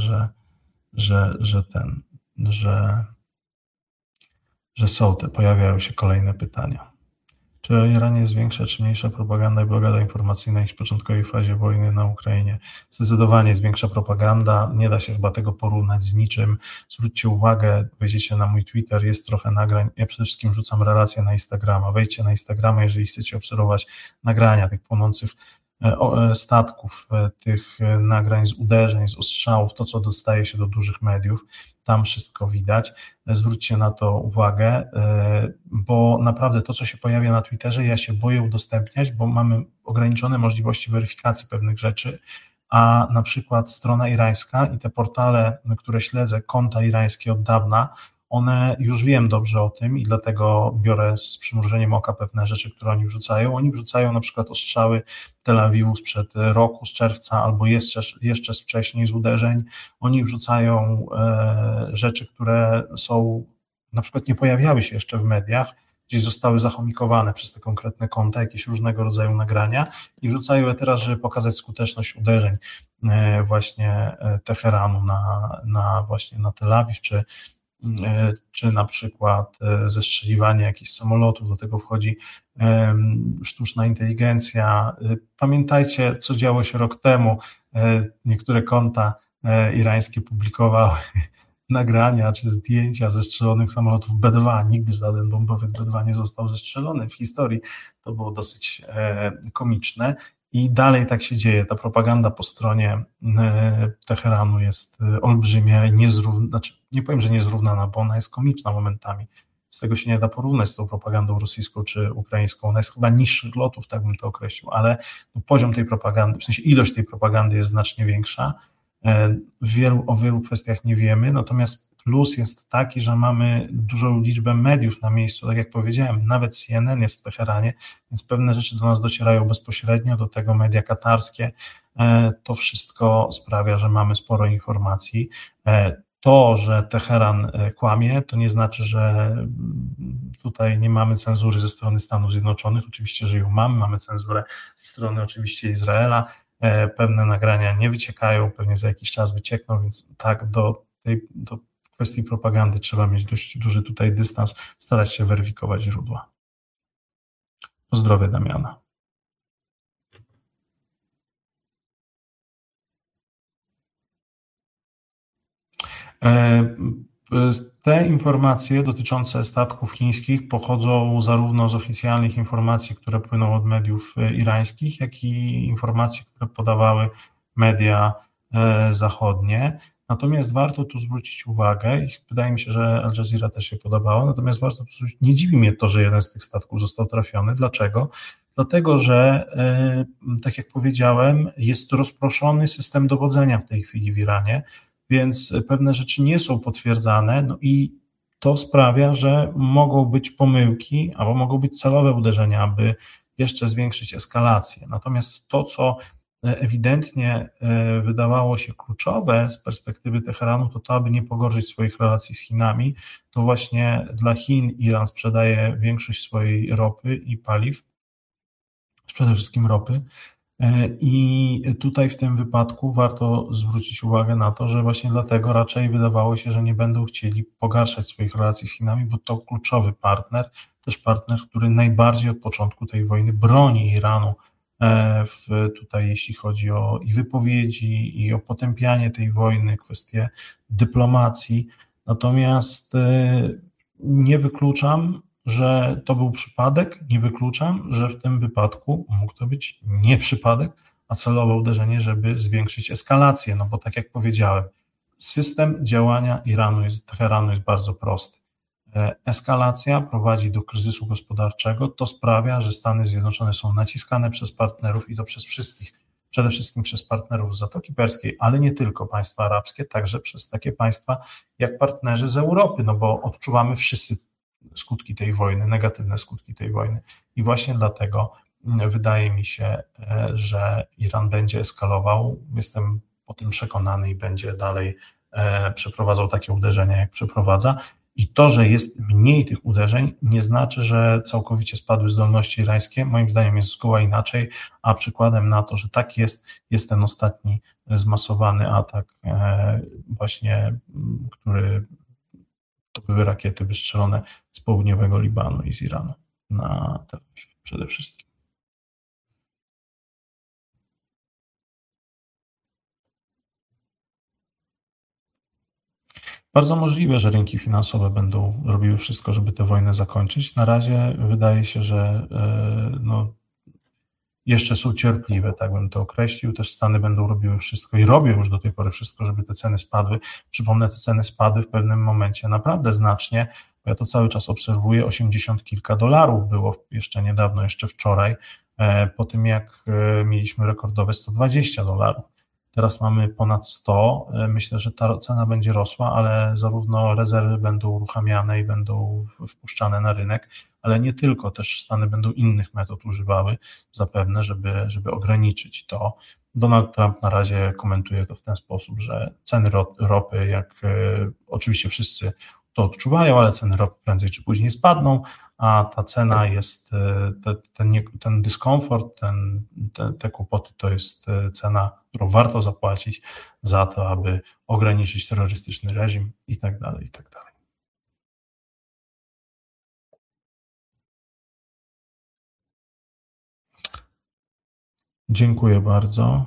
że pojawiają się kolejne pytania. Czy o Iranie jest większa czy mniejsza propaganda i blokada informacyjna niż w początkowej fazie wojny na Ukrainie? Zdecydowanie jest większa propaganda, nie da się chyba tego porównać z niczym. Zwróćcie uwagę, wejdziecie na mój Twitter, jest trochę nagrań, ja przede wszystkim rzucam relacje na Instagrama, wejdźcie na Instagrama, jeżeli chcecie obserwować nagrania tych płonących statków, tych nagrań z uderzeń, z ostrzałów, to co dostaje się do dużych mediów, tam wszystko widać. Zwróćcie na to uwagę, bo naprawdę to, co się pojawia na Twitterze, ja się boję udostępniać, bo mamy ograniczone możliwości weryfikacji pewnych rzeczy, a na przykład strona irańska i te portale, które śledzę, konta irańskie od dawna, one już wiem dobrze o tym i dlatego biorę z przymrużeniem oka pewne rzeczy, które oni wrzucają. Oni wrzucają na przykład ostrzały Tel Awiwu sprzed roku, z czerwca albo jeszcze wcześniej z uderzeń. Oni wrzucają rzeczy, które są, na przykład nie pojawiały się jeszcze w mediach, gdzieś zostały zachomikowane przez te konkretne konta, jakieś różnego rodzaju nagrania i wrzucają je teraz, żeby pokazać skuteczność uderzeń właśnie Teheranu właśnie na Tel Awiw, czy na przykład zestrzeliwanie jakichś samolotów, do tego wchodzi sztuczna inteligencja. Pamiętajcie, co działo się rok temu. Niektóre konta irańskie publikowały nagrania czy zdjęcia zestrzelonych samolotów B-2. Nigdy żaden bombowiec B-2 nie został zestrzelony w historii. To było dosyć komiczne. i dalej tak się dzieje. Ta propaganda po stronie Teheranu jest olbrzymia i znaczy nie powiem, że niezrównana, bo ona jest komiczna momentami. Z tego się nie da porównać z tą propagandą rosyjską czy ukraińską. Ona jest chyba niższych lotów, tak bym to określił, ale poziom tej propagandy, w sensie ilość tej propagandy jest znacznie większa. O wielu kwestiach nie wiemy, natomiast plus jest taki, że mamy dużą liczbę mediów na miejscu, tak jak powiedziałem, nawet CNN jest w Teheranie, więc pewne rzeczy do nas docierają bezpośrednio, do tego media katarskie. To wszystko sprawia, że mamy sporo informacji. To, że Teheran kłamie, to nie znaczy, że tutaj nie mamy cenzury ze strony Stanów Zjednoczonych. Oczywiście, że ją mamy cenzurę ze strony oczywiście Izraela. Pewne nagrania nie wyciekają, pewnie za jakiś czas wyciekną, więc tak, do kwestii propagandy trzeba mieć dość duży tutaj dystans, starać się weryfikować źródła. Pozdrowie Damiana. Te informacje dotyczące statków chińskich pochodzą zarówno z oficjalnych informacji, które płyną od mediów irańskich, jak i informacji, które podawały media zachodnie. Natomiast warto tu zwrócić uwagę, i wydaje mi się, że Al Jazeera też się podobała, natomiast warto tu zwrócić, nie dziwi mnie to, że jeden z tych statków został trafiony. Dlaczego? Dlatego, że tak jak powiedziałem, jest rozproszony system dowodzenia w tej chwili w Iranie, więc pewne rzeczy nie są potwierdzane, no i to sprawia, że mogą być pomyłki albo mogą być celowe uderzenia, aby jeszcze zwiększyć eskalację. Natomiast to, co ewidentnie wydawało się kluczowe z perspektywy Teheranu, to aby nie pogorszyć swoich relacji z Chinami. To właśnie dla Chin Iran sprzedaje większość swojej ropy i paliw, przede wszystkim ropy. I tutaj w tym wypadku warto zwrócić uwagę na to, że właśnie dlatego raczej wydawało się, że nie będą chcieli pogarszać swoich relacji z Chinami, bo to kluczowy partner, też partner, który najbardziej od początku tej wojny broni Iranu, tutaj jeśli chodzi o i wypowiedzi, i o potępianie tej wojny, kwestie dyplomacji. Natomiast nie wykluczam, że to był przypadek, nie wykluczam, że w tym wypadku mógł to być nie przypadek, a celowe uderzenie, żeby zwiększyć eskalację, no bo tak jak powiedziałem, system działania Teheranu jest bardzo prosty. Eskalacja prowadzi do kryzysu gospodarczego, to sprawia, że Stany Zjednoczone są naciskane przez partnerów i to przez wszystkich, przede wszystkim przez partnerów z Zatoki Perskiej, ale nie tylko państwa arabskie, także przez takie państwa jak partnerzy z Europy, no bo odczuwamy wszyscy skutki tej wojny, negatywne skutki tej wojny i właśnie dlatego wydaje mi się, że Iran będzie eskalował, jestem o tym przekonany i będzie dalej przeprowadzał takie uderzenia, jak przeprowadza. I to, że jest mniej tych uderzeń, nie znaczy, że całkowicie spadły zdolności irańskie. Moim zdaniem jest zgoła inaczej, a przykładem na to, że tak jest ten ostatni zmasowany atak właśnie, który to były rakiety wystrzelone z południowego Libanu i z Iranu na Tel Awiw przede wszystkim. Bardzo możliwe, że rynki finansowe będą robiły wszystko, żeby tę wojnę zakończyć. Na razie wydaje się, że jeszcze są cierpliwe, tak bym to określił. Też Stany będą robiły wszystko i robią już do tej pory wszystko, żeby te ceny spadły. Przypomnę, te ceny spadły w pewnym momencie naprawdę znacznie, bo ja to cały czas obserwuję, 80 kilka dolarów było jeszcze niedawno, jeszcze wczoraj, po tym jak mieliśmy rekordowe 120 dolarów. Teraz mamy ponad 100. Myślę, że ta cena będzie rosła, ale zarówno rezerwy będą uruchamiane i będą wpuszczane na rynek, ale nie tylko, też Stany będą innych metod używały zapewne, żeby ograniczyć to. Donald Trump na razie komentuje to w ten sposób, że ceny ropy, jak oczywiście wszyscy to odczuwają, ale ceny ropy prędzej czy później spadną, a ta cena jest, ten dyskomfort, te kłopoty to jest cena, którą warto zapłacić za to, aby ograniczyć terrorystyczny reżim i tak dalej, i tak dalej. Dziękuję bardzo.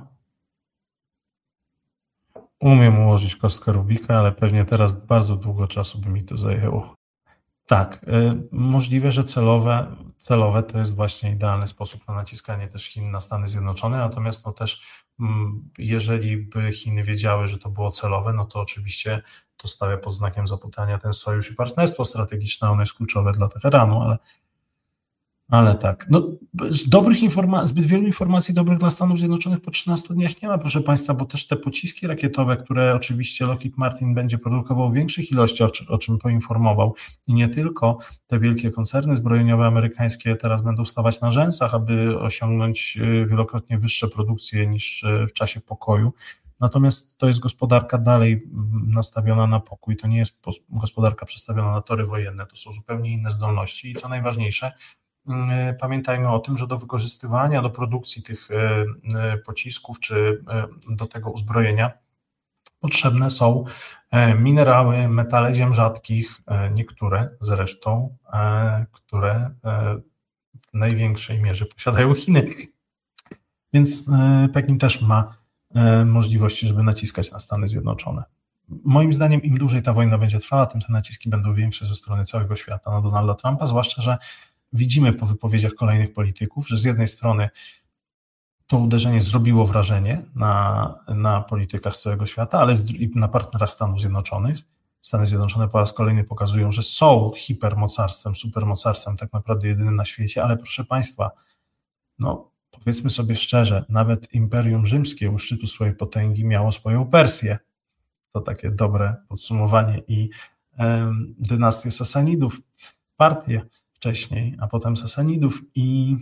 Umiem ułożyć kostkę Rubika, ale pewnie teraz bardzo długo czasu by mi to zajęło. Tak, możliwe, że celowe to jest właśnie idealny sposób na naciskanie też Chin na Stany Zjednoczone, natomiast no też jeżeli by Chiny wiedziały, że to było celowe, no to oczywiście to stawia pod znakiem zapytania ten sojusz i partnerstwo strategiczne, ono jest kluczowe dla Teheranu, ale tak, no zbyt wielu informacji dobrych dla Stanów Zjednoczonych po 13 dniach nie ma, proszę Państwa, bo też te pociski rakietowe, które oczywiście Lockheed Martin będzie produkował w większych ilościach, o czym poinformował, i nie tylko, te wielkie koncerny zbrojeniowe amerykańskie teraz będą stawać na rzęsach, aby osiągnąć wielokrotnie wyższe produkcje niż w czasie pokoju. Natomiast to jest gospodarka dalej nastawiona na pokój, to nie jest gospodarka przestawiona na tory wojenne, to są zupełnie inne zdolności i co najważniejsze, pamiętajmy o tym, że do wykorzystywania, do produkcji tych pocisków czy do tego uzbrojenia potrzebne są minerały, metale ziem rzadkich, niektóre zresztą, które w największej mierze posiadają Chiny. Więc Pekin też ma możliwości, żeby naciskać na Stany Zjednoczone. Moim zdaniem im dłużej ta wojna będzie trwała, tym te naciski będą większe ze strony całego świata na Donalda Trumpa, zwłaszcza, że widzimy po wypowiedziach kolejnych polityków, że z jednej strony to uderzenie zrobiło wrażenie na politykach z całego świata, ale i na partnerach Stanów Zjednoczonych. Stany Zjednoczone po raz kolejny pokazują, że są hipermocarstwem, supermocarstwem, tak naprawdę jedynym na świecie, ale proszę Państwa, no powiedzmy sobie szczerze, nawet Imperium Rzymskie u szczytu swojej potęgi miało swoją Persję. To takie dobre podsumowanie i dynastię Sasanidów, partię wcześniej, a potem Sasanidów i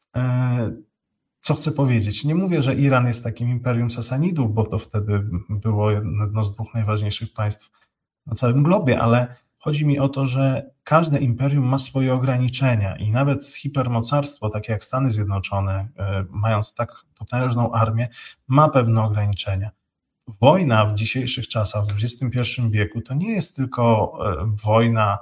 co chcę powiedzieć? Nie mówię, że Iran jest takim imperium Sasanidów, bo to wtedy było jedno z dwóch najważniejszych państw na całym globie, ale chodzi mi o to, że każde imperium ma swoje ograniczenia i nawet hipermocarstwo, takie jak Stany Zjednoczone, mając tak potężną armię, ma pewne ograniczenia. Wojna w dzisiejszych czasach, w XXI wieku, to nie jest tylko wojna,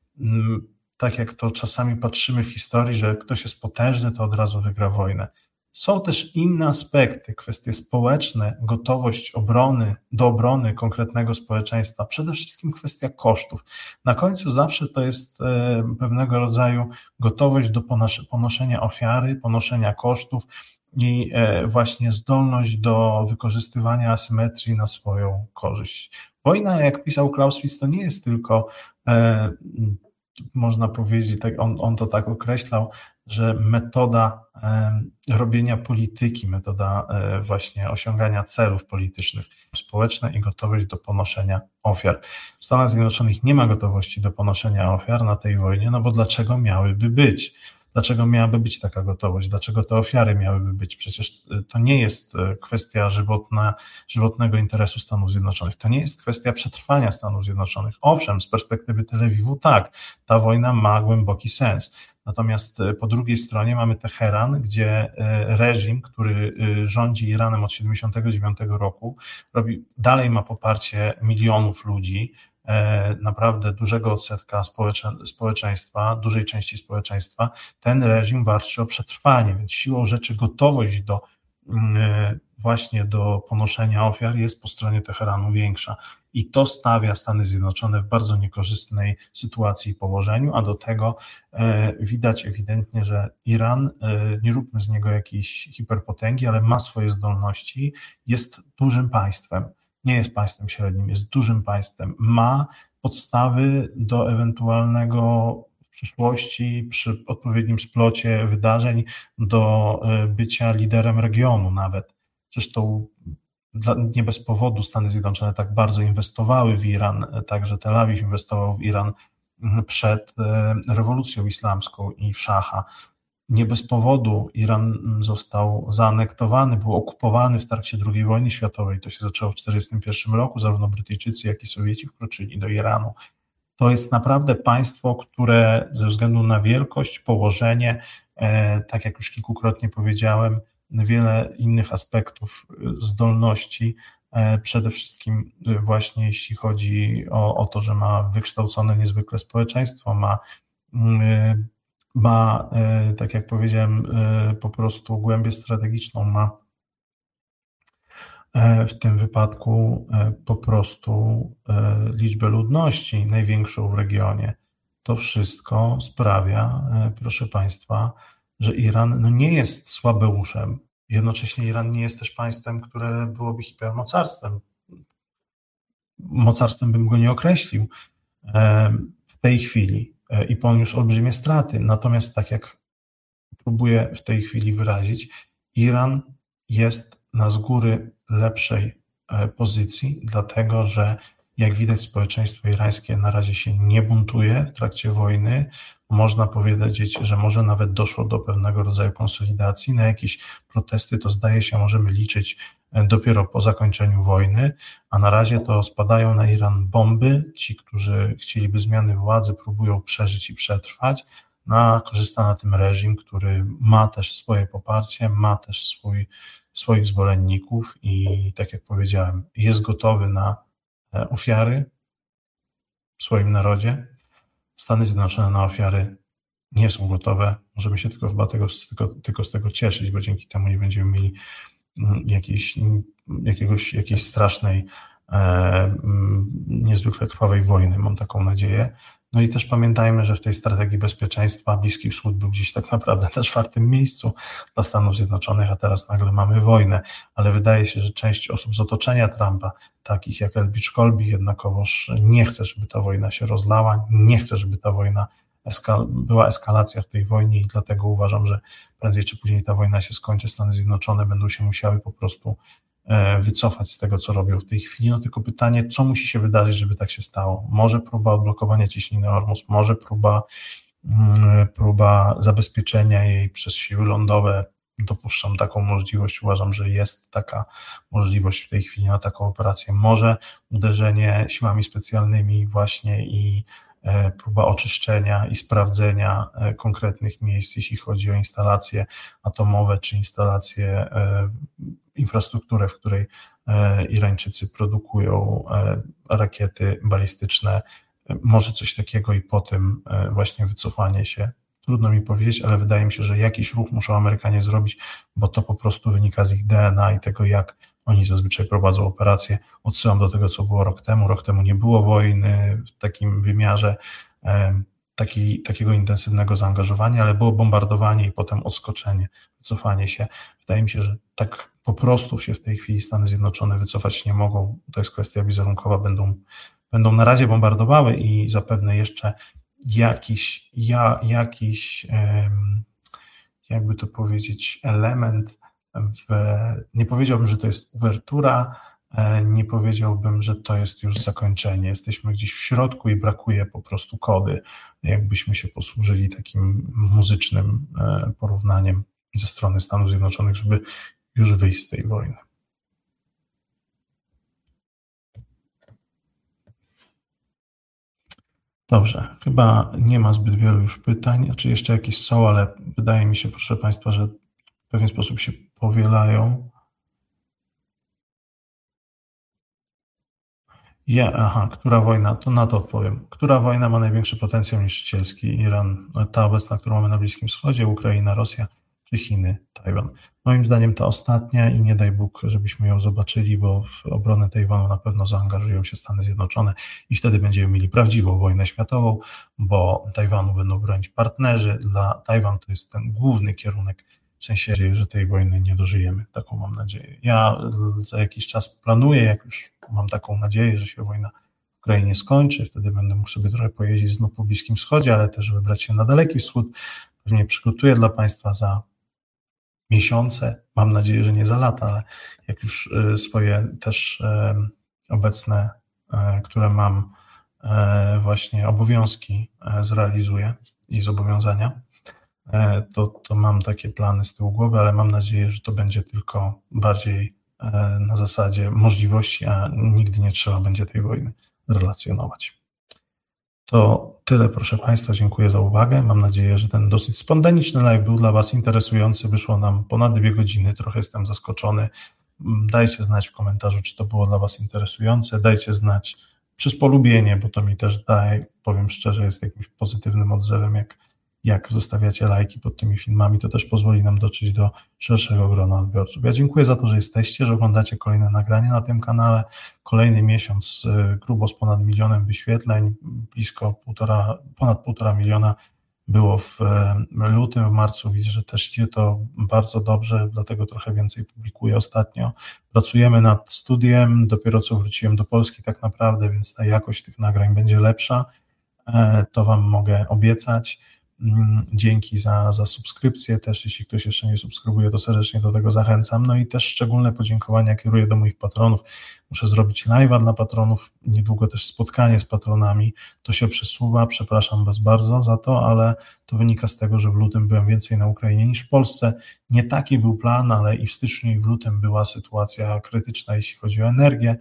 tak jak to czasami patrzymy w historii, że ktoś jest potężny, to od razu wygra wojnę. Są też inne aspekty, kwestie społeczne, gotowość do obrony konkretnego społeczeństwa, przede wszystkim kwestia kosztów. Na końcu zawsze to jest pewnego rodzaju gotowość do ponoszenia ofiary, ponoszenia kosztów i właśnie zdolność do wykorzystywania asymetrii na swoją korzyść. Wojna, jak pisał Clausewitz, to nie jest tylko, można powiedzieć, tak, on to tak określał, że metoda robienia polityki, metoda właśnie osiągania celów politycznych, społeczne i gotowość do ponoszenia ofiar. W Stanach Zjednoczonych nie ma gotowości do ponoszenia ofiar na tej wojnie, no bo dlaczego miałyby być? Dlaczego miałaby być taka gotowość? Dlaczego te ofiary miałyby być? Przecież to nie jest kwestia żywotnego interesu Stanów Zjednoczonych. To nie jest kwestia przetrwania Stanów Zjednoczonych. Owszem, z perspektywy Tel Awiwu tak, ta wojna ma głęboki sens. Natomiast po drugiej stronie mamy Teheran, gdzie reżim, który rządzi Iranem od 1979 roku, dalej ma poparcie milionów ludzi, naprawdę dużego odsetka społeczeństwa, dużej części społeczeństwa. Ten reżim walczy o przetrwanie, więc siłą rzeczy gotowość właśnie do ponoszenia ofiar jest po stronie Teheranu większa. I to stawia Stany Zjednoczone w bardzo niekorzystnej sytuacji i położeniu, a do tego widać ewidentnie, że Iran, nie róbmy z niego jakiejś hiperpotęgi, ale ma swoje zdolności, jest dużym państwem. Nie jest państwem średnim, jest dużym państwem. Ma podstawy do ewentualnego w przyszłości, przy odpowiednim splocie wydarzeń, do bycia liderem regionu nawet. Zresztą nie bez powodu Stany Zjednoczone tak bardzo inwestowały w Iran, także Tel Awiw inwestował w Iran przed rewolucją islamską i w szacha. Nie bez powodu Iran został zaanektowany, był okupowany w trakcie II wojny światowej. To się zaczęło w 1941 roku. Zarówno Brytyjczycy, jak i Sowieci wkroczyli do Iranu. To jest naprawdę państwo, które ze względu na wielkość, położenie, tak jak już kilkukrotnie powiedziałem, wiele innych aspektów, zdolności, przede wszystkim właśnie jeśli chodzi o to, że ma wykształcone niezwykle społeczeństwo, ma, tak jak powiedziałem, po prostu głębię strategiczną, ma w tym wypadku po prostu liczbę ludności największą w regionie. to wszystko sprawia, proszę Państwa, że Iran nie jest słabeuszem. Jednocześnie Iran nie jest też państwem, które byłoby hipermocarstwem. Mocarstwem bym go nie określił w tej chwili i poniósł olbrzymie straty. Natomiast tak jak próbuję w tej chwili wyrazić, Iran jest na z góry lepszej pozycji, dlatego że jak widać społeczeństwo irańskie na razie się nie buntuje w trakcie wojny. Można powiedzieć, że może nawet doszło do pewnego rodzaju konsolidacji. Na jakieś protesty to zdaje się możemy liczyć dopiero po zakończeniu wojny, a na razie to spadają na Iran bomby. Ci, którzy chcieliby zmiany władzy, próbują przeżyć i przetrwać. No, korzysta na tym reżim, który ma też swoje poparcie, ma też swoich zwolenników i tak jak powiedziałem, jest gotowy na ofiary w swoim narodzie. Stany Zjednoczone na ofiary nie są gotowe. Możemy się tylko z tego cieszyć, bo dzięki temu nie będziemy mieli jakiejś strasznej, niezwykle krwawej wojny, mam taką nadzieję. No i też pamiętajmy, że w tej strategii bezpieczeństwa Bliski Wschód był gdzieś tak naprawdę na 4. miejscu dla Stanów Zjednoczonych, a teraz nagle mamy wojnę, ale wydaje się, że część osób z otoczenia Trumpa, takich jak Elbridge Colby, jednakowoż nie chce, żeby ta wojna się rozlała, nie chce, żeby ta wojna była eskalacja w tej wojnie i dlatego uważam, że prędzej czy później ta wojna się skończy, Stany Zjednoczone będą się musiały po prostu wycofać z tego, co robią w tej chwili. No tylko pytanie, co musi się wydarzyć, żeby tak się stało? Może próba odblokowania cieśniny Ormus, może próba zabezpieczenia jej przez siły lądowe. Dopuszczam taką możliwość, uważam, że jest taka możliwość w tej chwili na taką operację. Może uderzenie siłami specjalnymi właśnie i próba oczyszczenia i sprawdzenia konkretnych miejsc, jeśli chodzi o instalacje atomowe czy instalacje, infrastrukturę, w której Irańczycy produkują rakiety balistyczne. Może coś takiego i po tym właśnie wycofanie się. Trudno mi powiedzieć, ale wydaje mi się, że jakiś ruch muszą Amerykanie zrobić, bo to po prostu wynika z ich DNA i tego, jak oni zazwyczaj prowadzą operacje. Odsyłam do tego, co było rok temu. Rok temu nie było wojny w takim wymiarze, takiego intensywnego zaangażowania, ale było bombardowanie i potem odskoczenie, wycofanie się. Wydaje mi się, że tak po prostu się w tej chwili Stany Zjednoczone wycofać nie mogą. To jest kwestia wizerunkowa. Będą na razie bombardowały i zapewne jeszcze jakiś jakby to powiedzieć, element nie powiedziałbym, że to jest uwertura, nie powiedziałbym, że to jest już zakończenie. Jesteśmy gdzieś w środku i brakuje po prostu kody, jakbyśmy się posłużyli takim muzycznym porównaniem ze strony Stanów Zjednoczonych, żeby już wyjść z tej wojny. Dobrze, chyba nie ma zbyt wielu już pytań, czy jeszcze jakieś są, ale wydaje mi się, proszę Państwa, że w pewien sposób się powielają. Która wojna? To na to odpowiem. Która wojna ma największy potencjał niszczycielski? Iran, ta obecna, którą mamy na Bliskim Wschodzie, Ukraina, Rosja czy Chiny, Tajwan? Moim zdaniem ta ostatnia i nie daj Bóg, żebyśmy ją zobaczyli, bo w obronę Tajwanu na pewno zaangażują się Stany Zjednoczone i wtedy będziemy mieli prawdziwą wojnę światową, bo Tajwanu będą bronić partnerzy. Dla Tajwan to jest ten główny kierunek, w sensie, że tej wojny nie dożyjemy. Taką mam nadzieję. Ja za jakiś czas planuję, jak już mam taką nadzieję, że się wojna w Ukrainie skończy, wtedy będę mógł sobie trochę pojeździć znów po Bliskim Wschodzie, ale też wybrać się na Daleki Wschód. Pewnie przygotuję dla Państwa za miesiące, mam nadzieję, że nie za lata, ale jak już swoje też obecne, które mam właśnie obowiązki zrealizuję i zobowiązania, to mam takie plany z tyłu głowy, ale mam nadzieję, że to będzie tylko bardziej na zasadzie możliwości, a nigdy nie trzeba będzie tej wojny relacjonować. To tyle, proszę Państwa, dziękuję za uwagę. Mam nadzieję, że ten dosyć spontaniczny live był dla Was interesujący. Wyszło nam ponad 2 godziny, trochę jestem zaskoczony. Dajcie znać w komentarzu, czy to było dla Was interesujące. Dajcie znać przez polubienie, bo to mi też daje, powiem szczerze, jest jakimś pozytywnym odzewem, jak zostawiacie lajki pod tymi filmami, to też pozwoli nam dotrzeć do szerszego grona odbiorców. Ja dziękuję za to, że jesteście, że oglądacie kolejne nagrania na tym kanale. Kolejny miesiąc grubo z ponad 1 milionem wyświetleń, ponad 1,5 miliona było w lutym, w marcu. Widzę, że też idzie to bardzo dobrze, dlatego trochę więcej publikuję ostatnio. Pracujemy nad studiem, dopiero co wróciłem do Polski tak naprawdę, więc ta jakość tych nagrań będzie lepsza. To Wam mogę obiecać. Dzięki za subskrypcję też, jeśli ktoś jeszcze nie subskrybuje, to serdecznie do tego zachęcam. No i też szczególne podziękowania kieruję do moich patronów. Muszę zrobić live'a dla patronów, niedługo też spotkanie z patronami. To się przesuwa, przepraszam Was bardzo za to, ale to wynika z tego, że w lutym byłem więcej na Ukrainie niż w Polsce. Nie taki był plan, ale i w styczniu i w lutym była sytuacja krytyczna, jeśli chodzi o energię.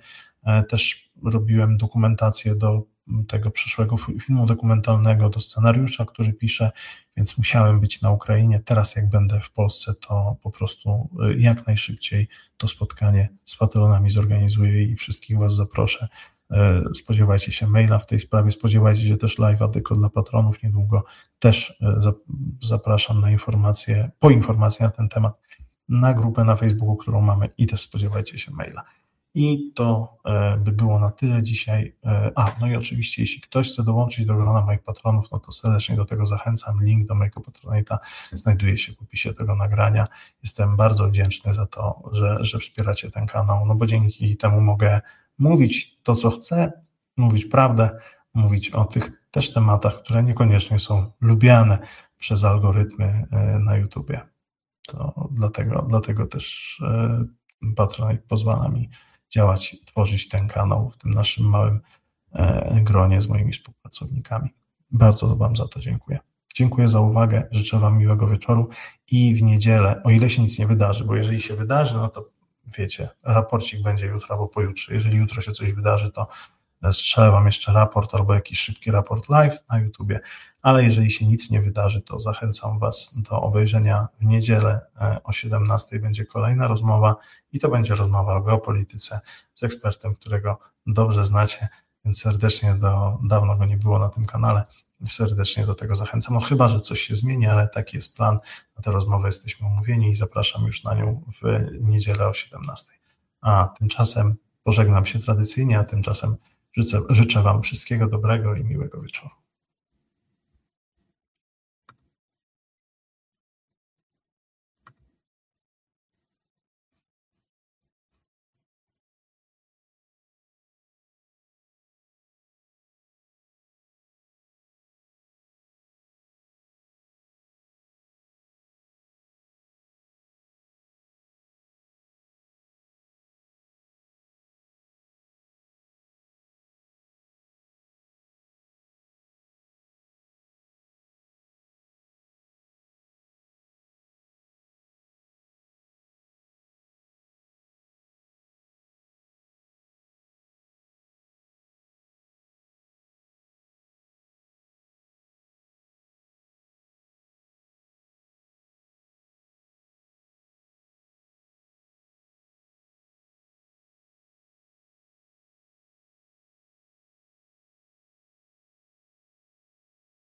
Też robiłem dokumentację do tego przyszłego filmu dokumentalnego, do scenariusza, który piszę, więc musiałem być na Ukrainie. Teraz jak będę w Polsce, to po prostu jak najszybciej to spotkanie z patronami zorganizuję i wszystkich Was zaproszę. Spodziewajcie się maila w tej sprawie, spodziewajcie się też live'a tylko dla patronów niedługo. Też zapraszam na po informacje na ten temat na grupę na Facebooku, którą mamy, i też spodziewajcie się maila. I to by było na tyle dzisiaj. No i oczywiście, jeśli ktoś chce dołączyć do grona moich patronów, no to serdecznie do tego zachęcam. Link do mojego Patronite'a znajduje się w opisie tego nagrania. Jestem bardzo wdzięczny za to, że wspieracie ten kanał, no bo dzięki temu mogę mówić to, co chcę, mówić prawdę, mówić o tych też tematach, które niekoniecznie są lubiane przez algorytmy na YouTubie. To dlatego też Patronite pozwala mi działać, tworzyć ten kanał w tym naszym małym gronie z moimi współpracownikami. Bardzo Wam za to dziękuję. Dziękuję za uwagę, życzę Wam miłego wieczoru i w niedzielę, o ile się nic nie wydarzy, bo jeżeli się wydarzy, no to wiecie, raporcik będzie jutro albo pojutrze. Jeżeli jutro się coś wydarzy, to strzelę Wam jeszcze raport albo jakiś szybki raport live na YouTubie, ale jeżeli się nic nie wydarzy, to zachęcam Was do obejrzenia w niedzielę o 17:00 będzie kolejna rozmowa i to będzie rozmowa o geopolityce z ekspertem, którego dobrze znacie, więc serdecznie dawno go nie było na tym kanale, serdecznie do tego zachęcam, no chyba, że coś się zmieni, ale taki jest plan, na tę rozmowę jesteśmy umówieni i zapraszam już na nią w niedzielę o 17:00. A tymczasem pożegnam się tradycyjnie, a tymczasem życzę Wam wszystkiego dobrego i miłego wieczoru.